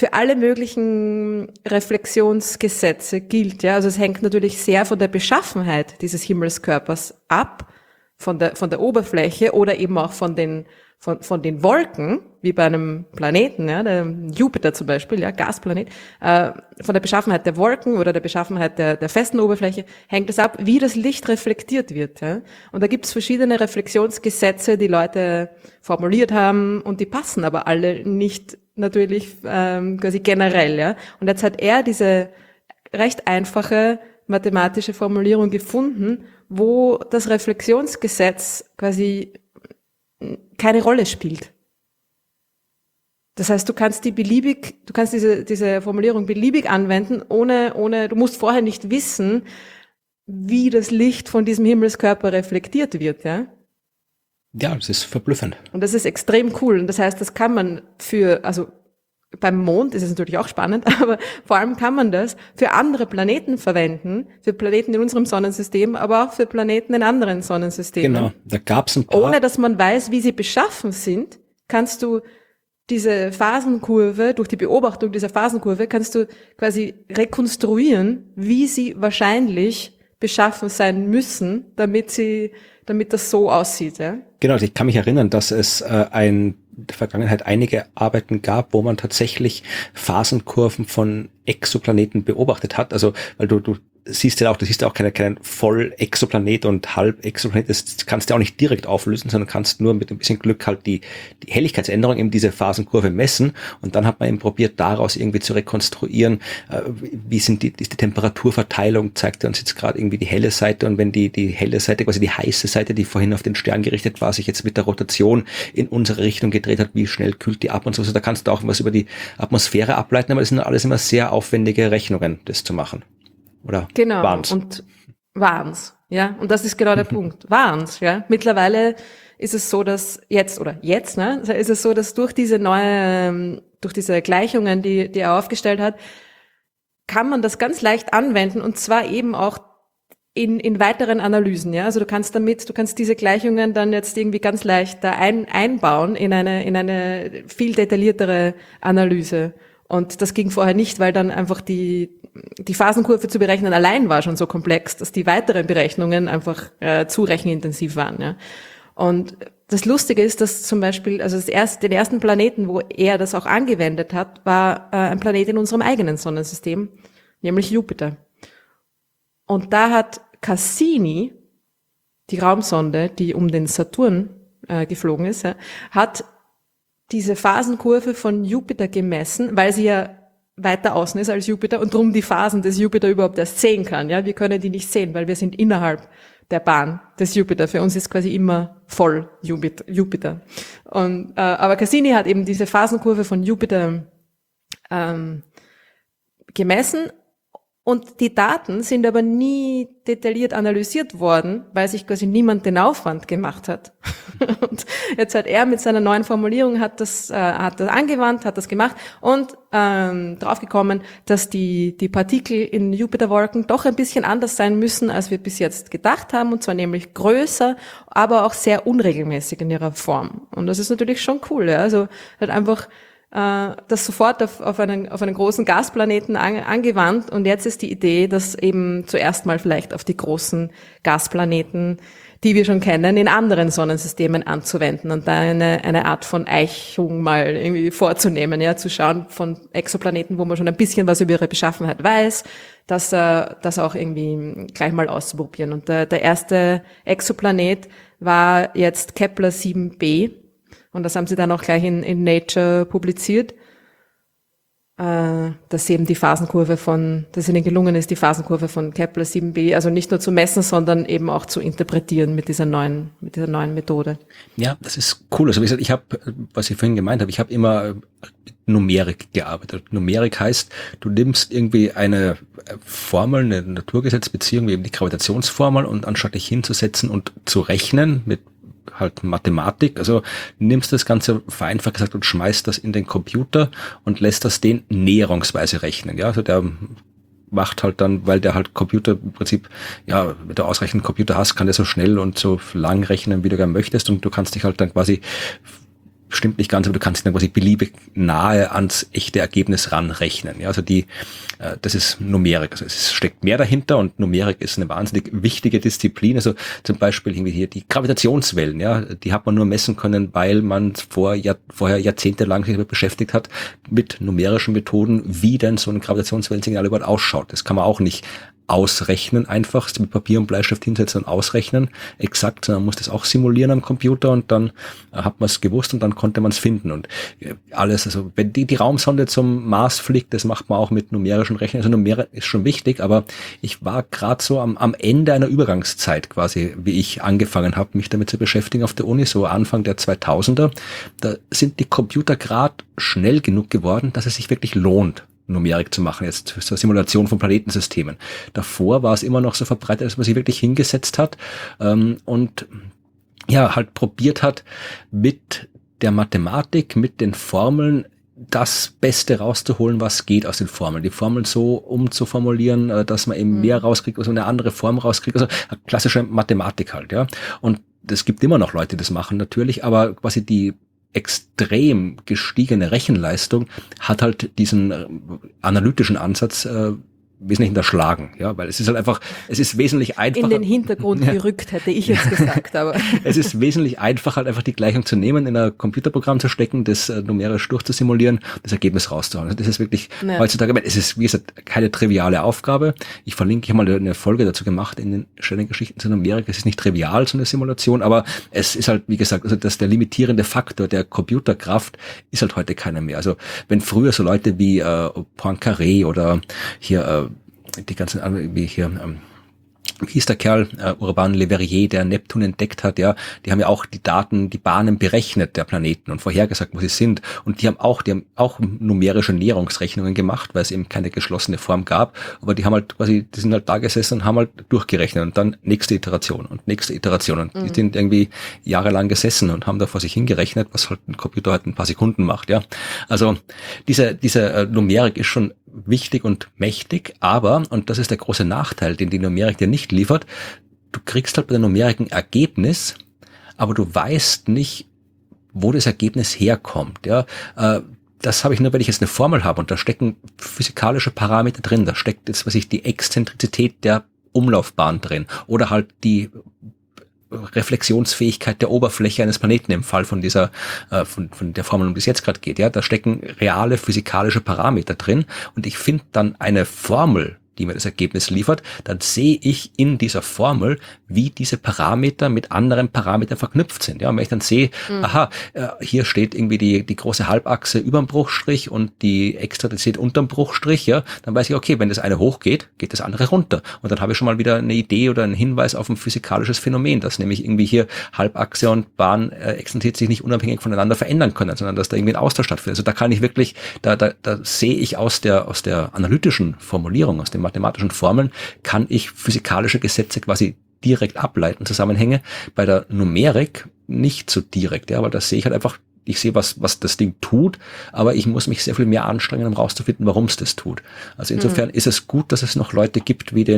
für alle möglichen Reflexionsgesetze gilt. Ja, also es hängt natürlich sehr von der Beschaffenheit dieses Himmelskörpers ab, von der Oberfläche oder eben auch von den Wolken, wie bei einem Planeten, ja, der Jupiter zum Beispiel, ja, Gasplanet, von der Beschaffenheit der Wolken oder der Beschaffenheit der festen Oberfläche hängt es ab, wie das Licht reflektiert wird. Ja. Und da gibt es verschiedene Reflexionsgesetze, die Leute formuliert haben und die passen aber alle nicht natürlich quasi generell. Ja. Und jetzt hat er diese recht einfache mathematische Formulierung gefunden, wo das Reflexionsgesetz quasi keine Rolle spielt. Das heißt, du kannst diese Formulierung beliebig anwenden, du musst vorher nicht wissen, wie das Licht von diesem Himmelskörper reflektiert wird, ja? Ja, das ist verblüffend. Und das ist extrem cool. Und das heißt, das kann man beim Mond ist es natürlich auch spannend, aber vor allem kann man das für andere Planeten verwenden, für Planeten in unserem Sonnensystem, aber auch für Planeten in anderen Sonnensystemen. Genau, da gab's ein paar. Ohne dass man weiß, wie sie beschaffen sind, kannst du diese Phasenkurve, durch die Beobachtung dieser Phasenkurve, kannst du quasi rekonstruieren, wie sie wahrscheinlich beschaffen sein müssen, damit das so aussieht. Ja? Genau, also ich kann mich erinnern, dass es in der Vergangenheit einige Arbeiten gab, wo man tatsächlich Phasenkurven von Exoplaneten beobachtet hat. Also, weil du siehst ja auch keinen Voll-Exoplanet und Halb-Exoplanet. Das kannst du auch nicht direkt auflösen, sondern kannst nur mit ein bisschen Glück halt die Helligkeitsänderung eben diese Phasenkurve messen. Und dann hat man eben probiert, daraus irgendwie zu rekonstruieren, wie ist die Temperaturverteilung, zeigt er uns jetzt gerade irgendwie die helle Seite. Und wenn die helle Seite, quasi die heiße Seite, die vorhin auf den Stern gerichtet war, sich jetzt mit der Rotation in unsere Richtung gedreht hat, wie schnell kühlt die ab und so. Also da kannst du auch was über die Atmosphäre ableiten, aber das sind alles immer sehr aufwendige Rechnungen, das zu machen. Oder genau, waren's? Und waren's, ja. Und das ist genau der Punkt. Waren's, ja. Mittlerweile ist es so, dass jetzt, ist es so, dass durch diese Gleichungen, die er aufgestellt hat, kann man das ganz leicht anwenden und zwar eben auch in weiteren Analysen, ja. Also du kannst diese Gleichungen dann jetzt irgendwie ganz leicht da einbauen in eine viel detailliertere Analyse. Und das ging vorher nicht, weil dann einfach die Phasenkurve zu berechnen allein war schon so komplex, dass die weiteren Berechnungen einfach zu rechenintensiv waren. Ja. Und das Lustige ist, dass zum Beispiel, also den ersten Planeten, wo er das auch angewendet hat, war ein Planet in unserem eigenen Sonnensystem, nämlich Jupiter. Und da hat Cassini, die Raumsonde, die um den Saturn geflogen ist, hat diese Phasenkurve von Jupiter gemessen, weil sie ja weiter außen ist als Jupiter und darum die Phasen des Jupiter überhaupt erst sehen kann. Ja, wir können die nicht sehen, weil wir sind innerhalb der Bahn des Jupiter. Für uns ist quasi immer voll Jupiter. Und aber Cassini hat eben diese Phasenkurve von Jupiter gemessen. Und die Daten sind aber nie detailliert analysiert worden, weil sich quasi niemand den Aufwand gemacht hat. Und jetzt hat er mit seiner neuen Formulierung hat das angewandt, hat das gemacht und draufgekommen, dass die Partikel in Jupiterwolken doch ein bisschen anders sein müssen, als wir bis jetzt gedacht haben, und zwar nämlich größer, aber auch sehr unregelmäßig in ihrer Form. Und das ist natürlich schon cool, ja. Also halt einfach das sofort auf einen großen Gasplaneten angewandt, und jetzt ist die Idee, das eben zuerst mal vielleicht auf die großen Gasplaneten, die wir schon kennen, in anderen Sonnensystemen anzuwenden und da eine Art von Eichung mal irgendwie vorzunehmen, ja, zu schauen von Exoplaneten, wo man schon ein bisschen was über ihre Beschaffenheit weiß, das auch irgendwie gleich mal auszuprobieren. Und der erste Exoplanet war jetzt Kepler 7b. Und das haben sie dann auch gleich in Nature publiziert, dass eben die Phasenkurve dass ihnen gelungen ist, die Phasenkurve von Kepler 7b, also nicht nur zu messen, sondern eben auch zu interpretieren mit dieser neuen Methode. Ja, das ist cool. Also wie gesagt, was ich vorhin gemeint habe, ich habe immer mit Numerik gearbeitet. Numerik heißt, du nimmst irgendwie eine Formel, eine Naturgesetzbeziehung, wie eben die Gravitationsformel, und anstatt dich hinzusetzen und zu rechnen mit halt Mathematik, also nimmst das Ganze vereinfacht gesagt und schmeißt das in den Computer und lässt das den näherungsweise rechnen. Ja, also der macht halt dann, weil der halt Computer im Prinzip, ja, wenn du ausreichend Computer hast, kann der so schnell und so lang rechnen, wie du gerne möchtest, und du kannst dich halt dann quasi stimmt nicht ganz, aber du kannst dann quasi beliebig nahe ans echte Ergebnis ranrechnen. Ja, also das ist Numerik. Also es steckt mehr dahinter und Numerik ist eine wahnsinnig wichtige Disziplin. Also zum Beispiel irgendwie hier die Gravitationswellen, ja, die hat man nur messen können, weil man vorher jahrzehntelang sich damit beschäftigt hat, mit numerischen Methoden, wie denn so ein Gravitationswellensignal überhaupt ausschaut. Das kann man auch nicht ausrechnen, einfach mit Papier und Bleistift hinsetzen und ausrechnen, exakt, sondern man muss das auch simulieren am Computer und dann hat man es gewusst und dann konnte man es finden und alles, also wenn die Raumsonde zum Mars fliegt, das macht man auch mit numerischen Rechnern, also Numerik ist schon wichtig, aber ich war gerade so am Ende einer Übergangszeit quasi, wie ich angefangen habe, mich damit zu beschäftigen auf der Uni, so Anfang der 2000er, da sind die Computer gerade schnell genug geworden, dass es sich wirklich lohnt, Numerik zu machen, jetzt zur Simulation von Planetensystemen. Davor war es immer noch so verbreitet, dass man sich wirklich hingesetzt hat und ja, halt probiert hat, mit der Mathematik, mit den Formeln das Beste rauszuholen, was geht aus den Formeln. Die Formeln so umzuformulieren, dass man eben mehr rauskriegt, also eine andere Form rauskriegt. Also klassische Mathematik halt, ja. Und es gibt immer noch Leute, die das machen natürlich, aber quasi die extrem gestiegene Rechenleistung hat halt diesen analytischen Ansatz wesentlich unterschlagen, ja, weil es ist halt einfach, es ist wesentlich einfacher. In den Hintergrund gerückt, hätte ich jetzt gesagt, aber. Es ist wesentlich einfacher, halt einfach die Gleichung zu nehmen, in ein Computerprogramm zu stecken, das numerisch durchzusimulieren, das Ergebnis rauszuhauen. Also das ist wirklich heutzutage, es ist, wie gesagt, keine triviale Aufgabe. Ich verlinke hier mal eine Folge dazu gemacht in den schönen Geschichten zu Numerik. Es ist nicht trivial, so eine Simulation, aber es ist halt, wie gesagt, also dass der limitierende Faktor der Computerkraft ist halt heute keiner mehr. Also wenn früher so Leute wie Poincaré oder hier die ganzen, wie hier, wie hieß der Kerl, Urbain Le Verrier, der Neptun entdeckt hat, ja, die haben ja auch die Daten, die Bahnen berechnet der Planeten und vorhergesagt, wo sie sind. Und die haben auch numerische Näherungsrechnungen gemacht, weil es eben keine geschlossene Form gab. Aber die haben halt quasi, die sind halt da gesessen und haben halt durchgerechnet und dann nächste Iteration und nächste Iteration. Und die sind irgendwie jahrelang gesessen und haben da vor sich hingerechnet, was halt ein Computer halt ein paar Sekunden macht, ja. Also diese Numerik ist schon wichtig und mächtig, aber, und das ist der große Nachteil, den die Numerik dir nicht liefert, du kriegst halt bei der Numerik ein Ergebnis, aber du weißt nicht, wo das Ergebnis herkommt, ja. Das habe ich nur, wenn ich jetzt eine Formel habe und da stecken physikalische Parameter drin, da steckt jetzt, die Exzentrizität der Umlaufbahn drin oder halt die Reflexionsfähigkeit der Oberfläche eines Planeten im Fall von dieser von der Formel, um die es jetzt gerade geht, ja, da stecken reale physikalische Parameter drin und ich finde dann eine Formel, die mir das Ergebnis liefert, dann sehe ich in dieser Formel, wie diese Parameter mit anderen Parametern verknüpft sind. Ja, und wenn ich dann sehe, aha, hier steht irgendwie die große Halbachse überm Bruchstrich und die Exzentrizität unterm Bruchstrich, ja, dann weiß ich, okay, wenn das eine hochgeht, geht das andere runter. Und dann habe ich schon mal wieder eine Idee oder einen Hinweis auf ein physikalisches Phänomen, dass nämlich irgendwie hier Halbachse und Bahn Exzentrizität sich nicht unabhängig voneinander verändern können, sondern dass da irgendwie ein Austausch stattfindet. Also da kann ich wirklich, da sehe ich aus der analytischen Formulierung, aus dem mathematischen Formeln, kann ich physikalische Gesetze quasi direkt ableiten, Zusammenhänge. Bei der Numerik nicht so direkt, ja, aber das sehe ich halt einfach, ich sehe, was das Ding tut, aber ich muss mich sehr viel mehr anstrengen, um rauszufinden, warum es das tut. Also insofern ist es gut, dass es noch Leute gibt wie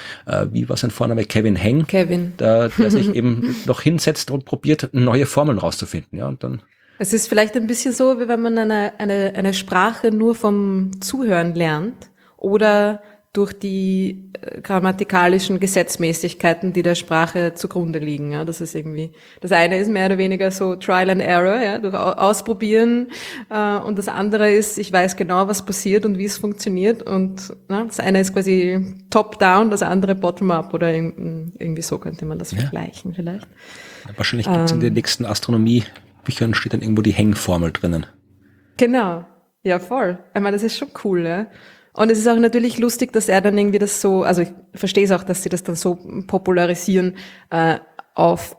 wie war sein Vorname, Kevin Heng, der sich eben noch hinsetzt und probiert, neue Formeln rauszufinden, ja, und dann. Es ist vielleicht ein bisschen so, wie wenn man eine Sprache nur vom Zuhören lernt oder durch die grammatikalischen Gesetzmäßigkeiten, die der Sprache zugrunde liegen. Ja, das ist irgendwie, das eine ist mehr oder weniger so Trial and Error, ja, durch Ausprobieren, und das andere ist, ich weiß genau, was passiert und wie es funktioniert, und das eine ist quasi top-down, das andere bottom-up, oder irgendwie so könnte man das vergleichen vielleicht. Ja, wahrscheinlich gibt es in den nächsten Astronomiebüchern steht dann irgendwo die Heng-Formel drinnen. Genau, ja voll. Ich meine, das ist schon cool, ja. Und es ist auch natürlich lustig, dass er dann irgendwie das so, also ich verstehe es auch, dass sie das dann so popularisieren, auf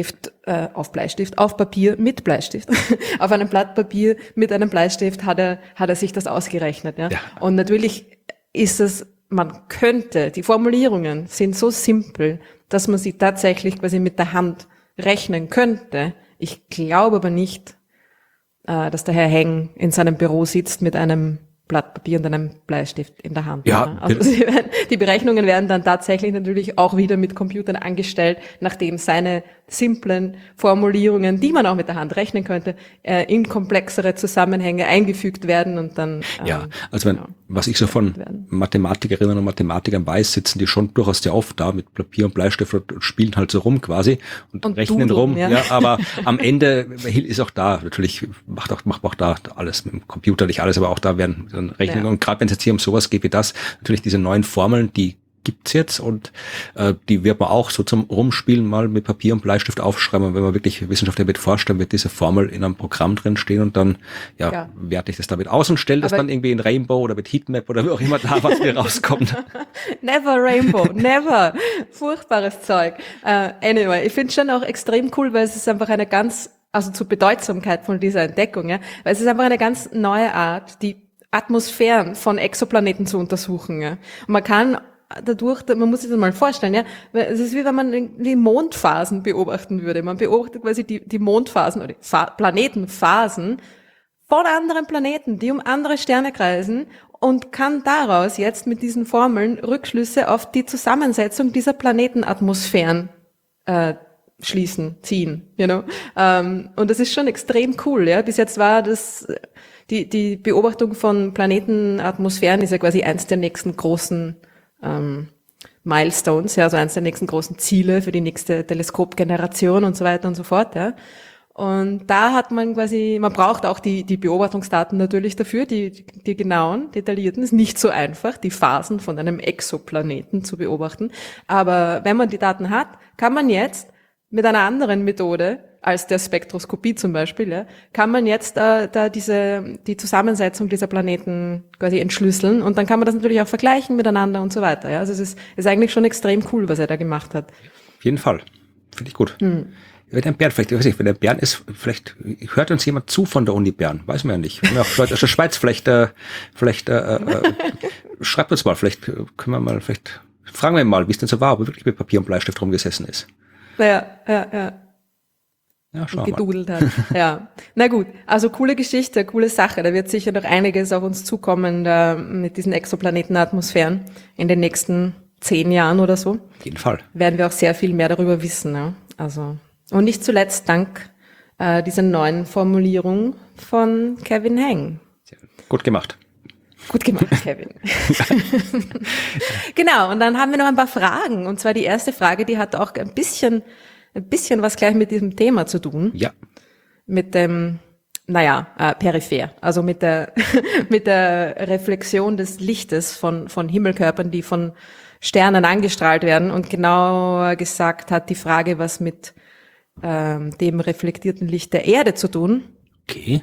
Papier mit Bleistift. Auf einem Blatt Papier mit einem Bleistift hat er sich das ausgerechnet, ja. Und natürlich ist es, die Formulierungen sind so simpel, dass man sie tatsächlich quasi mit der Hand rechnen könnte. Ich glaube aber nicht, dass der Herr Heng in seinem Büro sitzt mit einem Blatt Papier und einem Bleistift in der Hand. Ja, Also die Berechnungen werden dann tatsächlich natürlich auch wieder mit Computern angestellt, nachdem seine simplen Formulierungen, die man auch mit der Hand rechnen könnte, in komplexere Zusammenhänge eingefügt werden und dann was ich so von Mathematikerinnen und Mathematikern weiß, sitzen die schon durchaus sehr oft da mit Papier und Bleistift und spielen halt so rum quasi und rechnen dudeln, rum. Ja, aber am Ende ist auch da, natürlich macht auch da alles mit dem Computer, nicht alles, aber auch da werden dann Rechnungen. Und gerade wenn es jetzt hier um sowas geht wie das, natürlich diese neuen Formeln, die gibt's jetzt und die wird man auch so zum Rumspielen mal mit Papier und Bleistift aufschreiben. Und wenn man wirklich Wissenschaftler mit vorstellen, wird diese Formel in einem Programm drin stehen und dann werte ich das damit aus und stelle das dann irgendwie in Rainbow oder mit Heatmap oder wie auch immer da, was mir rauskommt. Never Rainbow, never. Furchtbares Zeug. Anyway, ich finde es schon auch extrem cool, weil es ist einfach eine also zur Bedeutsamkeit von dieser Entdeckung, ja, weil es ist einfach eine ganz neue Art, die Atmosphären von Exoplaneten zu untersuchen, ja. Und man kann dadurch, man muss sich das mal vorstellen, ja, es ist wie wenn man die Mondphasen beobachten würde. Man beobachtet quasi die Mondphasen oder die Planetenphasen von anderen Planeten, die um andere Sterne kreisen und kann daraus jetzt mit diesen Formeln Rückschlüsse auf die Zusammensetzung dieser Planetenatmosphären ziehen, you know. Und das ist schon extrem cool, ja. Bis jetzt war das, die Beobachtung von Planetenatmosphären ist ja quasi eins der nächsten großen Milestones, ja, also eines der nächsten großen Ziele für die nächste Teleskopgeneration und so weiter und so fort, ja. Und da hat man quasi, man braucht auch die Beobachtungsdaten natürlich dafür, die genauen, detaillierten, ist nicht so einfach, die Phasen von einem Exoplaneten zu beobachten. Aber wenn man die Daten hat, kann man jetzt mit einer anderen Methode als der Spektroskopie zum Beispiel, ja, kann man jetzt die Zusammensetzung dieser Planeten quasi entschlüsseln und dann kann man das natürlich auch vergleichen miteinander und so weiter. Ja. Also es ist eigentlich schon extrem cool, was er da gemacht hat. Auf jeden Fall. Finde ich gut. Wenn ein Bern, vielleicht, ich weiß nicht, wenn der Bern ist, vielleicht hört uns jemand zu von der Uni Bern, weiß man ja nicht. Wenn auch Leute aus der Schweiz, vielleicht schreibt uns mal, vielleicht fragen wir mal, wie es denn so war, ob er wirklich mit Papier und Bleistift rumgesessen ist. Ja, und gedudelt hat. Ja. Na gut, also coole Geschichte, coole Sache. Da wird sicher noch einiges auf uns zukommen mit diesen Exoplanetenatmosphären in den nächsten 10 Jahren oder so. Auf jeden Fall. Werden wir auch sehr viel mehr darüber wissen. Ja? Also, und nicht zuletzt dank dieser neuen Formulierung von Kevin Heng. Gut gemacht. Gut gemacht, Kevin. Genau, und dann haben wir noch ein paar Fragen. Und zwar die erste Frage, die hat auch ein bisschen was gleich mit diesem Thema zu tun. Ja. Mit dem, peripher. Also mit der Reflexion des Lichtes von Himmelkörpern, die von Sternen angestrahlt werden. Und genauer gesagt hat die Frage was mit dem reflektierten Licht der Erde zu tun. Okay.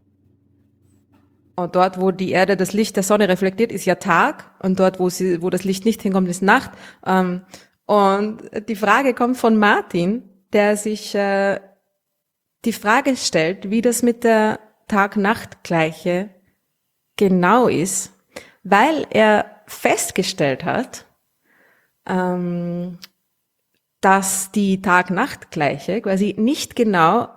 Und dort, wo die Erde das Licht der Sonne reflektiert, ist ja Tag. Und dort, wo das Licht nicht hinkommt, ist Nacht. Und die Frage kommt von Martin, der sich die Frage stellt, wie das mit der Tag-Nacht-Gleiche genau ist, weil er festgestellt hat, dass die Tag-Nacht-Gleiche quasi nicht genau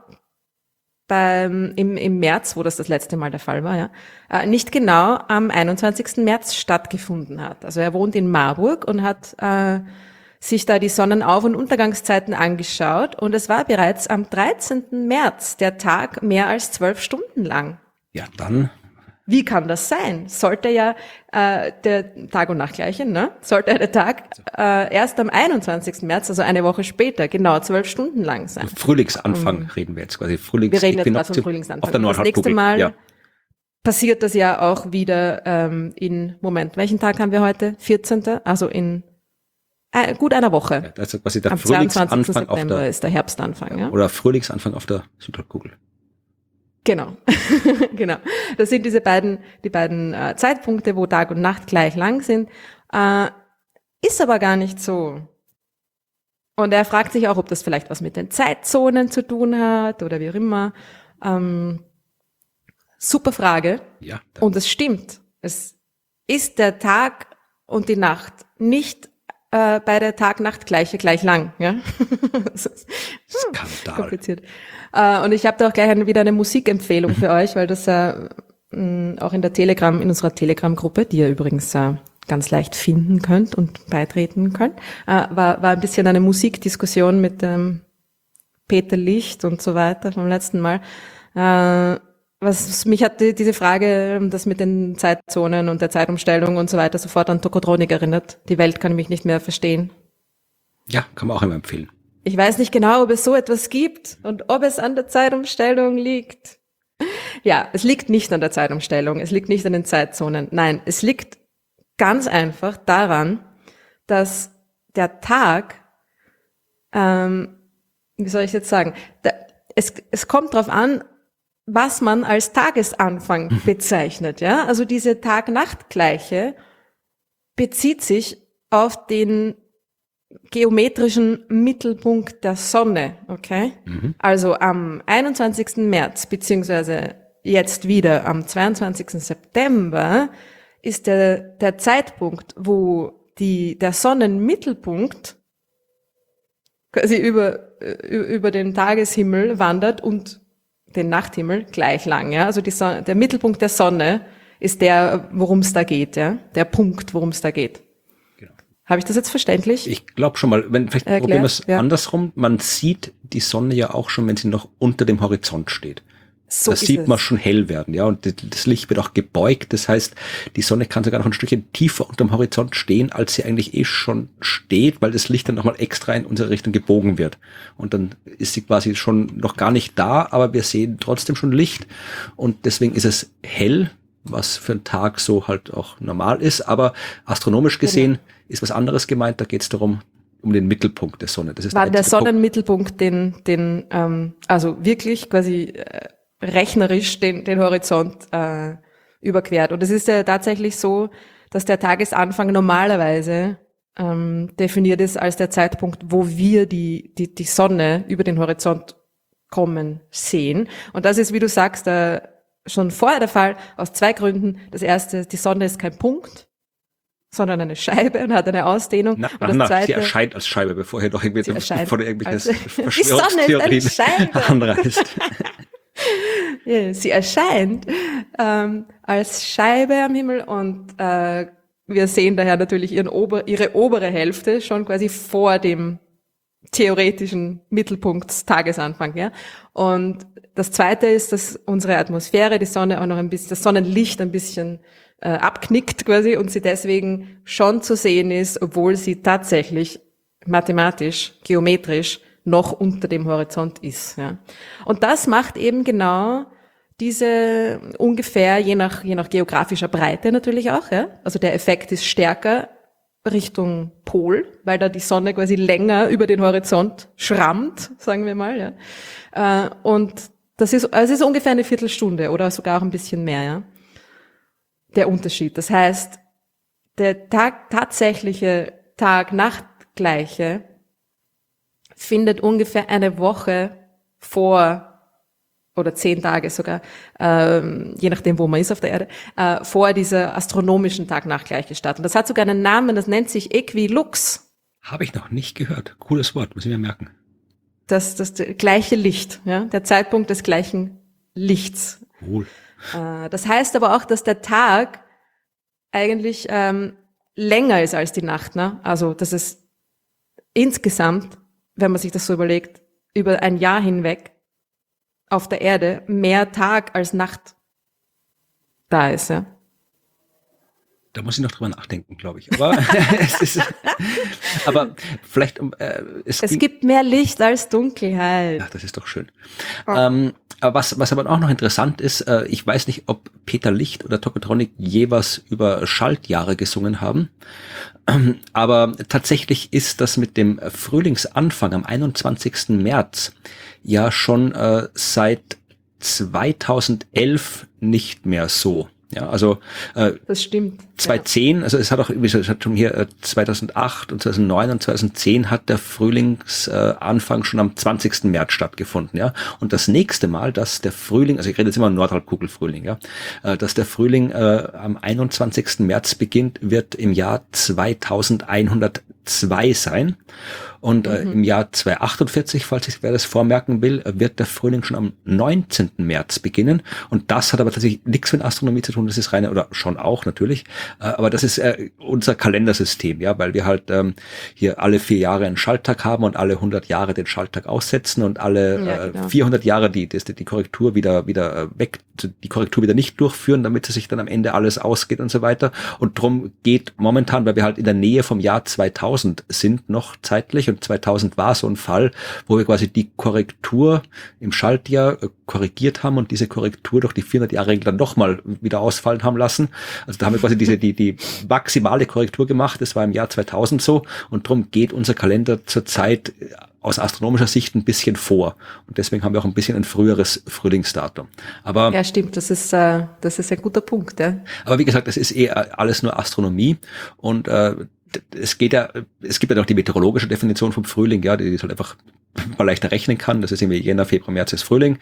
im März, wo das letzte Mal der Fall war, ja, nicht genau am 21. März stattgefunden hat. Also er wohnt in Marburg und hat sich da die Sonnenauf- und Untergangszeiten angeschaut und es war bereits am 13. März der Tag mehr als 12 Stunden lang. Ja, dann. Wie kann das sein? Sollte ja der Tag- und Nachtgleiche, ne? Sollte der Tag erst am 21. März, also eine Woche später, genau 12 Stunden lang sein. Frühlingsanfang reden wir jetzt quasi. Wir reden jetzt also vom Frühlingsanfang. Auf der Nordhalbkugel. Das nächste Mal passiert das ja auch wieder welchen Tag haben wir heute? 14. Also in gut einer Woche. Ja, also quasi der am Frühlingsanfang 22. September ist der Herbstanfang. Ja? Oder Frühlingsanfang auf der Südhalbkugel. Genau, genau. Das sind die beiden Zeitpunkte, wo Tag und Nacht gleich lang sind. Ist aber gar nicht so. Und er fragt sich auch, ob das vielleicht was mit den Zeitzonen zu tun hat oder wie auch immer. Super Frage. Ja. Und es stimmt. Es ist der Tag und die Nacht nicht bei der Tag-Nacht-Gleiche gleich lang. Ja? Das ist Skandal. kompliziert. Und ich habe da auch gleich wieder eine Musikempfehlung für euch, weil das auch in unserer Telegram-Gruppe, die ihr übrigens ganz leicht finden könnt und beitreten könnt, war ein bisschen eine Musikdiskussion mit Peter Licht und so weiter vom letzten Mal. Mich hat diese Frage, das mit den Zeitzonen und der Zeitumstellung und so weiter, sofort an Tokotronik erinnert. Die Welt kann mich nicht mehr verstehen. Ja, kann man auch immer empfehlen. Ich weiß nicht genau, ob es so etwas gibt und ob es an der Zeitumstellung liegt. Ja, es liegt nicht an der Zeitumstellung, es liegt nicht an den Zeitzonen. Nein, es liegt ganz einfach daran, dass der Tag, wie soll ich jetzt sagen, es kommt drauf an, was man als Tagesanfang bezeichnet. Ja, also diese Tag-Nacht-Gleiche bezieht sich auf den geometrischen Mittelpunkt der Sonne, okay? Mhm. Also am 21. März, beziehungsweise jetzt wieder am 22. September, ist der Zeitpunkt, wo der Sonnenmittelpunkt quasi über den Tageshimmel wandert und den Nachthimmel gleich lang, ja? Also der Mittelpunkt der Sonne ist der, worum es da geht, ja? Der Punkt, worum es da geht. Habe ich das jetzt verständlich? Ich glaube schon mal, vielleicht probieren wir es andersrum. Man sieht die Sonne ja auch schon, wenn sie noch unter dem Horizont steht. So das sieht man schon hell werden, ja. Und das Licht wird auch gebeugt. Das heißt, die Sonne kann sogar noch ein Stückchen tiefer unterm Horizont stehen, als sie eigentlich schon steht, weil das Licht dann nochmal extra in unsere Richtung gebogen wird. Und dann ist sie quasi schon noch gar nicht da, aber wir sehen trotzdem schon Licht. Und deswegen ist es hell, was für einen Tag so halt auch normal ist. Aber astronomisch gesehen ist was anderes gemeint. Da geht es darum, um den Mittelpunkt der Sonne. Das ist der Sonnenmittelpunkt, also wirklich quasi rechnerisch den Horizont überquert. Und es ist ja tatsächlich so, dass der Tagesanfang normalerweise definiert ist als der Zeitpunkt, wo wir die Sonne über den Horizont kommen sehen. Und das ist, wie du sagst, schon vorher der Fall, aus zwei Gründen. Das erste, die Sonne ist kein Punkt, sondern eine Scheibe und hat eine Ausdehnung. Und das Zweite, sie erscheint als Scheibe, bevor ihr doch irgendwie von irgendwelchen Verschwörungstheorien anreißt. Ja, sie erscheint als Scheibe am Himmel und wir sehen daher natürlich ihre obere Hälfte schon quasi vor dem theoretischen Mittelpunktstagesanfang, ja. Und das Zweite ist, dass unsere Atmosphäre, die Sonne auch noch ein bisschen, das Sonnenlicht ein bisschen abknickt quasi und sie deswegen schon zu sehen ist, obwohl sie tatsächlich mathematisch, geometrisch noch unter dem Horizont ist, ja. Und das macht eben genau diese ungefähr, je nach geografischer Breite natürlich auch, ja. Also der Effekt ist stärker Richtung Pol, weil da die Sonne quasi länger über den Horizont schrammt, sagen wir mal, ja. Und es ist ungefähr eine Viertelstunde oder sogar auch ein bisschen mehr, ja. Der Unterschied. Das heißt, der tatsächliche Tag-Nacht-Gleiche findet ungefähr eine Woche vor oder 10 Tage sogar, je nachdem, wo man ist auf der Erde, vor dieser astronomischen Tag-Nacht-Gleiche statt. Und das hat sogar einen Namen, das nennt sich Äquilux. Habe ich noch nicht gehört. Cooles Wort, muss ich mir merken. Das gleiche Licht, ja, der Zeitpunkt des gleichen Lichts. Cool. Das heißt aber auch, dass der Tag eigentlich länger ist als die Nacht, ne? Also, dass es insgesamt, wenn man sich das so überlegt, über ein Jahr hinweg auf der Erde mehr Tag als Nacht da ist, ja. Da muss ich noch drüber nachdenken, glaube ich. Aber aber vielleicht es gibt mehr Licht als Dunkelheit. Ja, das ist doch schön. Aber was aber auch noch interessant ist, ich weiß nicht, ob Peter Licht oder Tokotronic jeweils über Schaltjahre gesungen haben. Aber tatsächlich ist das mit dem Frühlingsanfang am 21. März ja schon seit 2011 nicht mehr so. Ja, also das stimmt. 2010, also es hat schon hier 2008 und 2009 und 2010 hat der Frühlingsanfang schon am 20. März stattgefunden, ja. Und das nächste Mal, dass der Frühling, also ich rede jetzt immer Nordhalbkugelfrühling, ja, dass der Frühling am 21. März beginnt, wird im Jahr 2130 2 sein. Und im Jahr 2048, falls sich wer das vormerken will, wird der Frühling schon am 19. März beginnen. Und das hat aber tatsächlich nichts mit Astronomie zu tun. Das ist reine, oder schon auch natürlich, aber das ist unser Kalendersystem, ja, weil wir halt hier alle 4 Jahre einen Schalttag haben und alle 100 Jahre den Schalttag aussetzen und alle 400 Jahre die Korrektur wieder die Korrektur wieder nicht durchführen, damit sich dann am Ende alles ausgeht und so weiter. Und drum geht momentan, weil wir halt in der Nähe vom Jahr 2000 sind noch zeitlich, und 2000 war so ein Fall, wo wir quasi die Korrektur im Schaltjahr korrigiert haben und diese Korrektur durch die 400-Jahre-Regel dann nochmal wieder ausfallen haben lassen. Also da haben wir quasi die maximale Korrektur gemacht. Das war im Jahr 2000 so, und drum geht unser Kalender zurzeit aus astronomischer Sicht ein bisschen vor. Und deswegen haben wir auch ein bisschen ein früheres Frühlingsdatum. Aber ja, stimmt, das ist ein guter Punkt. Ja. Aber wie gesagt, das ist alles nur Astronomie, und es gibt ja noch die meteorologische Definition vom Frühling, ja, die halt einfach mal leichter rechnen kann. Das ist irgendwie Jänner, Februar, März ist Frühling,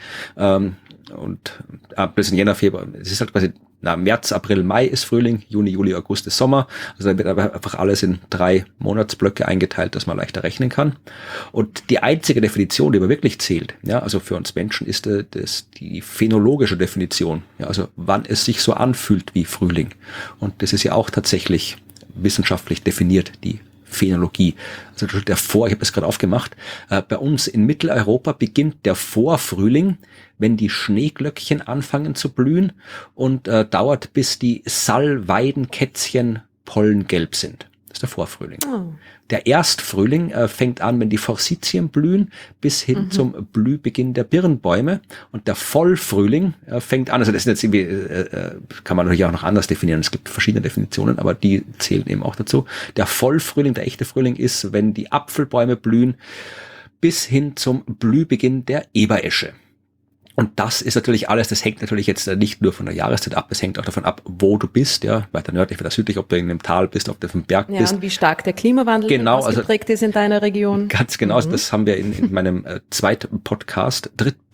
und bis in Jänner, Februar, es ist halt quasi März, April, Mai ist Frühling, Juni, Juli, August ist Sommer. Also dann wird aber einfach alles in 3 Monatsblöcke eingeteilt, dass man leichter rechnen kann. Und die einzige Definition, die aber wirklich zählt, ja, also für uns Menschen, ist die phänologische Definition, ja, also wann es sich so anfühlt wie Frühling. Und das ist ja auch tatsächlich wissenschaftlich definiert, die Phänologie. Also ich habe es gerade aufgemacht, bei uns in Mitteleuropa beginnt der Vorfrühling, wenn die Schneeglöckchen anfangen zu blühen, und dauert, bis die Salweidenkätzchen pollengelb sind. Das ist der Vorfrühling. Oh. Der Erstfrühling fängt an, wenn die Forsythien blühen, bis hin zum Blühbeginn der Birnbäume. Und der Vollfrühling fängt an, also das ist jetzt irgendwie, kann man natürlich auch noch anders definieren. Es gibt verschiedene Definitionen, aber die zählen eben auch dazu. Der Vollfrühling, der echte Frühling, ist, wenn die Apfelbäume blühen, bis hin zum Blühbeginn der Eberesche. Und das ist natürlich alles, das hängt natürlich jetzt nicht nur von der Jahreszeit ab, es hängt auch davon ab, wo du bist, ja, weiter nördlich, weiter südlich, ob du in einem Tal bist, ob du auf dem Berg bist. Ja, und wie stark der Klimawandel ausgeprägt ist in deiner Region. Ganz genau, das haben wir in meinem vierten Podcast.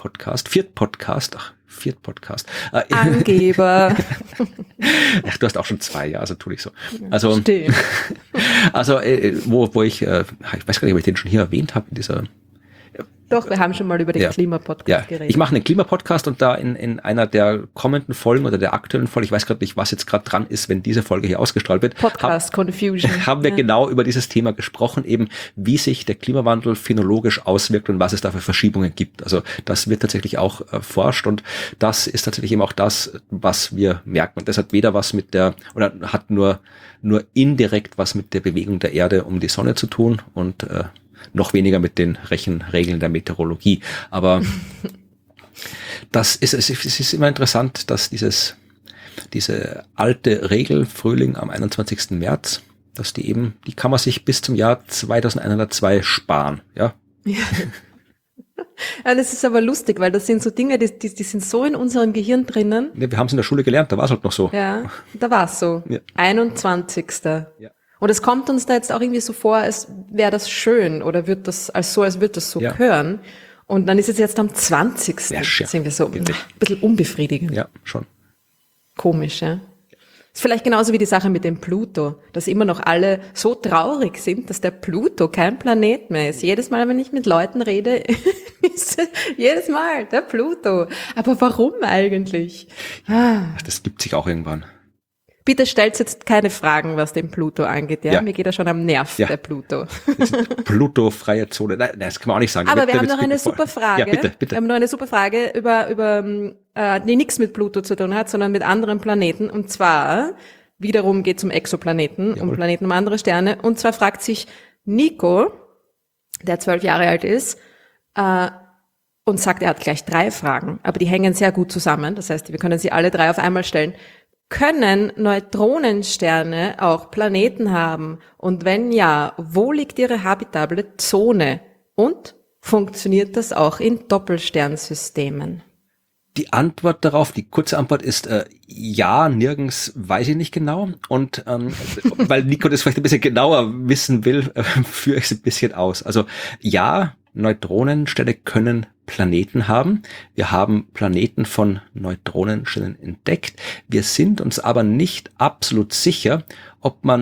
Angeber. Ach, du hast auch schon 2, ja, also tu dich so. Also, wo ich weiß gar nicht, ob ich den schon hier erwähnt habe in dieser. Doch, wir haben schon mal über den Klimapodcast geredet. Ich mache einen Klimapodcast, und da in einer der kommenden Folgen oder der aktuellen Folge, ich weiß gerade nicht, was jetzt gerade dran ist, wenn diese Folge hier ausgestrahlt wird, Confusion. Haben wir genau über dieses Thema gesprochen, eben wie sich der Klimawandel phänologisch auswirkt und was es da für Verschiebungen gibt. Also das wird tatsächlich auch erforscht, und das ist tatsächlich eben auch das, was wir merken. Und das hat weder was hat nur indirekt was mit der Bewegung der Erde um die Sonne zu tun, und noch weniger mit den Rechenregeln der Meteorologie. Aber es ist immer interessant, dass diese alte Regel Frühling am 21. März, dass die kann man sich bis zum Jahr 2102 sparen, ja. Ja, das ist aber lustig, weil das sind so Dinge, die sind so in unserem Gehirn drinnen. Ja, wir haben es in der Schule gelernt, da war es halt noch so. Ja, da war es so. Ja. 21. Ja. Und es kommt uns da jetzt auch irgendwie so vor, als wäre das schön, oder wird das als würde das so gehören. Und dann ist es jetzt am 20. Ja, sind wir so ein bisschen unbefriedigend. Ja, schon. Komisch, ja. Ist vielleicht genauso wie die Sache mit dem Pluto, dass immer noch alle so traurig sind, dass der Pluto kein Planet mehr ist. Jedes Mal, wenn ich mit Leuten rede, ist jedes Mal der Pluto. Aber warum eigentlich? Das gibt sich auch irgendwann. Bitte stellt jetzt keine Fragen, was den Pluto angeht, ja? Mir geht er schon am Nerv, der Pluto. Pluto-freie Zone. Nein, das kann man auch nicht sagen. Aber wir haben noch eine super Frage. Ja, bitte. Wir haben noch eine super Frage die nichts mit Pluto zu tun hat, sondern mit anderen Planeten. Und zwar, wiederum geht es um Exoplaneten, um Planeten, um andere Sterne. Und zwar fragt sich Nico, der 12 Jahre alt ist, und sagt, er hat gleich 3 Fragen, aber die hängen sehr gut zusammen. Das heißt, wir können sie alle 3 auf einmal stellen. Können Neutronensterne auch Planeten haben? Und wenn ja, wo liegt ihre habitable Zone? Und funktioniert das auch in Doppelsternsystemen? Die Antwort darauf, die kurze Antwort ist ja, nirgends weiß ich nicht genau. Und weil Nico das vielleicht ein bisschen genauer wissen will, führe ich es ein bisschen aus. Also ja, Neutronensterne können Planeten haben. Wir haben Planeten von Neutronensternen entdeckt. Wir sind uns aber nicht absolut sicher, ob man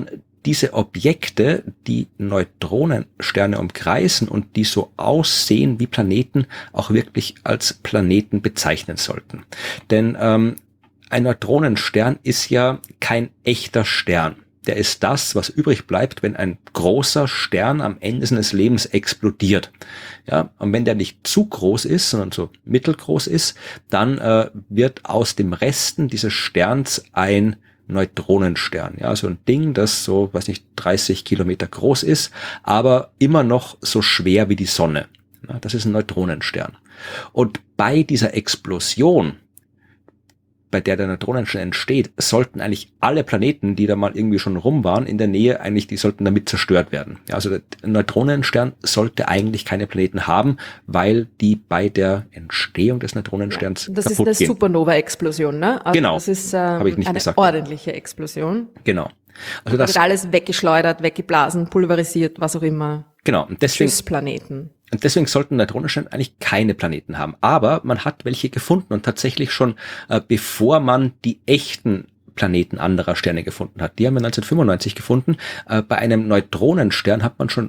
diese Objekte, die Neutronensterne umkreisen und die so aussehen wie Planeten, auch wirklich als Planeten bezeichnen sollten. Denn ein Neutronenstern ist ja kein echter Stern. Der ist das, was übrig bleibt, wenn ein großer Stern am Ende seines Lebens explodiert. Ja, und wenn der nicht zu groß ist, sondern so mittelgroß ist, dann wird aus dem Resten dieses Sterns ein Neutronenstern. Ja, so ein Ding, das so, 30 Kilometer groß ist, aber immer noch so schwer wie die Sonne. Ja, das ist ein Neutronenstern. Und bei dieser Explosion, bei der Neutronenstern entsteht, sollten eigentlich alle Planeten, die da mal irgendwie schon rum waren, in der Nähe die sollten damit zerstört werden. Ja, also der Neutronenstern sollte eigentlich keine Planeten haben, weil die bei der Entstehung des Neutronensterns das kaputt ist eine gehen. Supernova-Explosion, ne? Also genau. Das ist Habe ich nicht eine gesagt. ordentliche Explosion. Genau. Also Da das wird alles weggeschleudert, weggeblasen, pulverisiert, was auch immer. genau. Und deswegen Tschüss-Planeten. Und deswegen sollten Neutronensterne eigentlich keine Planeten haben. Aber man hat welche gefunden und tatsächlich schon, bevor man die echten Planeten anderer Sterne gefunden hat. Die haben wir 1995 gefunden. Bei einem Neutronenstern hat man schon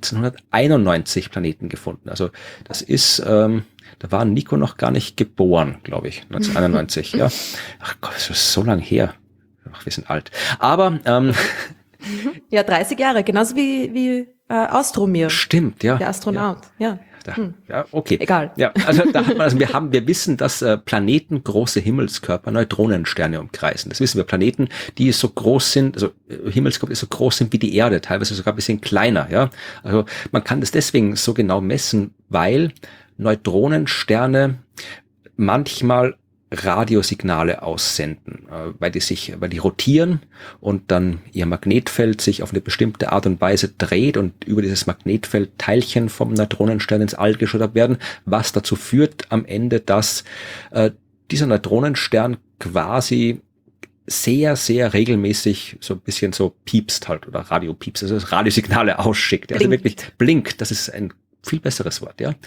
1991 Planeten gefunden. Also das ist, da war Nico noch gar nicht geboren, glaube ich, 1991. Ja. Ach Gott, das ist so lang her. Ach, wir sind alt. Aber Ja, 30 Jahre, genauso wie Austromir, stimmt, ja. der Astronaut. Ja. Ja, okay. Egal. Ja, also da hat man, wir wissen, dass Planeten große Himmelskörper, Neutronensterne umkreisen. Das wissen wir. Planeten, die so groß sind, also Himmelskörper, die so groß sind wie die Erde, teilweise sogar ein bisschen kleiner, ja. Also man kann das deswegen so genau messen, weil Neutronensterne manchmal Radiosignale aussenden, weil die rotieren und dann ihr Magnetfeld sich auf eine bestimmte Art und Weise dreht und über dieses Magnetfeld Teilchen vom Neutronenstern ins All geschleudert werden, was dazu führt am Ende, dass dieser Neutronenstern quasi sehr, sehr regelmäßig so ein bisschen so piepst halt oder Radiopiepst, also Radiosignale ausschickt. Also wirklich blinkt, das ist ein viel besseres Wort, ja.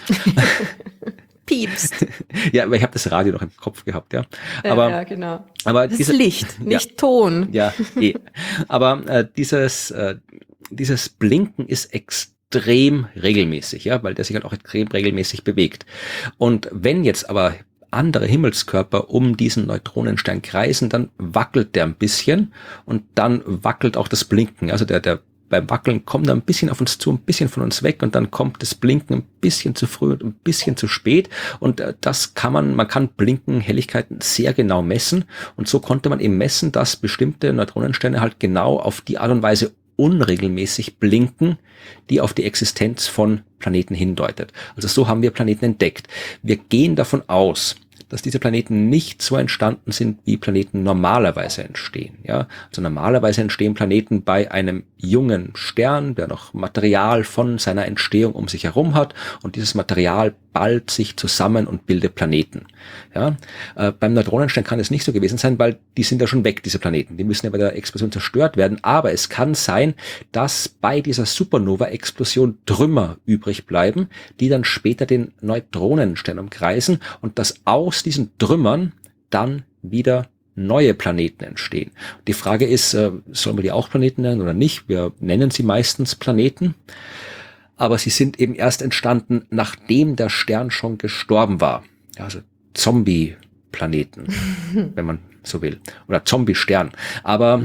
Piepst. Ja, aber ich habe das Radio noch im Kopf gehabt, ja. Aber, ja, genau. aber das ist Licht, nicht Ton. Ja, aber dieses Blinken ist extrem regelmäßig, ja, weil der sich halt auch extrem regelmäßig bewegt. Und wenn jetzt aber andere Himmelskörper um diesen Neutronenstern kreisen, dann wackelt der ein bisschen und dann wackelt auch das Blinken. Also der beim Wackeln kommt er ein bisschen auf uns zu, ein bisschen von uns weg und dann kommt das Blinken ein bisschen zu früh und ein bisschen zu spät und das man kann Blinken, Helligkeiten sehr genau messen und so konnte man eben messen, dass bestimmte Neutronensterne halt genau auf die Art und Weise unregelmäßig blinken, die auf die Existenz von Planeten hindeutet. Also so haben wir Planeten entdeckt. Wir gehen davon aus, dass diese Planeten nicht so entstanden sind, wie Planeten normalerweise entstehen. Ja, also normalerweise entstehen Planeten bei einem jungen Stern, der noch Material von seiner Entstehung um sich herum hat und dieses Material ballt sich zusammen und bildet Planeten. Ja, beim Neutronenstern kann es nicht so gewesen sein, weil die sind ja schon weg, diese Planeten. Die müssen ja bei der Explosion zerstört werden. Aber es kann sein, dass bei dieser Supernova-Explosion Trümmer übrig bleiben, die dann später den Neutronenstern umkreisen und dass aus diesen Trümmern dann wieder neue Planeten entstehen. Die Frage ist, sollen wir die auch Planeten nennen oder nicht? Wir nennen sie meistens Planeten. Aber sie sind eben erst entstanden, nachdem der Stern schon gestorben war. Ja, also Zombie-Planeten, wenn man so will. Oder Zombie-Stern. Aber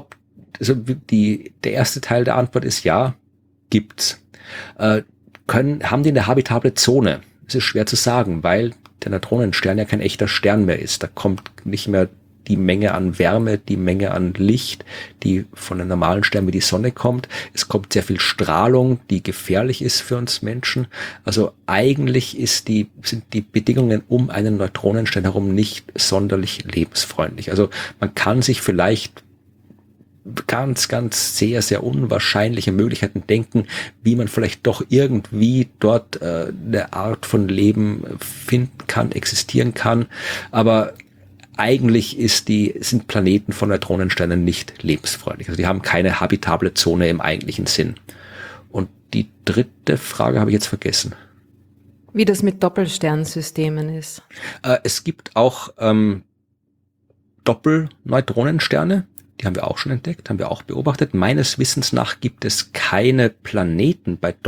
der erste Teil der Antwort ist ja, gibt's. Haben die eine habitable Zone? Es ist schwer zu sagen, weil der Neutronenstern ja kein echter Stern mehr ist. Da kommt nicht mehr die Menge an Wärme, die Menge an Licht, die von einem normalen Stern wie die Sonne kommt. Es kommt sehr viel Strahlung, die gefährlich ist für uns Menschen. Also eigentlich sind die Bedingungen um einen Neutronenstern herum nicht sonderlich lebensfreundlich. Also man kann sich vielleicht ganz, ganz sehr, sehr unwahrscheinliche Möglichkeiten denken, wie man vielleicht doch irgendwie dort eine Art von Leben finden kann, existieren kann. Aber eigentlich sind Planeten von Neutronensternen nicht lebensfreundlich. Also die haben keine habitable Zone im eigentlichen Sinn. Und die dritte Frage habe ich jetzt vergessen. Wie das mit Doppelsternsystemen ist. Es gibt auch Doppelneutronensterne. Die haben wir auch schon entdeckt, haben wir auch beobachtet. Meines Wissens nach gibt es keine Planeten bei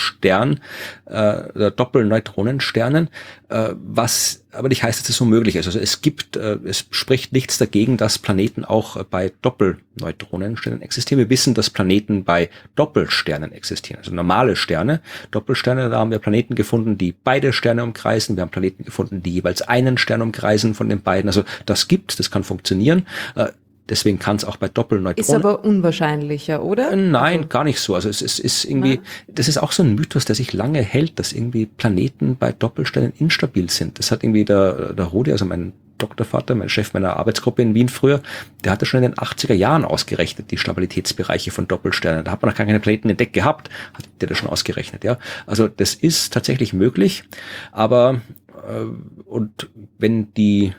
Doppelneutronensternen, was aber nicht heißt, dass es unmöglich ist. Also es spricht nichts dagegen, dass Planeten auch bei Doppelneutronensternen existieren. Wir wissen, dass Planeten bei Doppelsternen existieren, also normale Sterne. Doppelsterne, da haben wir Planeten gefunden, die beide Sterne umkreisen. Wir haben Planeten gefunden, die jeweils einen Stern umkreisen von den beiden. Also das kann funktionieren. Deswegen kann es auch bei Doppelneutronen. Ist aber unwahrscheinlicher, oder? Nein, gar nicht so. Also es ist irgendwie, das ist auch so ein Mythos, der sich lange hält, dass irgendwie Planeten bei Doppelsternen instabil sind. Das hat irgendwie der Rudi, also mein Doktorvater, mein Chef meiner Arbeitsgruppe in Wien früher, der hatte schon in den 80er Jahren ausgerechnet, die Stabilitätsbereiche von Doppelsternen. Da hat man noch gar keine Planeten entdeckt gehabt, hat der das schon ausgerechnet, ja. Also das ist tatsächlich möglich, aber und wenn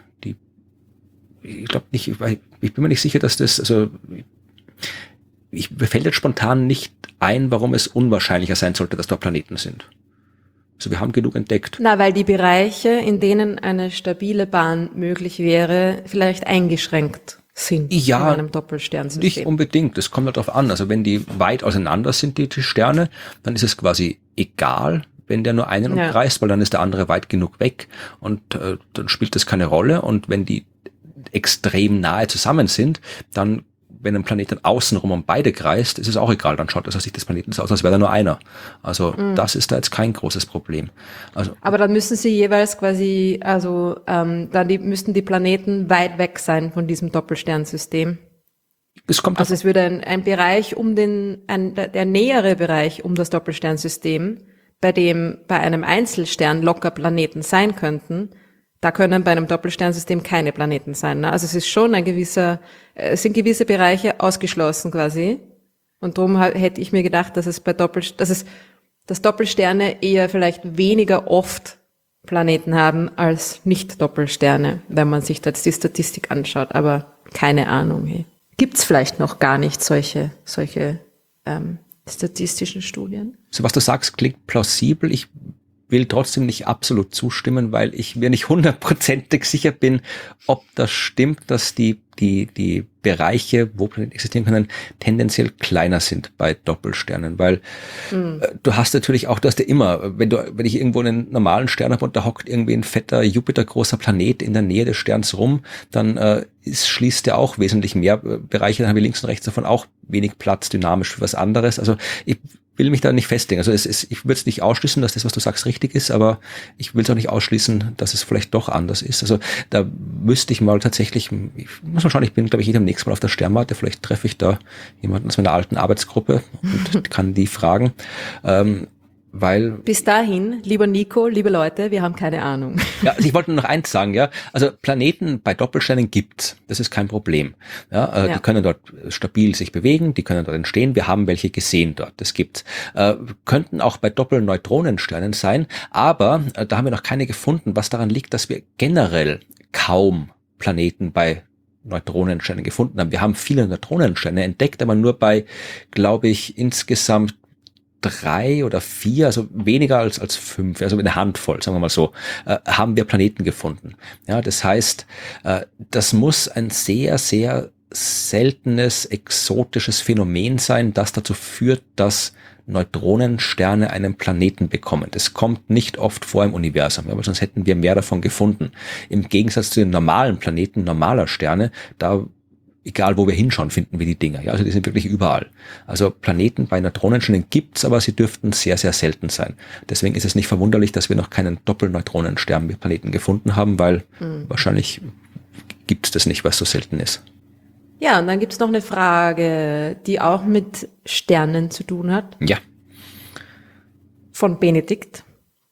ich glaube nicht, ich bin mir nicht sicher, dass das, also mir fällt jetzt spontan nicht ein, warum es unwahrscheinlicher sein sollte, dass da Planeten sind. Also wir haben genug entdeckt. Na, weil die Bereiche, in denen eine stabile Bahn möglich wäre, vielleicht eingeschränkt sind in einem Doppelsternsystem. Nicht unbedingt, das kommt halt darauf an. Also wenn die weit auseinander sind, die Sterne, dann ist es quasi egal, wenn der nur einen umkreist, weil dann ist der andere weit genug weg und dann spielt das keine Rolle. Und wenn die extrem nahe zusammen sind, dann, wenn ein Planet dann außenrum um beide kreist, ist es auch egal, dann schaut das aus Sicht des Planeten aus, als wäre da nur einer. Also das ist da jetzt kein großes Problem. Also, aber dann müssen sie jeweils quasi, müssten die Planeten weit weg sein von diesem Doppelsternsystem. Es würde ein Bereich der nähere Bereich um das Doppelsternsystem, bei einem Einzelstern locker Planeten sein könnten. Da können bei einem Doppelsternsystem keine Planeten sein. Ne? Also es ist schon sind gewisse Bereiche ausgeschlossen quasi. Und darum hätte ich mir gedacht, dass dass Doppelsterne eher vielleicht weniger oft Planeten haben als Nicht-Doppelsterne, wenn man sich jetzt die Statistik anschaut. Aber keine Ahnung. Hey. Gibt's vielleicht noch gar nicht solche statistischen Studien? So was du sagst, klingt plausibel. Ich will trotzdem nicht absolut zustimmen, weil ich mir nicht 100%ig sicher bin, ob das stimmt, dass die Bereiche, wo Planeten existieren können, tendenziell kleiner sind bei Doppelsternen, weil du hast ja immer, wenn ich irgendwo einen normalen Stern habe und da hockt irgendwie ein fetter Jupiter-großer Planet in der Nähe des Sterns rum, dann schließt der auch wesentlich mehr Bereiche, dann haben wir links und rechts davon auch wenig Platz dynamisch für was anderes. Also ich will mich da nicht festlegen. Also ich würde es nicht ausschließen, dass das, was du sagst, richtig ist, aber ich will es auch nicht ausschließen, dass es vielleicht doch anders ist. Also da müsste ich mal tatsächlich, ich muss mal schauen, ich bin, glaube ich, am nächsten Mal auf der Sternwarte, vielleicht treffe ich da jemanden aus meiner alten Arbeitsgruppe und kann die fragen. Weil bis dahin, lieber Nico, liebe Leute, wir haben keine Ahnung. Ja, also ich wollte nur noch eins sagen, ja. Also Planeten bei Doppelsternen gibt's. Das ist kein Problem. Ja, die können dort stabil sich bewegen, die können dort entstehen. Wir haben welche gesehen dort. Das gibt's. Könnten auch bei Doppelneutronensternen sein, aber da haben wir noch keine gefunden, was daran liegt, dass wir generell kaum Planeten bei Neutronensternen gefunden haben. Wir haben viele Neutronensterne entdeckt, aber nur bei, glaube ich, insgesamt 3 oder 4, also weniger als 5, also eine Handvoll, sagen wir mal so, haben wir Planeten gefunden. Ja, das heißt, das muss ein sehr, sehr seltenes, exotisches Phänomen sein, das dazu führt, dass Neutronensterne einen Planeten bekommen. Das kommt nicht oft vor im Universum, aber sonst hätten wir mehr davon gefunden. Im Gegensatz zu den normalen Planeten, normaler Sterne, da egal wo wir hinschauen, finden wir die Dinger. Ja, also die sind wirklich überall. Also Planeten bei Neutronensternen gibt's, aber sie dürften sehr, sehr selten sein. Deswegen ist es nicht verwunderlich, dass wir noch keinen Doppelneutronenstern mit Planeten gefunden haben, weil wahrscheinlich gibt's das nicht, was so selten ist. Ja, und dann gibt's noch eine Frage, die auch mit Sternen zu tun hat. Ja. Von Benedikt,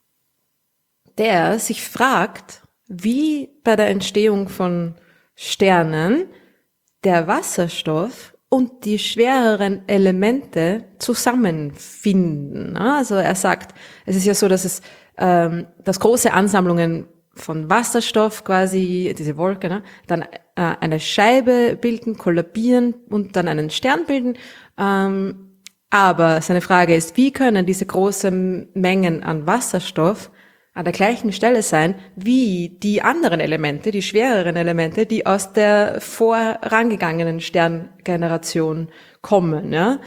der sich fragt, wie bei der Entstehung von Sternen der Wasserstoff und die schwereren Elemente zusammenfinden. Also er sagt, es ist ja so, dass dass große Ansammlungen von Wasserstoff quasi, diese Wolke, dann eine Scheibe bilden, kollabieren und dann einen Stern bilden. Aber seine Frage ist, wie können diese großen Mengen an Wasserstoff an der gleichen Stelle sein wie die anderen Elemente, die schwereren Elemente, die aus der vorangegangenen Sterngeneration kommen. Ja?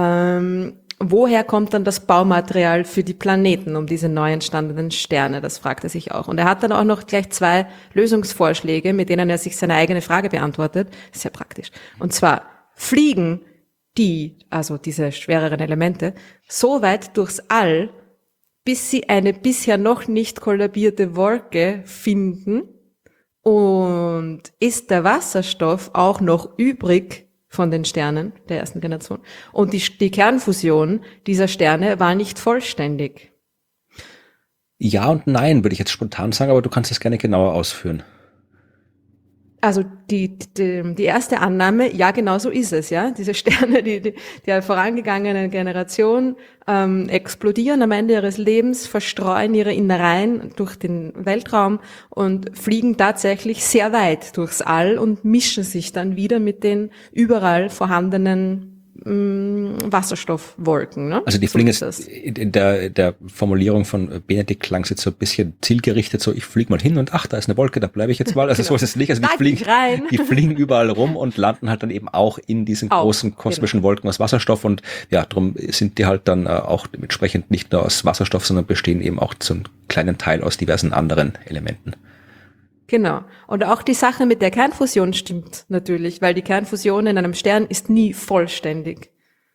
Woher kommt dann das Baumaterial für die Planeten um diese neu entstandenen Sterne? Das fragt er sich auch. Und er hat dann auch noch gleich 2 Lösungsvorschläge, mit denen er sich seine eigene Frage beantwortet. Sehr praktisch. Und zwar fliegen also diese schwereren Elemente, so weit durchs All, bis sie eine bisher noch nicht kollabierte Wolke finden, und ist der Wasserstoff auch noch übrig von den Sternen der ersten Generation. Und die Kernfusion dieser Sterne war nicht vollständig. Ja und nein, würde ich jetzt spontan sagen, aber du kannst es gerne genauer ausführen. Also die erste Annahme, ja, genau so ist es, ja. Diese Sterne, die der vorangegangenen Generation explodieren am Ende ihres Lebens, verstreuen ihre Innereien durch den Weltraum und fliegen tatsächlich sehr weit durchs All und mischen sich dann wieder mit den überall vorhandenen Wasserstoffwolken. Ne? Also die fliegen jetzt in der Formulierung von Benedikt klang es jetzt so ein bisschen zielgerichtet, so ich fliege mal hin und ach, da ist eine Wolke, da bleibe ich jetzt mal. Also genau. So ist es nicht. Also die fliegen überall rum und landen halt dann eben auch in diesen großen kosmischen Wolken aus Wasserstoff, und ja, darum sind die halt dann auch dementsprechend nicht nur aus Wasserstoff, sondern bestehen eben auch zum kleinen Teil aus diversen anderen Elementen. Genau. Und auch die Sache mit der Kernfusion stimmt natürlich, weil die Kernfusion in einem Stern ist nie vollständig.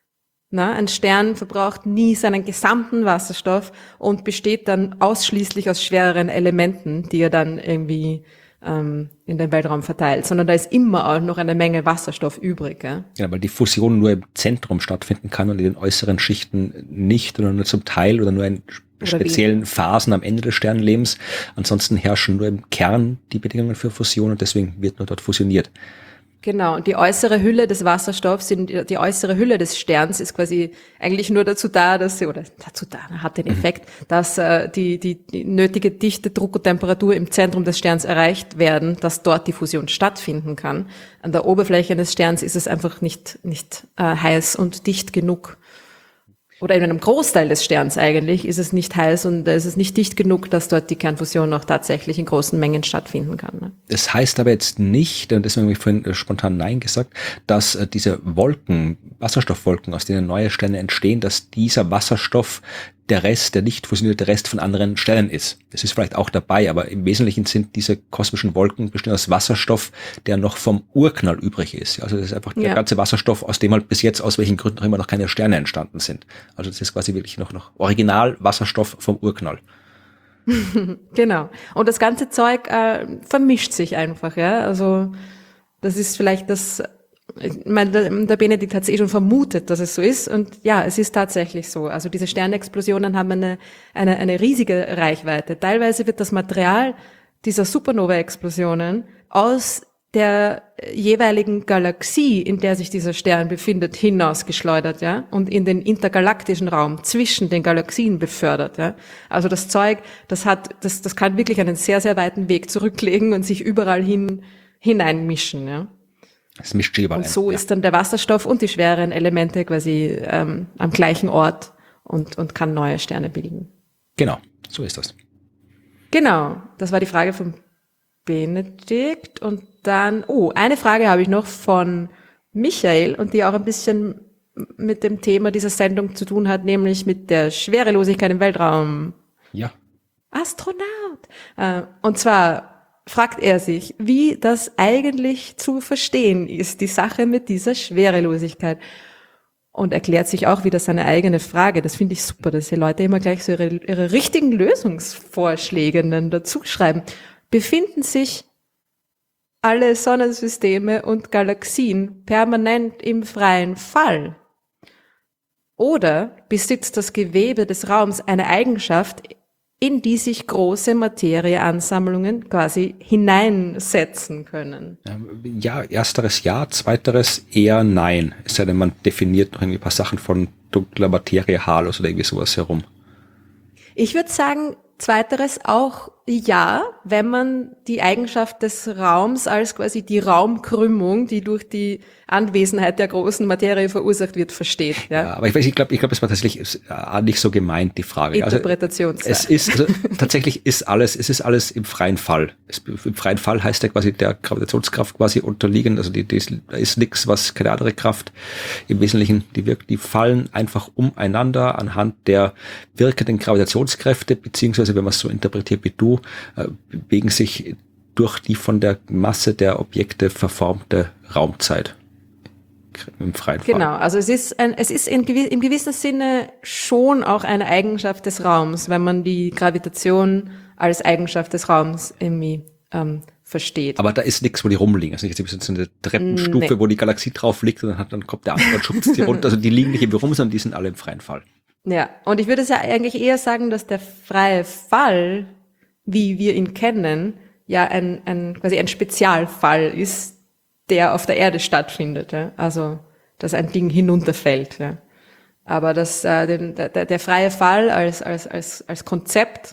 Ein Stern verbraucht nie seinen gesamten Wasserstoff und besteht dann ausschließlich aus schwereren Elementen, die er dann irgendwie in den Weltraum verteilt, sondern da ist immer auch noch eine Menge Wasserstoff übrig. Ja, weil die Fusion nur im Zentrum stattfinden kann und in den äußeren Schichten nicht oder nur zum Teil oder nur in speziellen Phasen am Ende des Sternenlebens. Ansonsten herrschen nur im Kern die Bedingungen für Fusion und deswegen wird nur dort fusioniert. Genau, und die äußere Hülle des Wasserstoffs, die äußere Hülle des Sterns ist quasi eigentlich nur dazu da, hat den Effekt, dass die nötige Dichte, Druck und Temperatur im Zentrum des Sterns erreicht werden, dass dort die Fusion stattfinden kann. An der Oberfläche des Sterns ist es einfach nicht heiß und dicht genug. Oder in einem Großteil des Sterns eigentlich ist es nicht heiß und es ist nicht dicht genug, dass dort die Kernfusion auch tatsächlich in großen Mengen stattfinden kann. Ne? Das heißt aber jetzt nicht, und deswegen habe ich vorhin spontan Nein gesagt, dass diese Wolken, Wasserstoffwolken, aus denen neue Sterne entstehen, dass dieser Wasserstoff der nicht fusionierte Rest von anderen Sternen ist. Das ist vielleicht auch dabei, aber im Wesentlichen sind diese kosmischen Wolken bestehen aus Wasserstoff, der noch vom Urknall übrig ist. Also das ist einfach der ganze Wasserstoff, aus dem halt bis jetzt aus welchen Gründen auch immer noch keine Sterne entstanden sind. Also das ist quasi wirklich noch Original Wasserstoff vom Urknall. Genau. Und das ganze Zeug vermischt sich einfach, ja. Also das ist vielleicht ich meine, der Benedikt hat es schon vermutet, dass es so ist, und ja, es ist tatsächlich so. Also diese Sternexplosionen haben eine riesige Reichweite. Teilweise wird das Material dieser Supernova-Explosionen aus der jeweiligen Galaxie, in der sich dieser Stern befindet, hinausgeschleudert, ja, und in den intergalaktischen Raum zwischen den Galaxien befördert, ja. Also das Zeug, das kann wirklich einen sehr, sehr weiten Weg zurücklegen und sich überall hineinmischen, ja. Es mischt sich überall. Und so ist dann der Wasserstoff und die schwereren Elemente quasi am gleichen Ort und kann neue Sterne bilden. Genau, so ist das. Genau, das war die Frage von Benedikt. Und dann, eine Frage habe ich noch von Michael, und die auch ein bisschen mit dem Thema dieser Sendung zu tun hat, nämlich mit der Schwerelosigkeit im Weltraum. Ja. Astronaut. Und zwar fragt er sich, wie das eigentlich zu verstehen ist, die Sache mit dieser Schwerelosigkeit. Und erklärt sich auch wieder seine eigene Frage. Das finde ich super, dass die Leute immer gleich so ihre richtigen Lösungsvorschläge dann dazu schreiben. Befinden sich alle Sonnensysteme und Galaxien permanent im freien Fall? Oder besitzt das Gewebe des Raums eine Eigenschaft, in die sich große Materieansammlungen quasi hineinsetzen können? Ja, ersteres ja, zweiteres eher nein. Es sei denn, man definiert noch irgendwie ein paar Sachen von dunkler Materie, Halos oder irgendwie sowas herum. Ich würde sagen, zweiteres auch Ja, wenn man die Eigenschaft des Raums als quasi die Raumkrümmung, die durch die Anwesenheit der großen Materie verursacht wird, versteht. Ja, aber ich glaube, es war tatsächlich nicht so gemeint, die Frage. Interpretationssache. Tatsächlich ist alles im freien Fall. Im freien Fall heißt ja quasi der Gravitationskraft quasi unterliegen, also da ist nichts, was keine andere Kraft im Wesentlichen, die fallen einfach umeinander anhand der wirkenden Gravitationskräfte, beziehungsweise, wenn man es so interpretiert wie du, bewegen sich durch die von der Masse der Objekte verformte Raumzeit. Im freien Fall. Genau, also es ist im gewissen Sinne schon auch eine Eigenschaft des Raums, wenn man die Gravitation als Eigenschaft des Raums irgendwie versteht. Aber da ist nichts, wo die rumliegen. Also nicht so eine Treppenstufe, wo die Galaxie drauf liegt und dann kommt der andere und schubst sie runter. Also die liegen nicht irgendwie rum, sondern die sind alle im freien Fall. Ja, und ich würde es ja eigentlich eher sagen, dass der freie Fall, wie wir ihn kennen, ja quasi ein Spezialfall ist, der auf der Erde stattfindet, ja? Also dass ein Ding hinunterfällt. Ja? Aber der freie Fall als Konzept,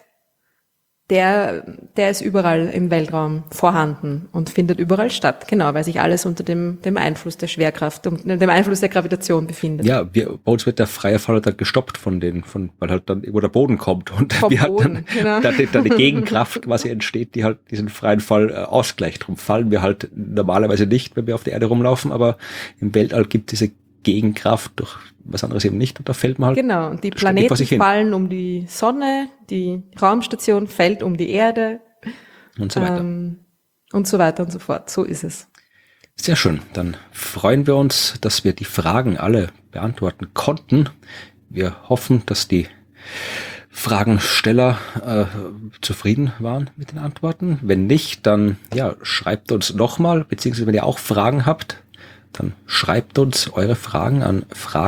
der ist überall im Weltraum vorhanden und findet überall statt. Genau, weil sich alles unter dem Einfluss der Schwerkraft und dem Einfluss der Gravitation befindet. Ja, bei uns wird der freie Fall dann gestoppt weil halt dann, wo der Boden kommt und wir halt dann, genau. da eine Gegenkraft quasi entsteht, die halt diesen freien Fall ausgleicht. Drum fallen wir halt normalerweise nicht, wenn wir auf der Erde rumlaufen, aber im Weltall gibt diese Gegenkraft durch was anderes eben nicht und da fällt man halt. Genau, und die Planeten fallen um die Sonne, die Raumstation fällt um die Erde und so weiter. Und so weiter und so fort. So ist es. Sehr schön. Dann freuen wir uns, dass wir die Fragen alle beantworten konnten. Wir hoffen, dass die Fragensteller zufrieden waren mit den Antworten. Wenn nicht, dann schreibt uns nochmal, beziehungsweise wenn ihr auch Fragen habt, dann schreibt uns eure Fragen an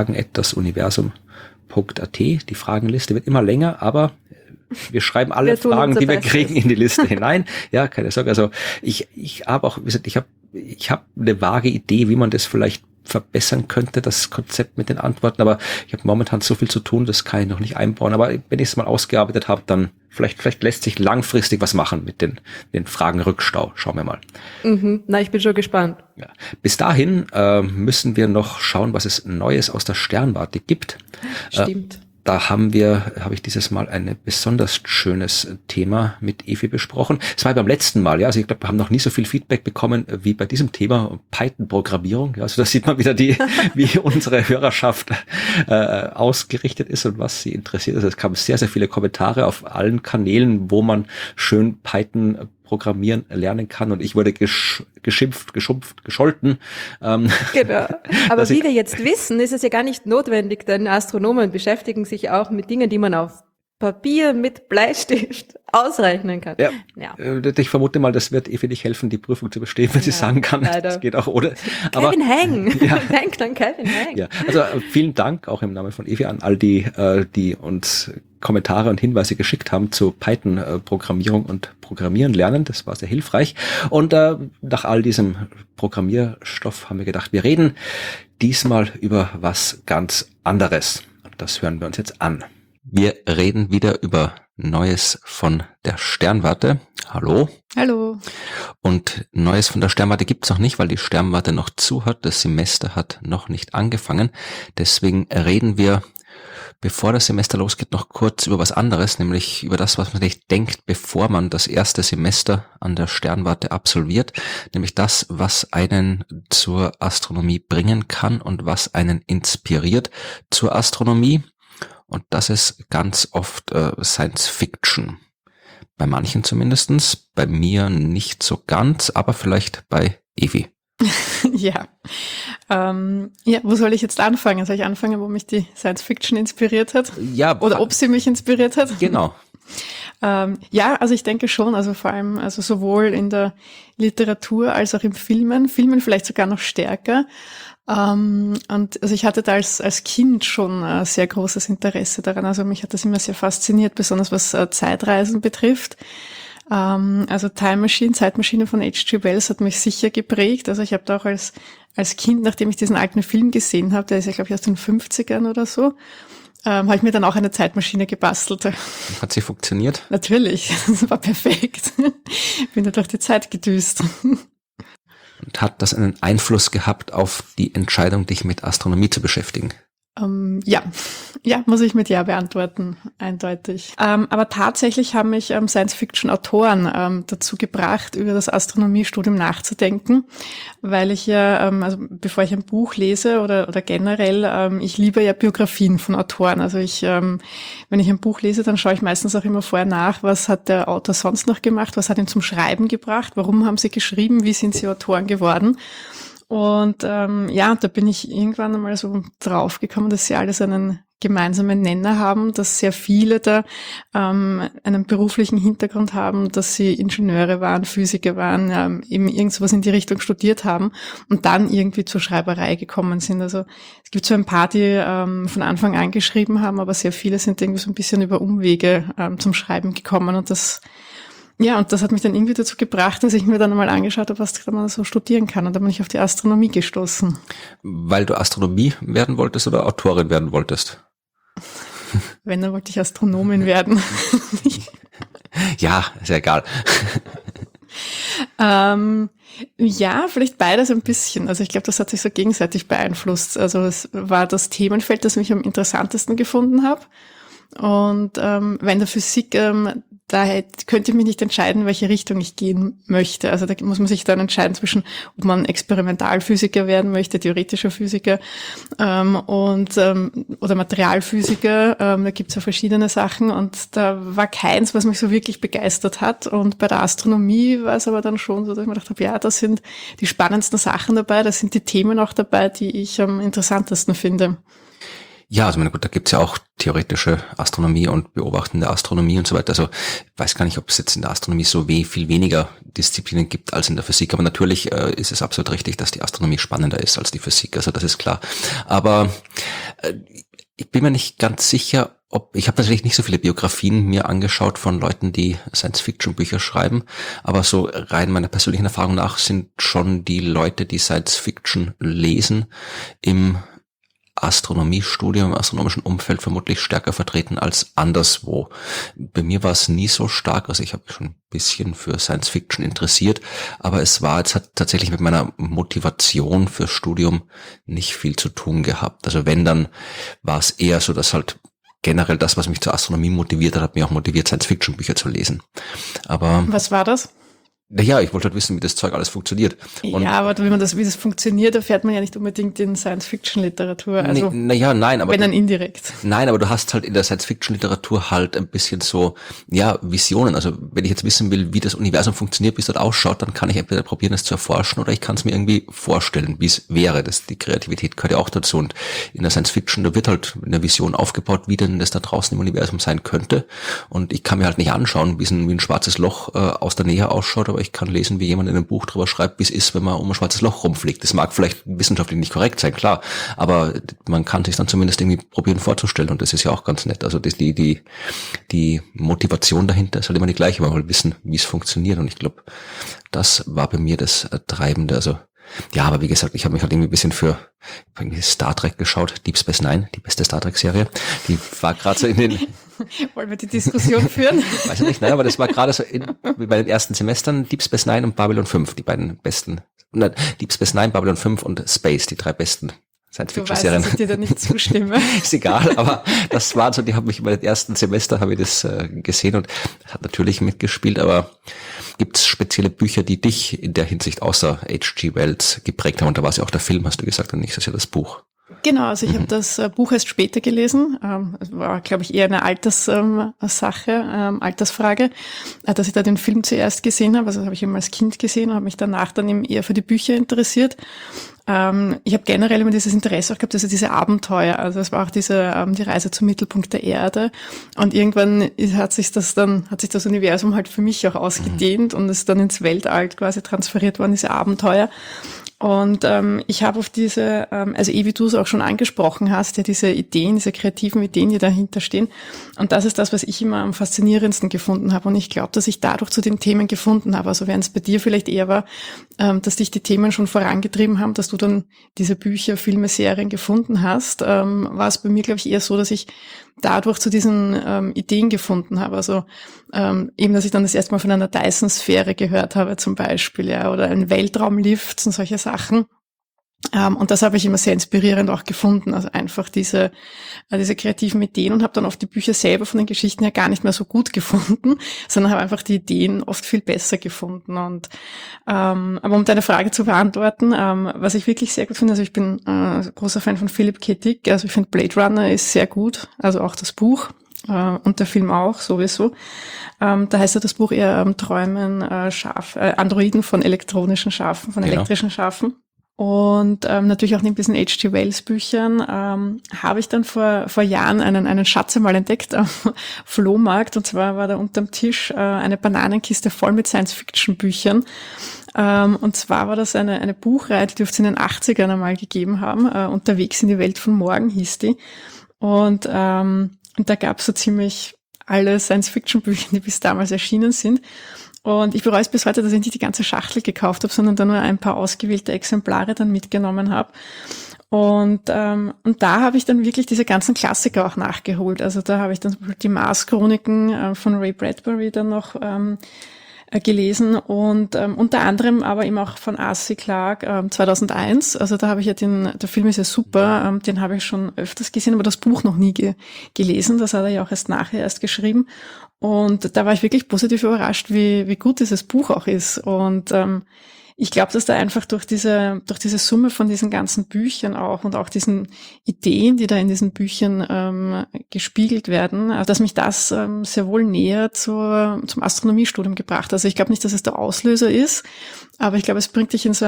fragen@dasuniversum.at. Die Fragenliste wird immer länger, aber wir schreiben alle Fragen, die wir kriegen, in die Liste hinein. Ja, keine Sorge. Also ich habe auch, wie gesagt, ich habe eine vage Idee, wie man das vielleicht verbessern könnte, das Konzept mit den Antworten, aber ich habe momentan so viel zu tun, das kann ich noch nicht einbauen. Aber wenn ich es mal ausgearbeitet habe, dann vielleicht lässt sich langfristig was machen mit den Fragenrückstau. Schauen wir mal. Na, ich bin schon gespannt. Ja. Bis dahin müssen wir noch schauen, was es Neues aus der Sternwarte gibt. Stimmt. Da habe ich dieses Mal ein besonders schönes Thema mit Evi besprochen. Es war beim letzten Mal, ja, also ich glaube, wir haben noch nie so viel Feedback bekommen wie bei diesem Thema Python-Programmierung. Ja, also da sieht man wieder wie unsere Hörerschaft ausgerichtet ist und was sie interessiert. Also es kamen sehr, sehr viele Kommentare auf allen Kanälen, wo man schön Python programmieren lernen kann und ich wurde geschimpft, gescholten. Genau. Aber wie wir jetzt wissen, ist es ja gar nicht notwendig, denn Astronomen beschäftigen sich auch mit Dingen, die man auf Papier mit Bleistift ausrechnen kann. Ja. Ich vermute mal, das wird Evi nicht helfen, die Prüfung zu bestehen, wenn sie sagen kann. Leider. Das geht auch ohne. Kevin Heng. Ja. Denkt an Kevin Heng. Ja. Also vielen Dank auch im Namen von Evi an all die uns Kommentare und Hinweise geschickt haben zu Python-Programmierung und Programmieren lernen. Das war sehr hilfreich. Und nach all diesem Programmierstoff haben wir gedacht, wir reden diesmal über was ganz anderes. Und das hören wir uns jetzt an. Wir reden wieder über Neues von der Sternwarte. Hallo. Hallo. Und Neues von der Sternwarte gibt's noch nicht, weil die Sternwarte noch zu hat. Das Semester hat noch nicht angefangen. Deswegen reden wir, bevor das Semester losgeht, noch kurz über was anderes, nämlich über das, was man sich denkt, bevor man das erste Semester an der Sternwarte absolviert, nämlich das, was einen zur Astronomie bringen kann und was einen inspiriert zur Astronomie. Und das ist ganz oft Science Fiction. Bei manchen zumindestens, bei mir nicht so ganz, aber vielleicht bei Evi. Ja. Wo soll ich jetzt anfangen? Soll ich anfangen, wo mich die Science Fiction inspiriert hat? Ja. Oder ob sie mich inspiriert hat? Genau. Also ich denke schon, also vor allem, also sowohl in der Literatur als auch im Filmen vielleicht sogar noch stärker. Und also ich hatte da als Kind schon sehr großes Interesse daran. Also mich hat das immer sehr fasziniert, besonders was Zeitreisen betrifft. Also Zeitmaschine von H.G. Wells hat mich sicher geprägt. Also ich habe da auch als Kind, nachdem ich diesen alten Film gesehen habe, der ist ja glaube ich aus den 50ern oder so, habe ich mir dann auch eine Zeitmaschine gebastelt. Hat sie funktioniert? Natürlich, das war perfekt. Bin da durch die Zeit gedüst. Und hat das einen Einfluss gehabt auf die Entscheidung, dich mit Astronomie zu beschäftigen? Ja, muss ich mit Ja beantworten, eindeutig. Aber tatsächlich haben mich Science-Fiction-Autoren dazu gebracht, über das Astronomiestudium nachzudenken, weil ich ja, also bevor ich ein Buch lese oder generell, ich liebe ja Biografien von Autoren. Also wenn ich ein Buch lese, dann schaue ich meistens auch immer vorher nach, was hat der Autor sonst noch gemacht, was hat ihn zum Schreiben gebracht, warum haben sie geschrieben, wie sind sie Autoren geworden. Und da bin ich irgendwann einmal so draufgekommen, dass sie alles einen gemeinsamen Nenner haben, dass sehr viele da einen beruflichen Hintergrund haben, dass sie Ingenieure waren, Physiker waren, eben irgendwas in die Richtung studiert haben und dann irgendwie zur Schreiberei gekommen sind. Also es gibt so ein paar, die von Anfang an geschrieben haben, aber sehr viele sind irgendwie so ein bisschen über Umwege zum Schreiben gekommen und das hat mich dann irgendwie dazu gebracht, dass ich mir dann mal angeschaut habe, was man so studieren kann. Und dann bin ich auf die Astronomie gestoßen. Weil du Astronomie werden wolltest oder Autorin werden wolltest? Wenn, dann wollte ich Astronomin werden. Ja, ist ja egal. Vielleicht beides ein bisschen. Also ich glaube, das hat sich so gegenseitig beeinflusst. Also es war das Themenfeld, das mich am interessantesten gefunden habe. Und wenn der Physik, da könnte ich mich nicht entscheiden, in welche Richtung ich gehen möchte. Also da muss man sich dann entscheiden zwischen, ob man Experimentalphysiker werden möchte, theoretischer Physiker oder Materialphysiker. Da gibt's ja verschiedene Sachen und da war keins, was mich so wirklich begeistert hat. Und bei der Astronomie war es aber dann schon so, dass ich mir gedacht habe, ja, das sind die spannendsten Sachen dabei, das sind die Themen auch dabei, die ich am interessantesten finde. Ja, also da gibt's ja auch theoretische Astronomie und beobachtende Astronomie und so weiter. Also ich weiß gar nicht, ob es jetzt in der Astronomie so viel weniger Disziplinen gibt als in der Physik. Aber natürlich ist es absolut richtig, dass die Astronomie spannender ist als die Physik. Also das ist klar. Aber ich bin mir nicht ganz sicher, ich habe natürlich nicht so viele Biografien mir angeschaut von Leuten, die Science-Fiction-Bücher schreiben, aber so rein meiner persönlichen Erfahrung nach sind schon die Leute, die Science-Fiction lesen, im Astronomiestudium, im astronomischen Umfeld vermutlich stärker vertreten als anderswo. Bei mir war es nie so stark, also ich habe mich schon ein bisschen für Science Fiction interessiert, aber es hat tatsächlich mit meiner Motivation fürs Studium nicht viel zu tun gehabt. Also wenn, dann war es eher so, dass halt generell das, was mich zur Astronomie motiviert hat mich auch motiviert, Science Fiction Bücher zu lesen. Aber was war das? Naja, ich wollte halt wissen, wie das Zeug alles funktioniert. Und ja, aber wie das funktioniert, erfährt man ja nicht unbedingt in Science-Fiction-Literatur. Also nein, aber wenn dann indirekt. Nein, aber du hast halt in der Science-Fiction-Literatur halt ein bisschen so, Visionen. Also wenn ich jetzt wissen will, wie das Universum funktioniert, wie es dort ausschaut, dann kann ich entweder probieren, es zu erforschen, oder ich kann es mir irgendwie vorstellen, wie es wäre. Die Kreativität gehört ja auch dazu. Und in der Science-Fiction, da wird halt eine Vision aufgebaut, wie denn das da draußen im Universum sein könnte. Und ich kann mir halt nicht anschauen, wie ein schwarzes Loch aus der Nähe ausschaut, aber ich kann lesen, wie jemand in einem Buch drüber schreibt, wie es ist, wenn man um ein schwarzes Loch rumfliegt. Das mag vielleicht wissenschaftlich nicht korrekt sein, klar, aber man kann sich dann zumindest irgendwie probieren vorzustellen, und das ist ja auch ganz nett. Also die Motivation dahinter ist halt immer die gleiche, man will wissen, wie es funktioniert, und ich glaube, das war bei mir das Treibende. Also ja, aber wie gesagt, ich habe mich halt irgendwie ein bisschen für Star Trek geschaut, Deep Space Nine, die beste Star Trek-Serie. Die war gerade so in den... Wollen wir die Diskussion führen? Weiß ich nicht, nein, aber das war gerade so bei den ersten Semestern Deep Space Nine und Babylon 5, die beiden besten. Deep Space Nine, Babylon 5 und Space, die drei besten Science-Fiction-Serien. Du weißt, dass ich dir da nicht zustimme. Ist egal, aber das war so, die haben mich bei den ersten Semester, habe ich das gesehen und hat natürlich mitgespielt, aber gibt es spezielle Bücher, die dich in der Hinsicht außer H.G. Wells geprägt haben? Und da war es ja auch der Film, hast du gesagt, und nicht, das ist ja das Buch. Genau, also ich habe das Buch erst später gelesen. Es war, glaube ich, eher eine Altersfrage, dass ich da den Film zuerst gesehen habe. Also das habe ich immer als Kind gesehen und habe mich danach dann eben eher für die Bücher interessiert. Ich habe generell immer dieses Interesse auch gehabt, also diese Abenteuer. Also es war auch die Reise zum Mittelpunkt der Erde. Und irgendwann hat sich das Universum halt für mich auch ausgedehnt und ist dann ins Weltall quasi transferiert worden, diese Abenteuer. Und ich habe auf diese, also wie du es auch schon angesprochen hast, ja diese Ideen, diese kreativen Ideen, die dahinter stehen. Und das ist das, was ich immer am faszinierendsten gefunden habe. Und ich glaube, dass ich dadurch zu den Themen gefunden habe. Also während es bei dir vielleicht eher war, dass dich die Themen schon vorangetrieben haben, dass du dann diese Bücher, Filme, Serien gefunden hast, war es bei mir, glaube ich, eher so, dass ich dadurch zu diesen Ideen gefunden habe. Also eben, dass ich dann das erste Mal von einer Dyson-Sphäre gehört habe zum Beispiel, ja, oder einen Weltraumlift und solche Sachen. Und das habe ich immer sehr inspirierend auch gefunden. Also einfach diese kreativen Ideen, und habe dann oft die Bücher selber von den Geschichten her gar nicht mehr so gut gefunden, sondern habe einfach die Ideen oft viel besser gefunden. Und aber um deine Frage zu beantworten, was ich wirklich sehr gut finde, also ich bin großer Fan von Philip K. Dick. Also ich finde Blade Runner ist sehr gut, also auch das Buch. Und der Film auch, sowieso. Da heißt ja das Buch eher Träumen Androiden von elektronischen Schafen, von elektrischen Schafen. Und natürlich auch neben diesen H.G. Wells Büchern habe ich dann vor Jahren einen Schatz einmal entdeckt am Flohmarkt. Und zwar war da unterm Tisch eine Bananenkiste voll mit Science-Fiction-Büchern. Und zwar war das eine Buchreihe, die dürfte es in den 80ern einmal gegeben haben. Unterwegs in die Welt von morgen hieß die. Und da gab es so ziemlich alle Science-Fiction-Bücher, die bis damals erschienen sind. Und ich bereue es bis heute, dass ich nicht die ganze Schachtel gekauft habe, sondern da nur ein paar ausgewählte Exemplare dann mitgenommen habe. Und da habe ich dann wirklich diese ganzen Klassiker auch nachgeholt. Also da habe ich dann zum Beispiel die Mars-Chroniken von Ray Bradbury dann noch gelesen und unter anderem aber eben auch von Arthur C. Clarke 2001. Also da habe ich ja der Film ist ja super, den habe ich schon öfters gesehen, aber das Buch noch nie gelesen. Das hat er ja auch erst geschrieben. Und da war ich wirklich positiv überrascht, wie gut dieses Buch auch ist. Und ich glaube, dass da einfach durch diese Summe von diesen ganzen Büchern auch und auch diesen Ideen, die da in diesen Büchern gespiegelt werden, dass mich das sehr wohl näher zum Astronomiestudium gebracht hat. Also ich glaube nicht, dass es der Auslöser ist, aber ich glaube, es bringt dich in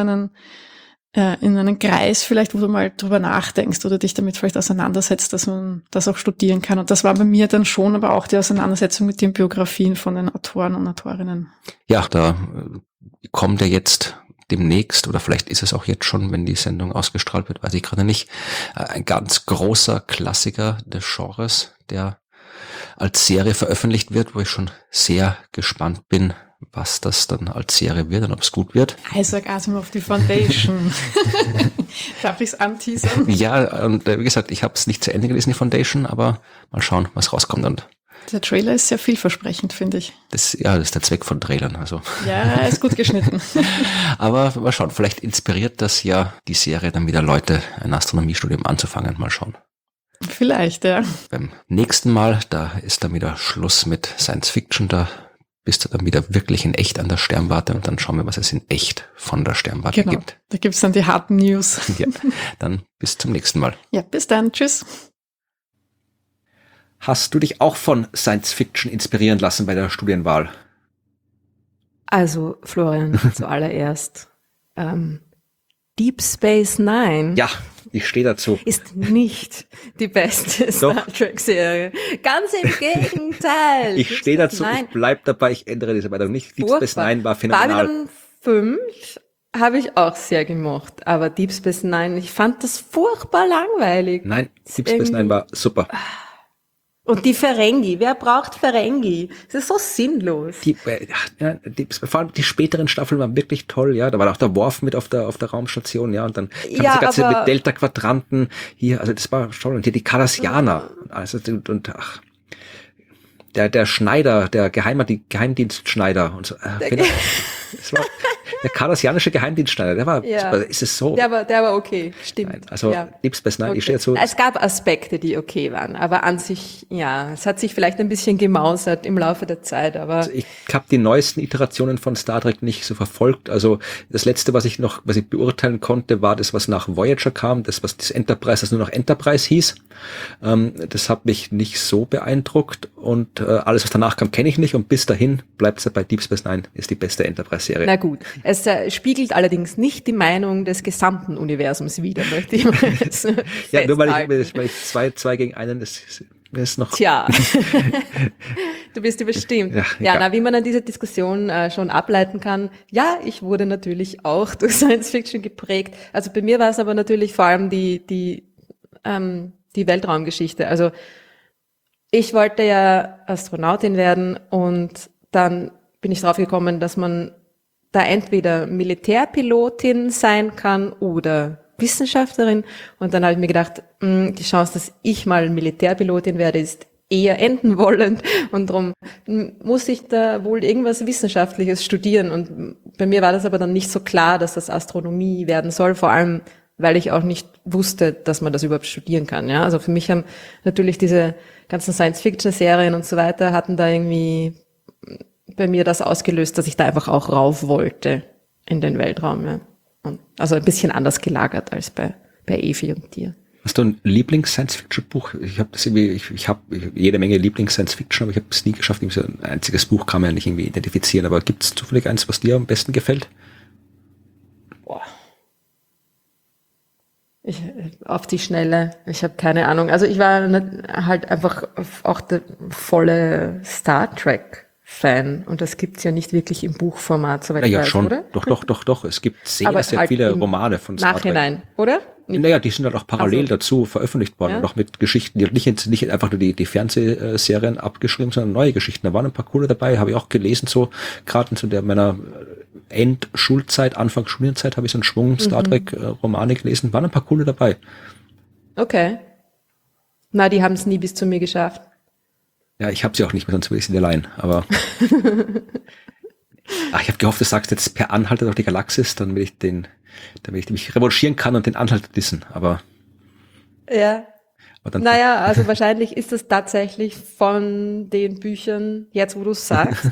einen Kreis vielleicht, wo du mal drüber nachdenkst oder dich damit vielleicht auseinandersetzt, dass man das auch studieren kann. Und das war bei mir dann schon aber auch die Auseinandersetzung mit den Biografien von den Autoren und Autorinnen. Ja, da kommt ja jetzt demnächst, oder vielleicht ist es auch jetzt schon, wenn die Sendung ausgestrahlt wird, weiß ich gerade nicht, ein ganz großer Klassiker des Genres, der als Serie veröffentlicht wird, wo ich schon sehr gespannt bin, was das dann als Serie wird und ob es gut wird. Isaac Asimov, die Foundation. Darf ich es anteasern? Ja, und wie gesagt, ich habe es nicht zu Ende gelesen, die Foundation, aber mal schauen, was rauskommt. Und der Trailer ist sehr vielversprechend, finde ich. Das ist der Zweck von Trailern. Also. Ja, ist gut geschnitten. Aber mal schauen, vielleicht inspiriert das ja die Serie dann wieder Leute, ein Astronomiestudium anzufangen. Mal schauen. Vielleicht, ja. Beim nächsten Mal, da ist dann wieder Schluss mit Science Fiction, da bist du dann wieder wirklich in echt an der Sternwarte und dann schauen wir, was es in echt von der Sternwarte gibt. Da gibt's dann die harten News. Ja, dann bis zum nächsten Mal. Ja, bis dann. Tschüss. Hast du dich auch von Science Fiction inspirieren lassen bei der Studienwahl? Also, Florian, zuallererst. Deep Space Nine. Ja, ich stehe dazu. Ist nicht die beste Star Trek-Serie. Ganz im Gegenteil. Ich stehe dazu, ich bleib dabei, ich ändere diese Meinung nicht. Deep Space Nine war phänomenal. Babylon 5 habe ich auch sehr gemocht, aber Deep Space Nine, ich fand das furchtbar langweilig. Nein, Deep Space Nine war super. Und die Ferengi, wer braucht Ferengi? Das ist so sinnlos. Vor allem die späteren Staffeln waren wirklich toll, ja. Da war auch der Worf mit auf der Raumstation, ja. Und dann kam diese ganze mit Delta-Quadranten hier, also das war toll. Und hier die Cardassianer. Also, der Schneider, der Geheimdienstschneider und so. Das war der cardassianische Geheimdienstschneider, der war, ist es so? Der war okay, stimmt. Nein, also Deep Space Nine, ich stehe dazu. Es gab Aspekte, die okay waren, aber an sich, ja, es hat sich vielleicht ein bisschen gemausert im Laufe der Zeit, aber. Also ich habe die neuesten Iterationen von Star Trek nicht so verfolgt. Also das letzte, was ich beurteilen konnte, war das, was nach Voyager kam, das Enterprise, das nur noch Enterprise hieß. Das hat mich nicht so beeindruckt und alles, was danach kam, kenne ich nicht und bis dahin bleibt es bei Deep Space Nine, ist die beste Enterprise-Serie. Na gut. Es spiegelt allerdings nicht die Meinung des gesamten Universums wider, möchte ich mal ja, nur weil ich zwei gegen einen, das Wer ist noch? Tja, du bist überstimmt. Ja, wie man an dieser Diskussion schon ableiten kann, ja, ich wurde natürlich auch durch Science Fiction geprägt. Also bei mir war es aber natürlich vor allem die Weltraumgeschichte. Also ich wollte ja Astronautin werden und dann bin ich drauf gekommen, dass man da entweder Militärpilotin sein kann oder Wissenschaftlerin. Und dann habe ich mir gedacht, die Chance, dass ich mal Militärpilotin werde, ist eher enden wollend. Und darum muss ich da wohl irgendwas Wissenschaftliches studieren. Und bei mir war das aber dann nicht so klar, dass das Astronomie werden soll, vor allem, weil ich auch nicht wusste, dass man das überhaupt studieren kann. Ja, also für mich haben natürlich diese ganzen Science-Fiction-Serien und so weiter hatten da irgendwie bei mir das ausgelöst, dass ich da einfach auch rauf wollte in den Weltraum. Ja. Und also ein bisschen anders gelagert als bei Evi und dir. Hast du ein Lieblings-Science-Fiction-Buch? Ich habe jede Menge Lieblings-Science-Fiction, aber ich habe es nie geschafft. So ein einziges Buch kann man ja nicht irgendwie identifizieren. Aber gibt es zufällig eins, was dir am besten gefällt? Boah. Auf die Schnelle. Ich habe keine Ahnung. Also ich war halt einfach auch der volle Star Trek-Fan. Und das gibt's ja nicht wirklich im Buchformat, soweit ich weiß, schon. Oder? Doch. Es gibt sehr halt viele Romane von Star Trek. Nachhinein, oder? Naja, die sind halt auch parallel dazu veröffentlicht worden, noch mit Geschichten, die nicht einfach nur die Fernsehserien abgeschrieben, sondern neue Geschichten. Da waren ein paar coole dabei, habe ich auch gelesen, so gerade zu meiner Endschulzeit, Anfang Studienzeit habe ich so einen Schwung Star Trek Romane gelesen, waren ein paar coole dabei. Okay. Na, die haben es nie bis zu mir geschafft. Ja, ich habe sie auch nicht mehr, sonst will ich sie dir leihen, aber ich habe gehofft, du sagst jetzt Per Anhalter durch die Galaxis, damit ich mich revanchieren kann und den Anhalter dissen, aber ja. Naja, also wahrscheinlich ist es tatsächlich von den Büchern, jetzt wo du es sagst.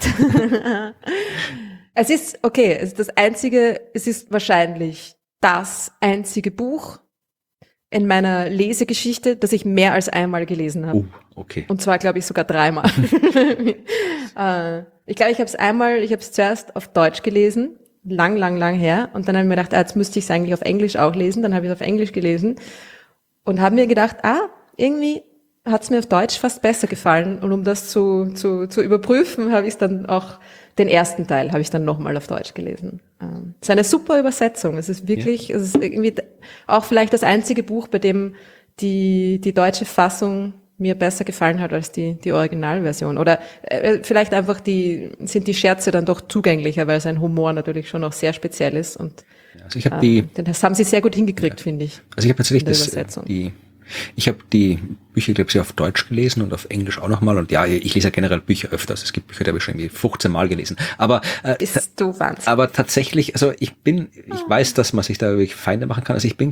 Es ist wahrscheinlich das einzige Buch in meiner Lesegeschichte, das ich mehr als einmal gelesen habe. Okay. Und zwar, glaube ich, sogar 3-mal. Ich glaube, ich habe es zuerst auf Deutsch gelesen, lang her. Und dann habe ich mir gedacht, jetzt müsste ich es eigentlich auf Englisch auch lesen. Dann habe ich es auf Englisch gelesen und habe mir gedacht, irgendwie hat es mir auf Deutsch fast besser gefallen. Und um das zu überprüfen, habe ich dann auch den ersten Teil habe ich dann nochmal auf Deutsch gelesen. Es ist eine super Übersetzung. Es ist wirklich, es ist irgendwie auch vielleicht das einzige Buch, bei dem die deutsche Fassung mir besser gefallen hat als die Originalversion. Oder vielleicht einfach sind die Scherze dann doch zugänglicher, weil sein Humor natürlich schon auch sehr speziell ist. Und also ich habe das haben sie sehr gut hingekriegt, finde ich. Also ich habe tatsächlich ich habe die Bücher, glaube ich, auf Deutsch gelesen und auf Englisch auch nochmal. Und ja, ich lese ja generell Bücher öfters. Es gibt Bücher, die habe ich schon irgendwie 15 Mal gelesen. Aber bist du Wahnsinn. Aber tatsächlich, also ich weiß, dass man sich da wirklich Feinde machen kann. Also ich bin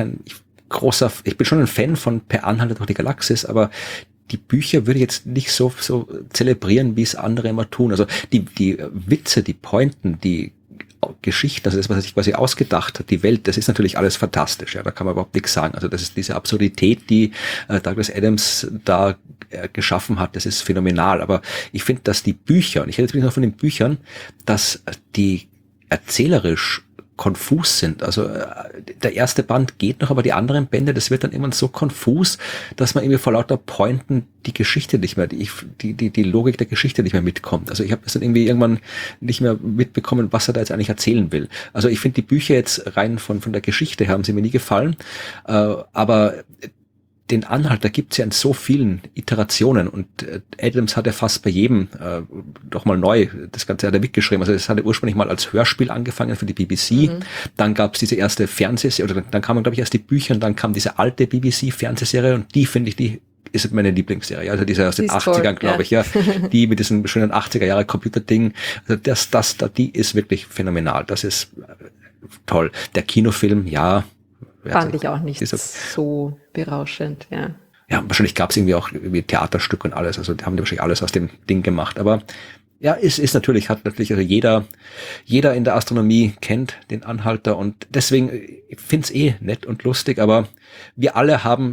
ich bin schon ein Fan von Per Anhalter durch die Galaxis, aber die Bücher würde ich jetzt nicht so zelebrieren, wie es andere immer tun. Also die Witze, die Pointen, die Geschichte, also das, was er sich quasi ausgedacht hat, die Welt, das ist natürlich alles fantastisch, ja, da kann man überhaupt nichts sagen. Also das ist diese Absurdität, die Douglas Adams da geschaffen hat, das ist phänomenal. Aber ich finde, dass die Bücher, und ich rede jetzt wirklich noch von den Büchern, dass die erzählerisch konfus sind. Also der erste Band geht noch, aber die anderen Bände, das wird dann immer so konfus, dass man irgendwie vor lauter Pointen die Geschichte nicht mehr, die Logik der Geschichte nicht mehr mitkommt. Also ich habe das dann irgendwie irgendwann nicht mehr mitbekommen, was er da jetzt eigentlich erzählen will. Also ich finde die Bücher jetzt rein von der Geschichte her haben sie mir nie gefallen, aber den Anhalter gibt's ja in so vielen Iterationen und Adams hat ja fast bei jedem doch mal neu, das Ganze hat er mitgeschrieben. Also das hat er ursprünglich mal als Hörspiel angefangen für die BBC, dann gab's diese erste Fernsehserie, oder dann kamen, glaube ich, erst die Bücher und dann kam diese alte BBC-Fernsehserie und die finde ich, die ist meine Lieblingsserie, also diese aus den 80ern, glaube ich, ja, die mit diesem schönen 80er-Jahre Computer-Ding, also die ist wirklich phänomenal, das ist toll. Der Kinofilm, ja, fand ich auch nicht so berauschend, ja. Ja, wahrscheinlich gab es irgendwie auch Theaterstück und alles, also die haben wahrscheinlich alles aus dem Ding gemacht, aber ja, hat natürlich, also jeder in der Astronomie kennt den Anhalter und deswegen, ich find's nett und lustig, aber wir alle haben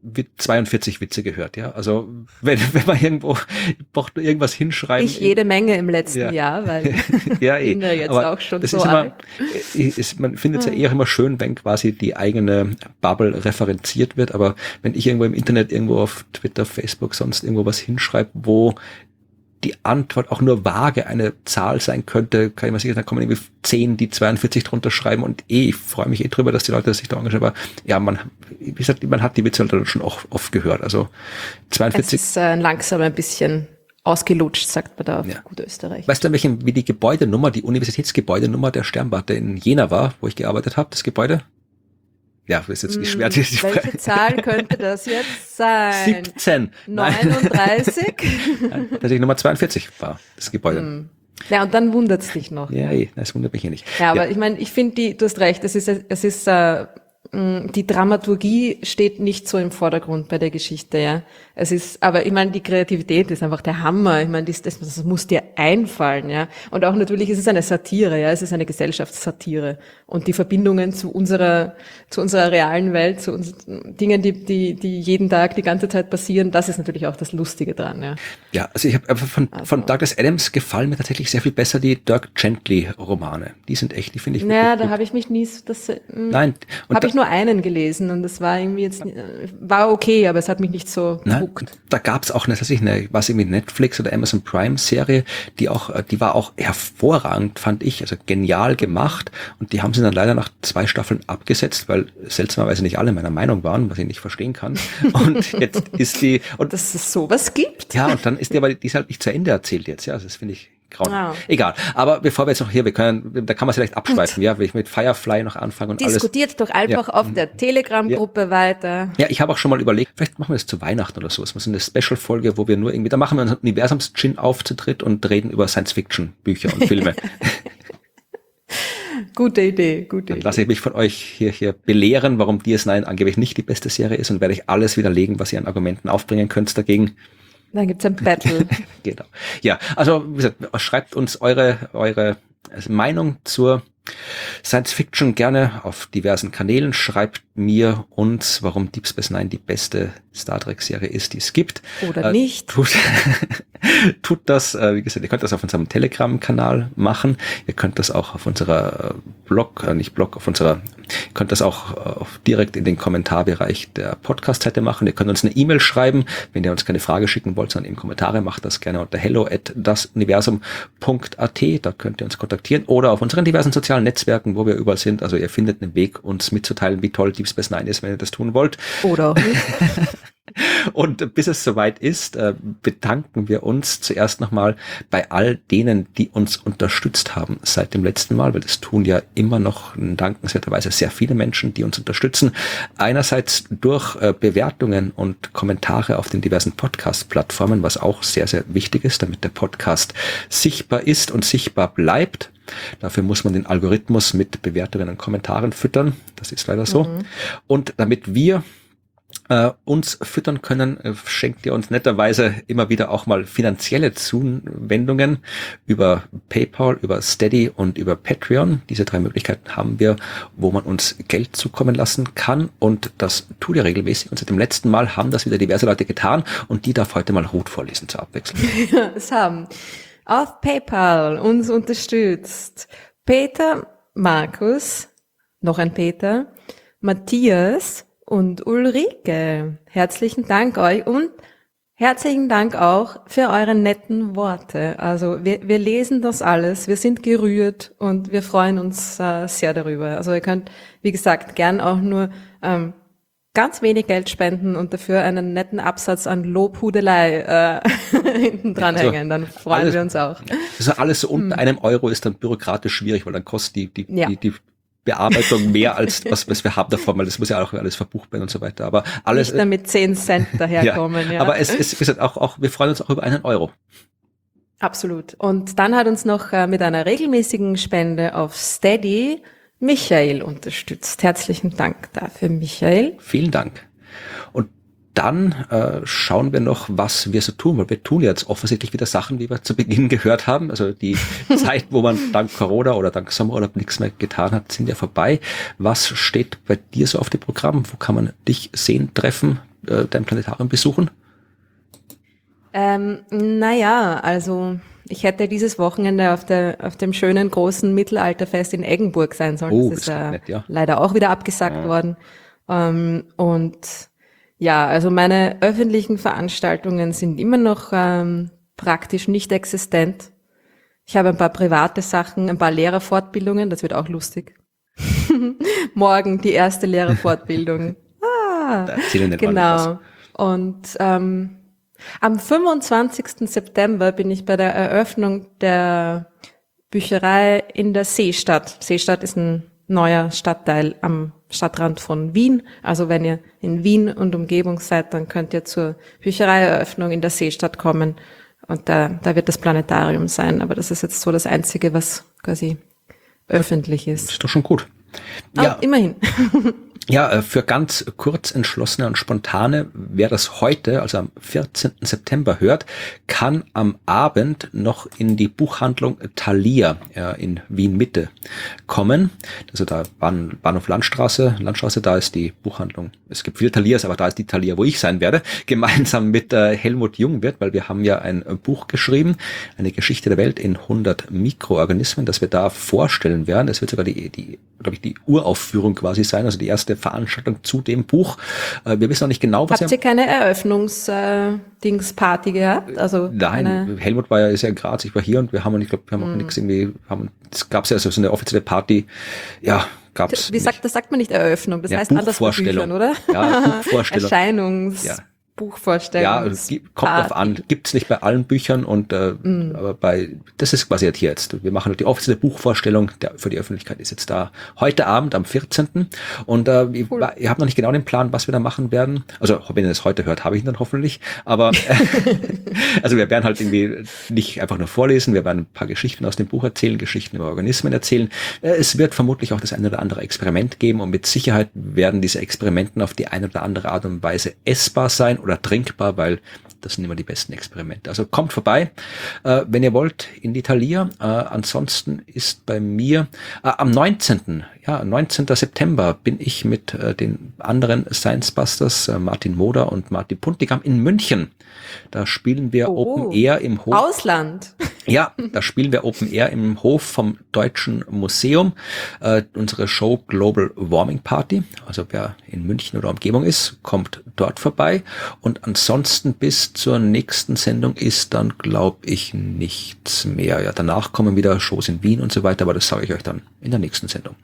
42 Witze gehört, ja. Also wenn man irgendwo braucht nur irgendwas hinschreiben. Ich jede Menge im letzten Jahr, weil ja, ich bin ja jetzt auch schon das so ist alt. Man findet es ja eher immer schön, wenn quasi die eigene Bubble referenziert wird, aber wenn ich irgendwo im Internet, irgendwo auf Twitter, Facebook, sonst irgendwo was hinschreibe, wo die Antwort auch nur vage eine Zahl sein könnte, kann ich mal sicher, da kommen irgendwie 10, die 42 drunter schreiben und ich freue mich drüber, dass die Leute sich da engagieren, aber ja, wie gesagt, man hat die Witze halt schon auch oft gehört, also 42. Es ist langsam ein bisschen ausgelutscht, sagt man da auf gut Österreich. Weißt du, wie die Gebäudenummer, die Universitätsgebäudenummer der Sternwarte in Jena war, wo ich gearbeitet habe, das Gebäude? Ja, das ist jetzt nicht schwer. Welche Zahl könnte das jetzt sein? 17. 39? Nein, tatsächlich Nummer 42 war das Gebäude. Ja, und dann wundert's dich noch. Ja, das wundert mich nicht. Ja, aber ich meine, ich finde, du hast recht, es ist die Dramaturgie steht nicht so im Vordergrund bei der Geschichte, ja. Aber ich meine, die Kreativität ist einfach der Hammer. Ich meine, das muss dir einfallen, ja. Und auch natürlich ist es eine Satire, ja. Es ist eine Gesellschaftssatire. Und die Verbindungen zu unserer realen Welt, zu unseren Dingen, die jeden Tag die ganze Zeit passieren, das ist natürlich auch das Lustige dran, ja. Ja, also ich habe von Douglas Adams gefallen mir tatsächlich sehr viel besser die Dirk Gently Romane. Die sind echt, die finde ich naja, da habe ich mich nie, nein. Habe ich nur einen gelesen und das war irgendwie jetzt, war okay, aber es hat mich nicht so gehuckt. Da gab's auch was irgendwie Netflix oder Amazon Prime Serie, die war auch hervorragend, fand ich, also genial gemacht und die haben sie dann leider nach 2 Staffeln abgesetzt, weil seltsamerweise nicht alle meiner Meinung waren, was ich nicht verstehen kann. Und jetzt ist die, und dass es sowas gibt? Ja, und dann ist die ist halt nicht zu Ende erzählt jetzt, ja, also das finde ich grauenhaft. Wow. Egal. Aber bevor wir jetzt noch da kann man es vielleicht abschweifen, ja, will ich mit Firefly noch anfangen und Diskutiert doch einfach auf der Telegram-Gruppe weiter. Ja, ich habe auch schon mal überlegt, vielleicht machen wir es zu Weihnachten oder so. Es muss eine Special-Folge, wo wir nur irgendwie, da machen wir einen Universums-Gin auf zu dritt und reden über Science-Fiction-Bücher und Filme. Gute Idee. Dann lasse ich mich von euch hier belehren, warum DS9 angeblich nicht die beste Serie ist und werde ich alles widerlegen, was ihr an Argumenten aufbringen könnt dagegen. Dann gibt's ein Battle. Genau. Ja, also wie gesagt, schreibt uns eure Meinung zur Science Fiction gerne auf diversen Kanälen. Schreibt mir uns, warum Deep Space Nine die beste Star Trek Serie ist, die es gibt. Oder nicht. Tut das, wie gesagt, ihr könnt das auf unserem Telegram-Kanal machen. Ihr könnt das auch auf unserer ihr könnt das auch direkt in den Kommentarbereich der Podcast-Seite machen. Ihr könnt uns eine E-Mail schreiben, wenn ihr uns keine Frage schicken wollt, sondern eben Kommentare, macht das gerne unter hello@dasuniversum.at. Da könnt ihr uns kontaktieren oder auf unseren diversen sozialen Netzwerken, wo wir überall sind. Also ihr findet einen Weg, uns mitzuteilen, wie toll Deep Space Nine ist, wenn ihr das tun wollt. Oder auch nicht. Und bis es soweit ist, bedanken wir uns zuerst nochmal bei all denen, die uns unterstützt haben seit dem letzten Mal, weil das tun ja immer noch dankenswerterweise sehr viele Menschen, die uns unterstützen. Einerseits durch Bewertungen und Kommentare auf den diversen Podcast-Plattformen, was auch sehr, sehr wichtig ist, damit der Podcast sichtbar ist und sichtbar bleibt. Dafür muss man den Algorithmus mit Bewertungen und Kommentaren füttern. Das ist leider so. Und damit wir uns füttern können, schenkt ihr uns netterweise immer wieder auch mal finanzielle Zuwendungen über PayPal, über Steady und über Patreon. Diese 3 Möglichkeiten haben wir, wo man uns Geld zukommen lassen kann und das tut ihr regelmäßig. Und seit dem letzten Mal haben das wieder diverse Leute getan und die darf heute mal Ruth vorlesen zur Abwechslung. Ja, es haben auf PayPal uns unterstützt Peter, Markus, noch ein Peter, Matthias und Ulrike. Herzlichen Dank euch und herzlichen Dank auch für eure netten Worte. Also wir lesen das alles, wir sind gerührt und wir freuen uns sehr darüber. Also ihr könnt, wie gesagt, gern auch nur ganz wenig Geld spenden und dafür einen netten Absatz an Lobhudelei hinten dranhängen. Dann freuen wir uns auch. Also alles so unter einem Euro ist dann bürokratisch schwierig, weil dann kostet die Bearbeitung mehr als was wir haben davon, weil das muss ja auch alles verbucht werden und so weiter. Aber alles nicht damit 10 Cent daherkommen. Ja. Aber es ist, wie gesagt, auch wir freuen uns auch über 1 Euro. Absolut. Und dann hat uns noch mit einer regelmäßigen Spende auf Steady Michael unterstützt. Herzlichen Dank dafür, Michael. Vielen Dank. Und dann schauen wir noch, was wir so tun, weil wir tun jetzt offensichtlich wieder Sachen, wie wir zu Beginn gehört haben. Also die Zeit, wo man dank Corona oder dank Sommerurlaub nichts mehr getan hat, sind ja vorbei. Was steht bei dir so auf dem Programm? Wo kann man dich sehen, treffen, dein Planetarium besuchen? Naja, also ich hätte dieses Wochenende auf dem schönen großen Mittelalterfest in Eggenburg sein sollen. Oh, Das ist das klingt nett, ja. leider auch wieder abgesagt worden. Und ja, also meine öffentlichen Veranstaltungen sind immer noch praktisch nicht existent. Ich habe ein paar private Sachen, ein paar Lehrerfortbildungen, das wird auch lustig. Morgen die erste Lehrerfortbildung. Da erzählen nicht alle Genau. Und am 25. September bin ich bei der Eröffnung der Bücherei in der Seestadt. Seestadt ist ein neuer Stadtteil am Stadtrand von Wien. Also wenn ihr in Wien und Umgebung seid, dann könnt ihr zur Büchereieröffnung in der Seestadt kommen. Und da wird das Planetarium sein. Aber das ist jetzt so das Einzige, was quasi öffentlich was. ist. Ist doch schon gut. Ja, immerhin. Ja, für ganz kurz entschlossene und spontane, wer das heute, also am 14. September hört, kann am Abend noch in die Buchhandlung Thalia in Wien-Mitte kommen. Also da Bahnhof Landstraße, da ist die Buchhandlung. Es gibt viele Thalias, aber da ist die Thalia, wo ich sein werde, gemeinsam mit Helmut Jungwirth, weil wir haben ja ein Buch geschrieben, eine Geschichte der Welt in 100 Mikroorganismen, das wir da vorstellen werden. Es wird sogar die Uraufführung quasi sein, also die erste Veranstaltung zu dem Buch. Wir wissen noch nicht genau, was Habt ihr keine Eröffnungsparty gehabt? Also nein, Helmut ist ja in Graz, ich war hier und wir haben, und ich glaube, wir haben auch nichts irgendwie, es gab ja so eine offizielle Party, ja, gab's. Das sagt man nicht Eröffnung, das ja, heißt anders bei Büchern, oder? Ja, Buchvorstellung. Buchvorstellung. Ja, kommt drauf an. Gibt's nicht bei allen Büchern und aber das ist quasi hier jetzt. Wir machen die offizielle Buchvorstellung für die Öffentlichkeit ist jetzt da heute Abend am 14. Und cool. Ihr habt noch nicht genau den Plan, was wir da machen werden. Also wenn ihr das heute hört, habe ich ihn dann hoffentlich. Aber also wir werden halt irgendwie nicht einfach nur vorlesen, wir werden ein paar Geschichten aus dem Buch erzählen, Geschichten über Organismen erzählen. Es wird vermutlich auch das eine oder andere Experiment geben und mit Sicherheit werden diese Experimenten auf die eine oder andere Art und Weise essbar sein oder trinkbar, weil das sind immer die besten Experimente. Also kommt vorbei, wenn ihr wollt, in die Thalia. Ansonsten ist bei mir am 19. September bin ich mit den anderen Science Busters, Martin Moder und Martin Puntigam in München. Da spielen wir Open Air im Hof. Ausland. Ja, da spielen wir Open Air im Hof vom Deutschen Museum. Unsere Show Global Warming Party. Also wer in München oder Umgebung ist, kommt dort vorbei. Und ansonsten bis zur nächsten Sendung ist dann, glaube ich, nichts mehr. Ja, danach kommen wieder Shows in Wien und so weiter, aber das sage ich euch dann in der nächsten Sendung.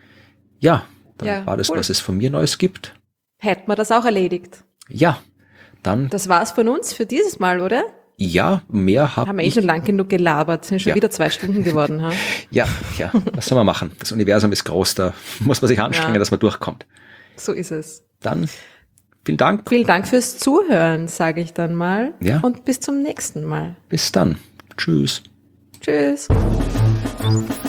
Ja, dann war das, was es von mir Neues gibt. Hätten wir das auch erledigt. Ja, dann. Das war's von uns für dieses Mal, oder? Ja, mehr haben wir schon lang genug gelabert, sind schon wieder 2 Stunden geworden. Ha? Ja, was soll man machen? Das Universum ist groß, da muss man sich anstrengen, dass man durchkommt. So ist es. Dann vielen Dank. Vielen Dank fürs Zuhören, sage ich dann mal. Ja. Und bis zum nächsten Mal. Bis dann. Tschüss. Tschüss.